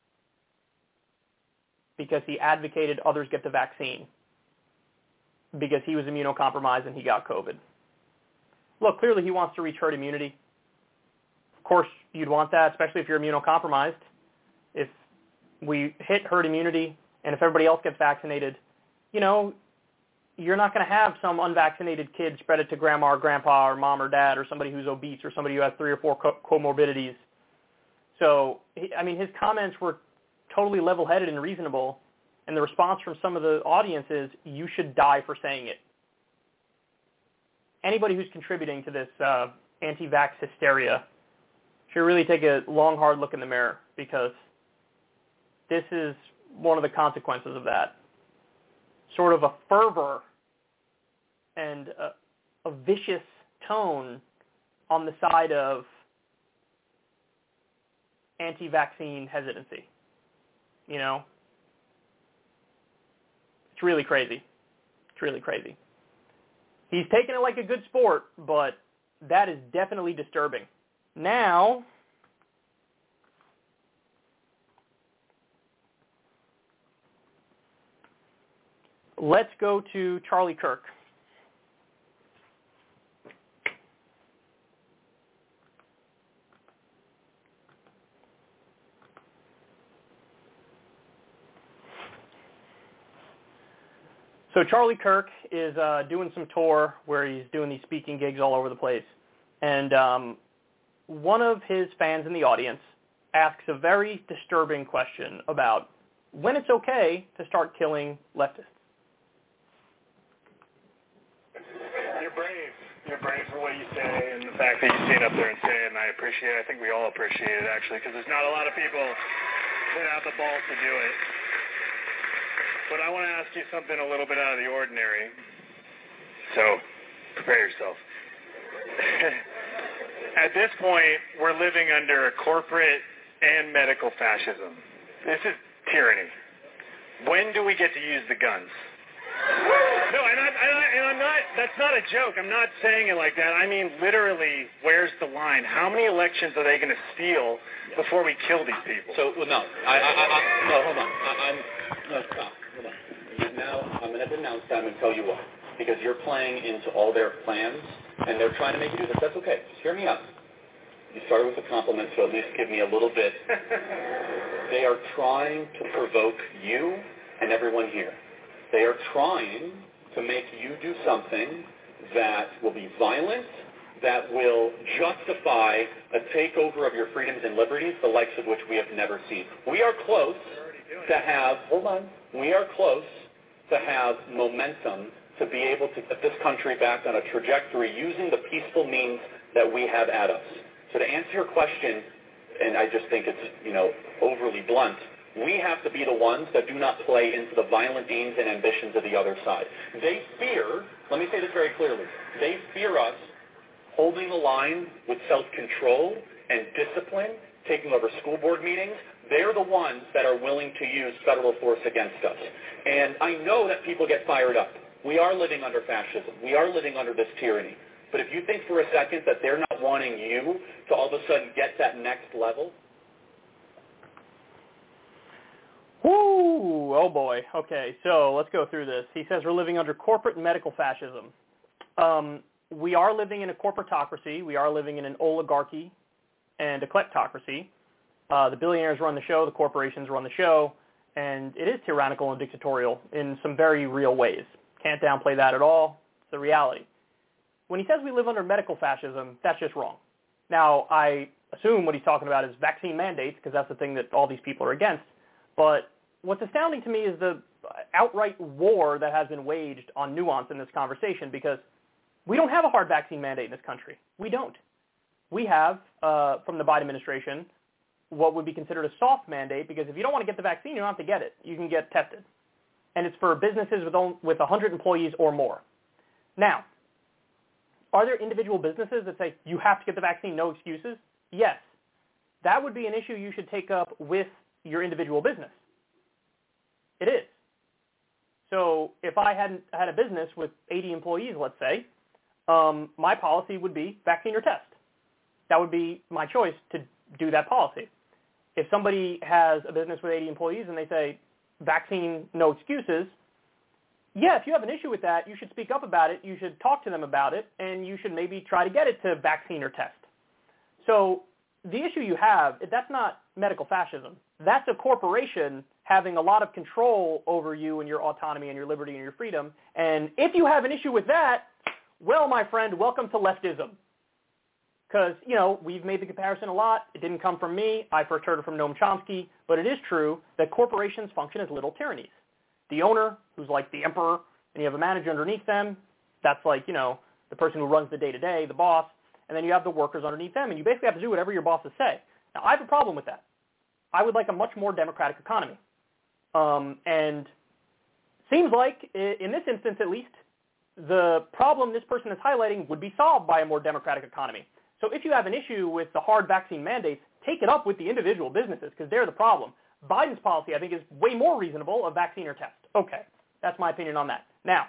because he advocated others get the vaccine because he was immunocompromised and he got COVID. Look, clearly he wants to reach herd immunity. Of course, you'd want that, especially if you're immunocompromised. If we hit herd immunity and if everybody else gets vaccinated, you know, you're not going to have some unvaccinated kid spread it to grandma or grandpa or mom or dad or somebody who's obese or somebody who has three or four co- comorbidities. So, I mean, his comments were totally level-headed and reasonable, and the response from some of the audience is, you should die for saying it. Anybody who's contributing to this uh, anti-vax hysteria should really take a long, hard look in the mirror, because this is one of the consequences of that. Sort of a fervor and a, a vicious tone on the side of anti-vaccine hesitancy. You know? It's really crazy. It's really crazy. He's taking it like a good sport, but that is definitely disturbing. Now, let's go to Charlie Kirk. So Charlie Kirk is uh, doing some tour where he's doing these speaking gigs all over the place. And um, one of his fans in the audience asks a very disturbing question about when it's okay to start killing leftists. You're brave. You're brave for what you say, and the fact that you stand up there and say it, and I appreciate it. I think we all appreciate it, actually, because there's not a lot of people that have the balls to do it. But I want to ask you something a little bit out of the ordinary. So, prepare yourself. At this point, we're living under corporate and medical fascism. This is tyranny. When do we get to use the guns? No, and, I, and, I, and I'm not, that's not a joke. I'm not saying it like that. I mean, literally, where's the line? How many elections are they going to steal before we kill these people? So, well, no. I, I, I, no, hold on. I, I'm, no, stop. Hold on. Now, I'm going to denounce them and tell you why. Because you're playing into all their plans, and they're trying to make you do this. That's okay. Just hear me out. You started with a compliment, so at least give me a little bit. They are trying to provoke you and everyone here. They are trying to make you do something that will be violent, that will justify a takeover of your freedoms and liberties, the likes of which we have never seen. We are close to have, hold on, we are close to have momentum to be able to get this country back on a trajectory using the peaceful means that we have at us. So to answer your question, and I just think it's, you know, overly blunt, we have to be the ones that do not play into the violent aims and ambitions of the other side. They fear, let me say this very clearly, they fear us holding the line with self-control and discipline, taking over school board meetings. They're the ones that are willing to use federal force against us. And I know that people get fired up. We are living under fascism. We are living under this tyranny. But if you think for a second that they're not wanting you to all of a sudden get that next level. Whoo! Oh boy. Okay, so let's go through this. He says we're living under corporate and medical fascism. Um, we are living in a corporatocracy. We are living in an oligarchy and a kleptocracy. Uh, the billionaires run the show. The corporations run the show. And it is tyrannical and dictatorial in some very real ways. Can't downplay that at all. It's the reality. When he says we live under medical fascism, that's just wrong. Now, I assume what he's talking about is vaccine mandates, because that's the thing that all these people are against. But what's astounding to me is the outright war that has been waged on nuance in this conversation, because we don't have a hard vaccine mandate in this country. We don't. We have, uh, from the Biden administration, what would be considered a soft mandate, because if you don't want to get the vaccine, you don't have to get it. You can get tested. And it's for businesses with on, with one hundred employees or more. Now, are there individual businesses that say, you have to get the vaccine, no excuses? Yes. That would be an issue you should take up with your individual business. It is. So if I hadn't had a business with eighty employees, let's say, um, my policy would be vaccine or test. That would be my choice to do that policy. If somebody has a business with eighty employees and they say, vaccine, no excuses, yeah, if you have an issue with that, you should speak up about it, you should talk to them about it, and you should maybe try to get it to vaccine or test. So the issue you have, that's not medical fascism. That's a corporation having a lot of control over you and your autonomy and your liberty and your freedom. And if you have an issue with that, well, my friend, welcome to leftism. Because, you know, we've made the comparison a lot. It didn't come from me. I first heard it from Noam Chomsky. But it is true that corporations function as little tyrannies. The owner, who's like the emperor, and you have a manager underneath them, that's like, you know, the person who runs the day-to-day, the boss, and then you have the workers underneath them, and you basically have to do whatever your bosses say. Now, I have a problem with that. I would like a much more democratic economy. Um, and seems like, in this instance at least, the problem this person is highlighting would be solved by a more democratic economy. So if you have an issue with the hard vaccine mandates, take it up with the individual businesses because they're the problem. Biden's policy, I think, is way more reasonable, a vaccine or test. Okay, that's my opinion on that. Now,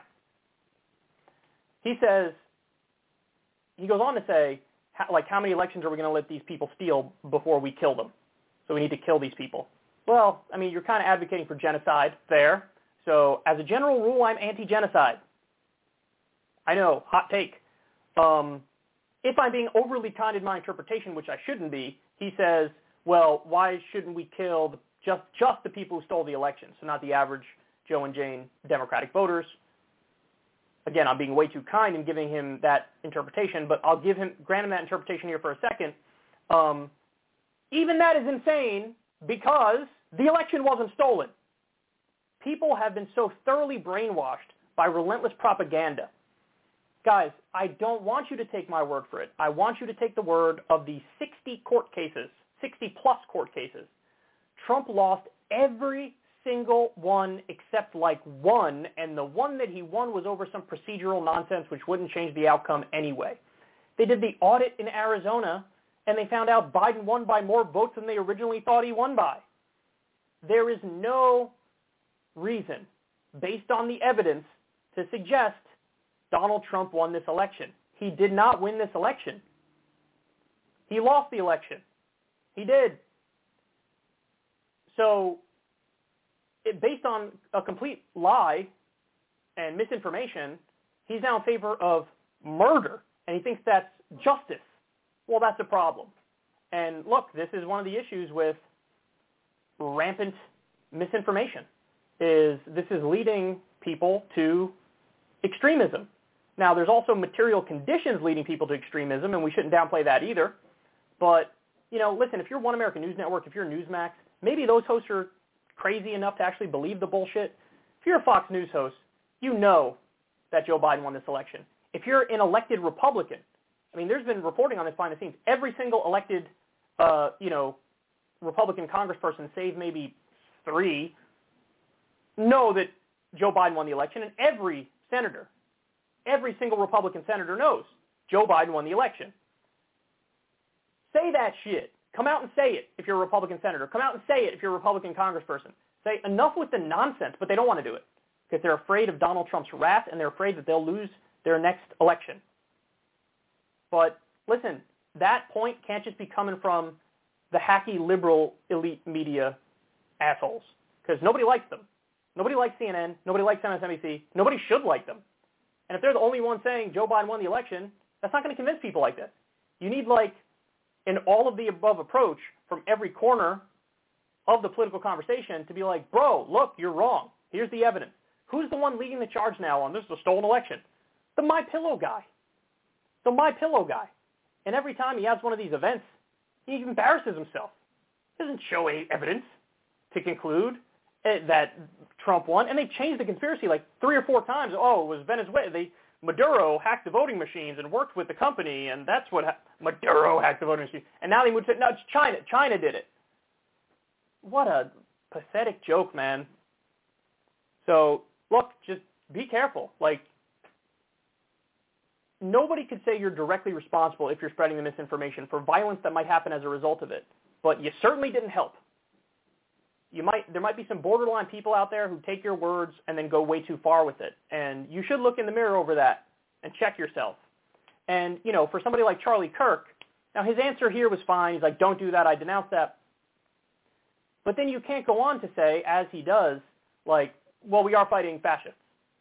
he says, he goes on to say, how, like, how many elections are we going to let these people steal before we kill them? So we need to kill these people. Well, I mean, you're kind of advocating for genocide there. So as a general rule, I'm anti-genocide. I know, hot take. Um, if I'm being overly kind in my interpretation, which I shouldn't be, he says, well, why shouldn't we kill the, just, just the people who stole the election, so not the average Joe and Jane Democratic voters? Again, I'm being way too kind in giving him that interpretation, but I'll give him, grant him that interpretation here for a second. Um, even that is insane because the election wasn't stolen. People have been so thoroughly brainwashed by relentless propaganda. Guys, I don't want you to take my word for it. I want you to take the word of the sixty court cases, sixty plus court cases. Trump lost every single one except like one, and the one that he won was over some procedural nonsense which wouldn't change the outcome anyway. They did the audit in Arizona, and they found out Biden won by more votes than they originally thought he won by. There is no reason, based on the evidence, to suggest Donald Trump won this election. He did not win this election. He lost the election. He did. So, it, based on a complete lie and misinformation, he's now in favor of murder, and he thinks that's justice. Well, that's a problem. And look, this is one of the issues with rampant misinformation, is this is leading people to extremism. Now, there's also material conditions leading people to extremism, and we shouldn't downplay that either. But, you know, listen, if you're One American News Network, if you're Newsmax, maybe those hosts are crazy enough to actually believe the bullshit. If you're a Fox News host, you know that Joe Biden won this election. If you're an elected Republican, I mean, there's been reporting on this behind the scenes. Every single elected, uh, you know, Republican congressperson, save maybe three, know that Joe Biden won the election, and every senator, every single Republican senator knows Joe Biden won the election. Say that shit. Come out and say it if you're a Republican senator. Come out and say it if you're a Republican congressperson. Say enough with the nonsense, but they don't want to do it because they're afraid of Donald Trump's wrath and they're afraid that they'll lose their next election. But listen, that point can't just be coming from the hacky liberal elite media assholes because nobody likes them. Nobody likes C N N. Nobody likes M S N B C. Nobody should like them. And if they're the only one saying Joe Biden won the election, that's not going to convince people like this. You need like an all-of-the-above approach from every corner of the political conversation to be like, bro, look, you're wrong. Here's the evidence. Who's the one leading the charge now on this is a stolen election? The MyPillow guy. The MyPillow guy. And every time he has one of these events, he embarrasses himself. He doesn't show any evidence to conclude that Trump won. And they changed the conspiracy like three or four times. Oh, it was Venezuela. They, Maduro hacked the voting machines and worked with the company, and that's what ha- Maduro hacked the voting machines. And now they would say, no, it's China. China did it. What a pathetic joke, man. So, look, just be careful. Like, nobody could say you're directly responsible if you're spreading the misinformation for violence that might happen as a result of it. But you certainly didn't help. You might there might be some borderline people out there who take your words and then go way too far with it. And you should look in the mirror over that and check yourself. And, you know, for somebody like Charlie Kirk, now his answer here was fine. He's like, don't do that. I denounce that. But then you can't go on to say, as he does, like, well, we are fighting fascists.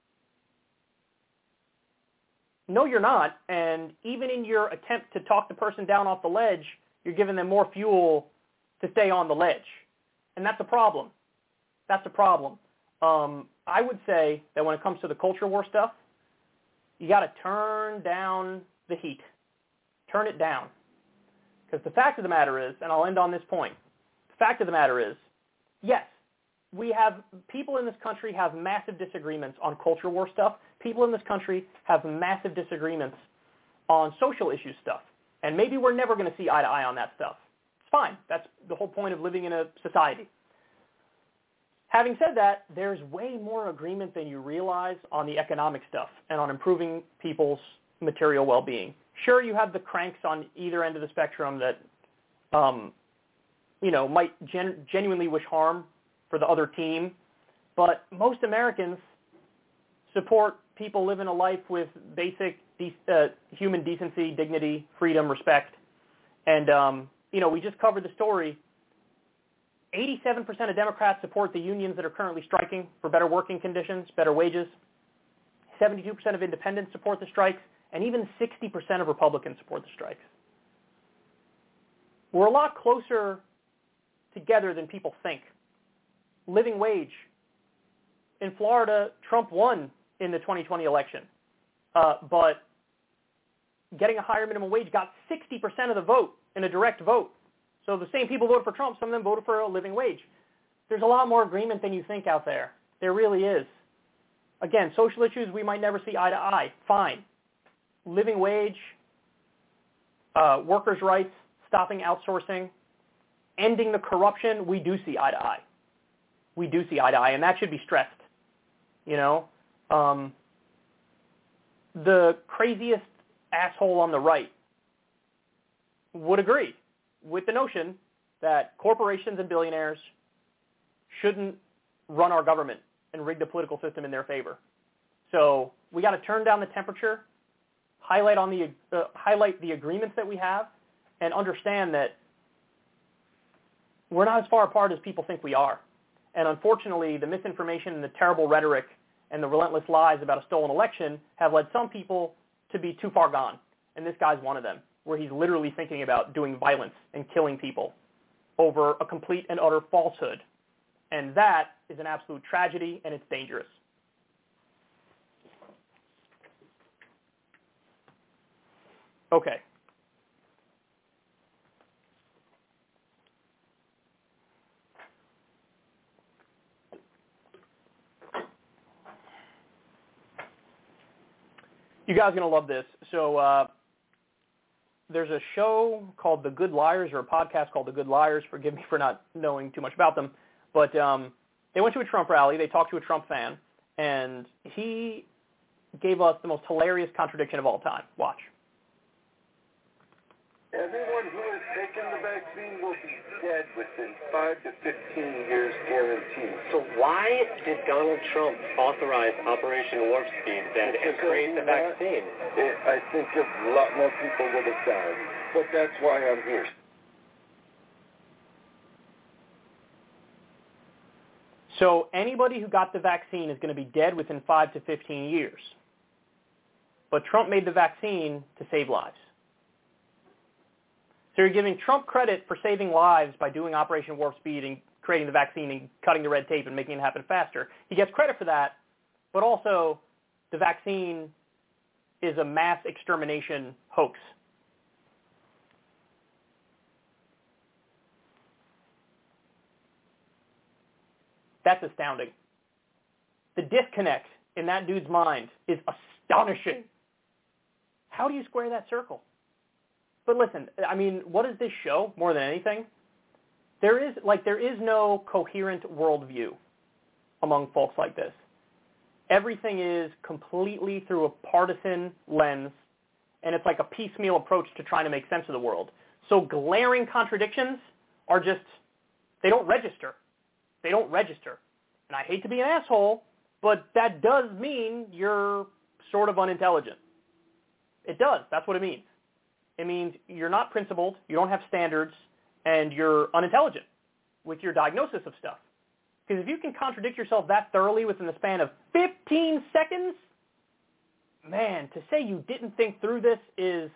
No, you're not. And even in your attempt to talk the person down off the ledge, you're giving them more fuel to stay on the ledge. And that's a problem. That's the problem. Um, I would say that when it comes to the culture war stuff, you got to turn down the heat. Turn it down. Because the fact of the matter is, and I'll end on this point, the fact of the matter is, yes, we have, people in this country have massive disagreements on culture war stuff. People in this country have massive disagreements on social issue stuff. And maybe we're never going to see eye to eye on that stuff. It's fine. That's the whole point of living in a society. Having said that, there's way more agreement than you realize on the economic stuff and on improving people's material well-being. Sure, you have the cranks on either end of the spectrum that, um, you know, might gen- genuinely wish harm for the other team, but most Americans support people living a life with basic de- uh, human decency, dignity, freedom, respect. And, um, you know, we just covered the story. eighty-seven percent of Democrats support the unions that are currently striking for better working conditions, better wages. seventy-two percent of independents support the strikes, and even sixty percent of Republicans support the strikes. We're a lot closer together than people think. Living wage. In Florida, Trump won in the twenty twenty election, uh, but getting a higher minimum wage got sixty percent of the vote in a direct vote. So the same people voted for Trump, some of them voted for a living wage. There's a lot more agreement than you think out there. There really is. Again, social issues we might never see eye to eye. Fine. Living wage, uh, workers' rights, stopping outsourcing, ending the corruption, we do see eye to eye. We do see eye to eye, and that should be stressed. You know, um, the craziest asshole on the right would agree with the notion that corporations and billionaires shouldn't run our government and rig the political system in their favor. So we got to turn down the temperature, highlight on the uh, highlight the agreements that we have, and understand that we're not as far apart as people think we are. And unfortunately, the misinformation and the terrible rhetoric and the relentless lies about a stolen election have led some people to be too far gone. And this guy's one of them, where he's literally thinking about doing violence and killing people over a complete and utter falsehood. And that is an absolute tragedy, and it's dangerous. Okay. You guys are going to love this. So uh, there's a show called The Good Liars, or a podcast called The Good Liars. Forgive me for not knowing too much about them. But um, they went to a Trump rally. They talked to a Trump fan. And he gave us the most hilarious contradiction of all time. Watch. Everyone who has taken the vaccine will be dead within five to fifteen years guaranteed. So why did Donald Trump authorize Operation Warp Speed then and create the vaccine? It, I think a lot more people would have died. But that's why I'm here. So anybody who got the vaccine is going to be dead within five to fifteen years. But Trump made the vaccine to save lives. So you're giving Trump credit for saving lives by doing Operation Warp Speed and creating the vaccine and cutting the red tape and making it happen faster. He gets credit for that, but also the vaccine is a mass extermination hoax. That's astounding. The disconnect in that dude's mind is astonishing. How do you square that circle? But listen, I mean, what does this show more than anything? There is like there is no coherent worldview among folks like this. Everything is completely through a partisan lens, and it's like a piecemeal approach to trying to make sense of the world. So glaring contradictions are just, they don't register. They don't register. And I hate to be an asshole, but that does mean you're sort of unintelligent. It does. That's what it means. It means you're not principled, you don't have standards, and you're unintelligent with your diagnosis of stuff. Because if you can contradict yourself that thoroughly within the span of fifteen seconds, man, to say you didn't think through this is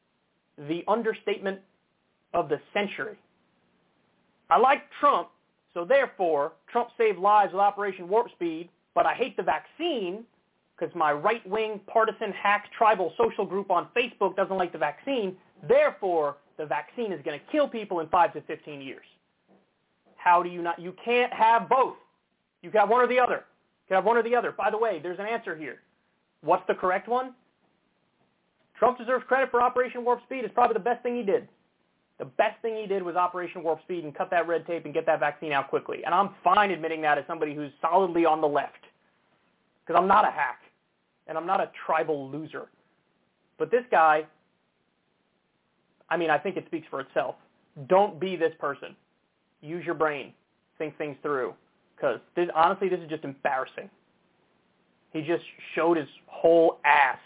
the understatement of the century. I like Trump, So therefore, Trump saved lives with Operation Warp Speed, but I hate the vaccine because my right-wing, partisan, hack, tribal social group on Facebook doesn't like the vaccine. Therefore, the vaccine is going to kill people in five to fifteen years. How do you not? You can't have both. You can have one or the other. You can have one or the other. By the way, there's an answer here. What's the correct one? Trump deserves credit for Operation Warp Speed. It's probably the best thing he did. The best thing he did was Operation Warp Speed and cut that red tape and get that vaccine out quickly. And I'm fine admitting that as somebody who's solidly on the left, because I'm not a hack and I'm not a tribal loser. But this guy, I mean, I think it speaks for itself. Don't be this person. Use your brain. Think things through. Because this, honestly, this is just embarrassing. He just showed his whole ass.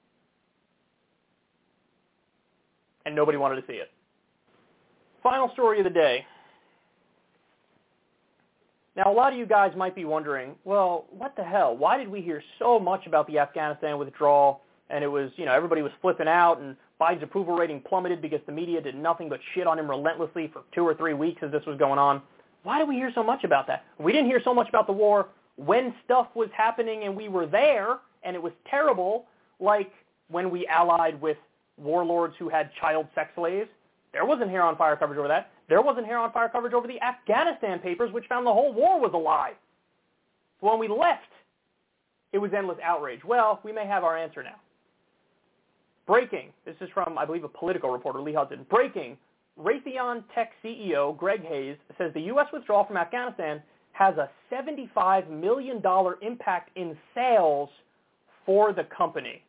And nobody wanted to see it. Final story of the day. Now, a lot of you guys might be wondering, well, what the hell? Why did we hear so much about the Afghanistan withdrawal? And it was, you know, everybody was flipping out, and Biden's approval rating plummeted because the media did nothing but shit on him relentlessly for two or three weeks as this was going on. Why did we hear so much about that? We didn't hear so much about the war when stuff was happening and we were there, and it was terrible, like when we allied with warlords who had child sex slaves. There wasn't hair on fire coverage over that. There wasn't hair on fire coverage over the Afghanistan papers, which found the whole war was a lie. When we left, it was endless outrage. Well, we may have our answer now. Breaking. This is from, I believe, a Politico reporter, Lee Hudson. Breaking. Raytheon Tech C E O Greg Hayes says the U S withdrawal from Afghanistan has a seventy-five million dollars impact in sales for the company.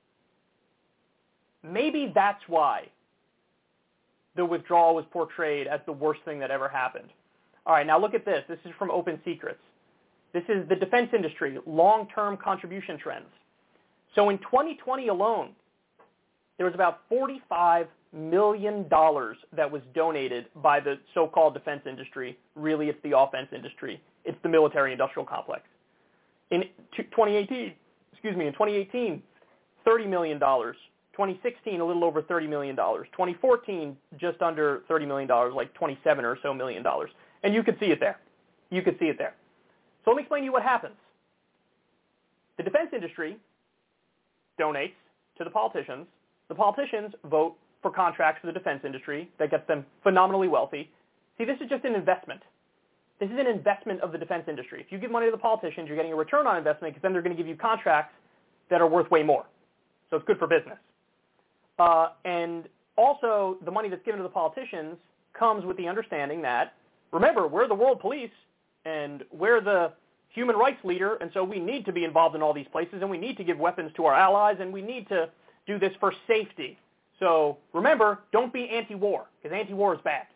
Maybe that's why the withdrawal was portrayed as the worst thing that ever happened. All right, now look at this. This is from Open Secrets. This is the defense industry, long-term contribution trends. So in twenty twenty alone, there was about forty-five million dollars that was donated by the so-called defense industry. Really, it's the offense industry. It's the military-industrial complex. In twenty eighteen, excuse me, in twenty eighteen, thirty million dollars. twenty sixteen, a little over thirty million dollars. twenty fourteen, just under thirty million dollars, like twenty-seven or so million dollars. And you could see it there. You could see it there. So let me explain to you what happens. The defense industry donates to the politicians. The politicians vote for contracts for the defense industry that gets them phenomenally wealthy. See, this is just an investment. This is an investment of the defense industry. If you give money to the politicians, you're getting a return on investment because then they're going to give you contracts that are worth way more. So it's good for business. Uh, and also, the money that's given to the politicians comes with the understanding that, remember, we're the world police, and we're the human rights leader, and so we need to be involved in all these places, and we need to give weapons to our allies, and we need to do this for safety. So remember, don't be anti-war, because anti-war is bad.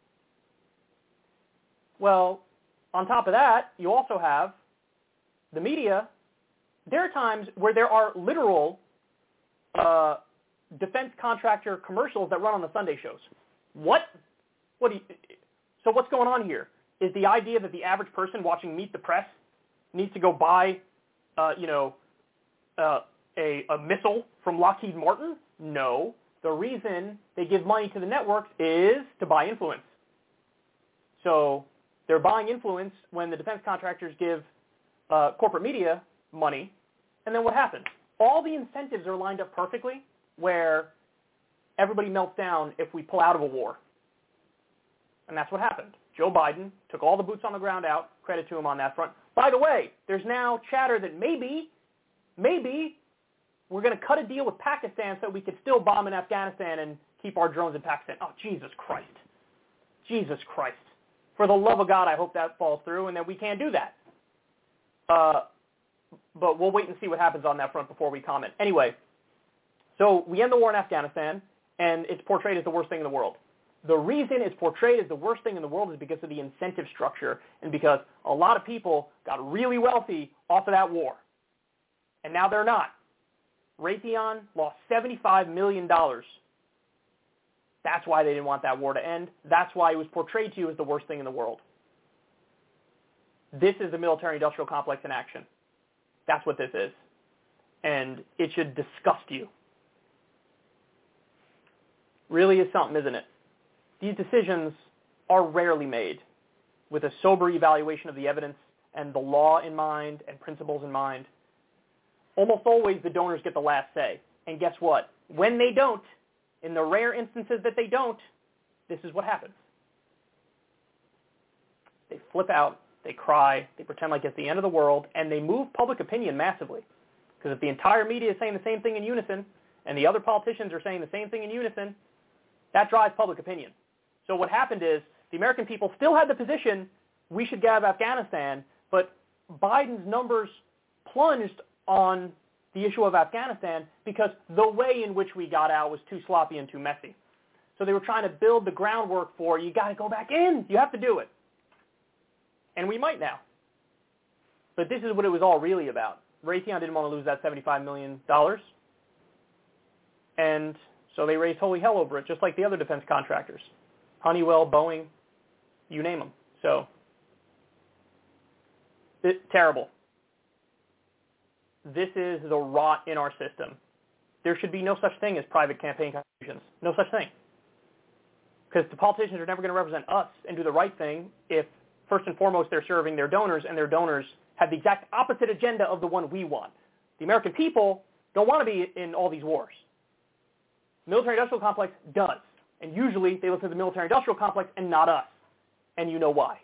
Well, on top of that, you also have the media. There are times where there are literal uh, defense contractor commercials that run on the Sunday shows. What? What do you, so what's going on here? Is the idea that the average person watching Meet the Press needs to go buy, uh, you know, uh, a, a missile from Lockheed Martin? No. The reason they give money to the networks is to buy influence. So they're buying influence when the defense contractors give uh, corporate media money, and then what happens? All the incentives are lined up perfectly where everybody melts down if we pull out of a war. And that's what happened. Joe Biden took all the boots on the ground out. Credit to him on that front. By the way, there's now chatter that maybe, maybe we're going to cut a deal with Pakistan so we could still bomb in Afghanistan and keep our drones in Pakistan. Oh, Jesus Christ. Jesus Christ. For the love of God, I hope that falls through and that we can't do that. Uh, but we'll wait and see what happens on that front before we comment. Anyway, so we end the war in Afghanistan, and it's portrayed as the worst thing in the world. The reason it's portrayed as the worst thing in the world is because of the incentive structure and because a lot of people got really wealthy off of that war. And now they're not. Raytheon lost seventy-five million dollars. That's why they didn't want that war to end. That's why it was portrayed to you as the worst thing in the world. This is the military-industrial complex in action. That's what this is. And it should disgust you. Really is something, isn't it? These decisions are rarely made. with a sober evaluation of the evidence and the law in mind and principles in mind, almost always the donors get the last say. And guess what? When they don't, in the rare instances that they don't, this is what happens. They flip out, they cry, they pretend like it's the end of the world, and they move public opinion massively. Because if the entire media is saying the same thing in unison, and the other politicians are saying the same thing in unison, that drives public opinion. So what happened is the American people still had the position we should get out of Afghanistan, but Biden's numbers plunged on the issue of Afghanistan because the way in which we got out was too sloppy and too messy. So they were trying to build the groundwork for, you got to go back in. You have to do it. And we might now. But this is what it was all really about. Raytheon didn't want to lose that seventy-five million dollars. And so they raised holy hell over it, just like the other defense contractors. Honeywell, Boeing, you name them. So, it, terrible. This is the rot in our system. There should be no such thing as private campaign contributions. No such thing. Because the politicians are never going to represent us and do the right thing if, first and foremost, they're serving their donors, and their donors have the exact opposite agenda of the one we want. The American people don't want to be in all these wars. The military-industrial complex does. And usually they listen to the military-industrial complex and not us. And you know why.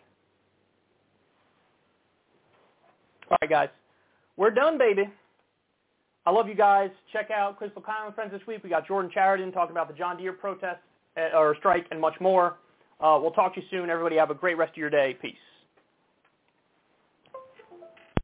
All right, guys. We're done, baby. I love you guys. Check out Crystal Kyle and Friends this week. We got Jordan Chariton talking about the John Deere protest uh, or strike and much more. Uh, we'll talk to you soon. Everybody have a great rest of your day. Peace.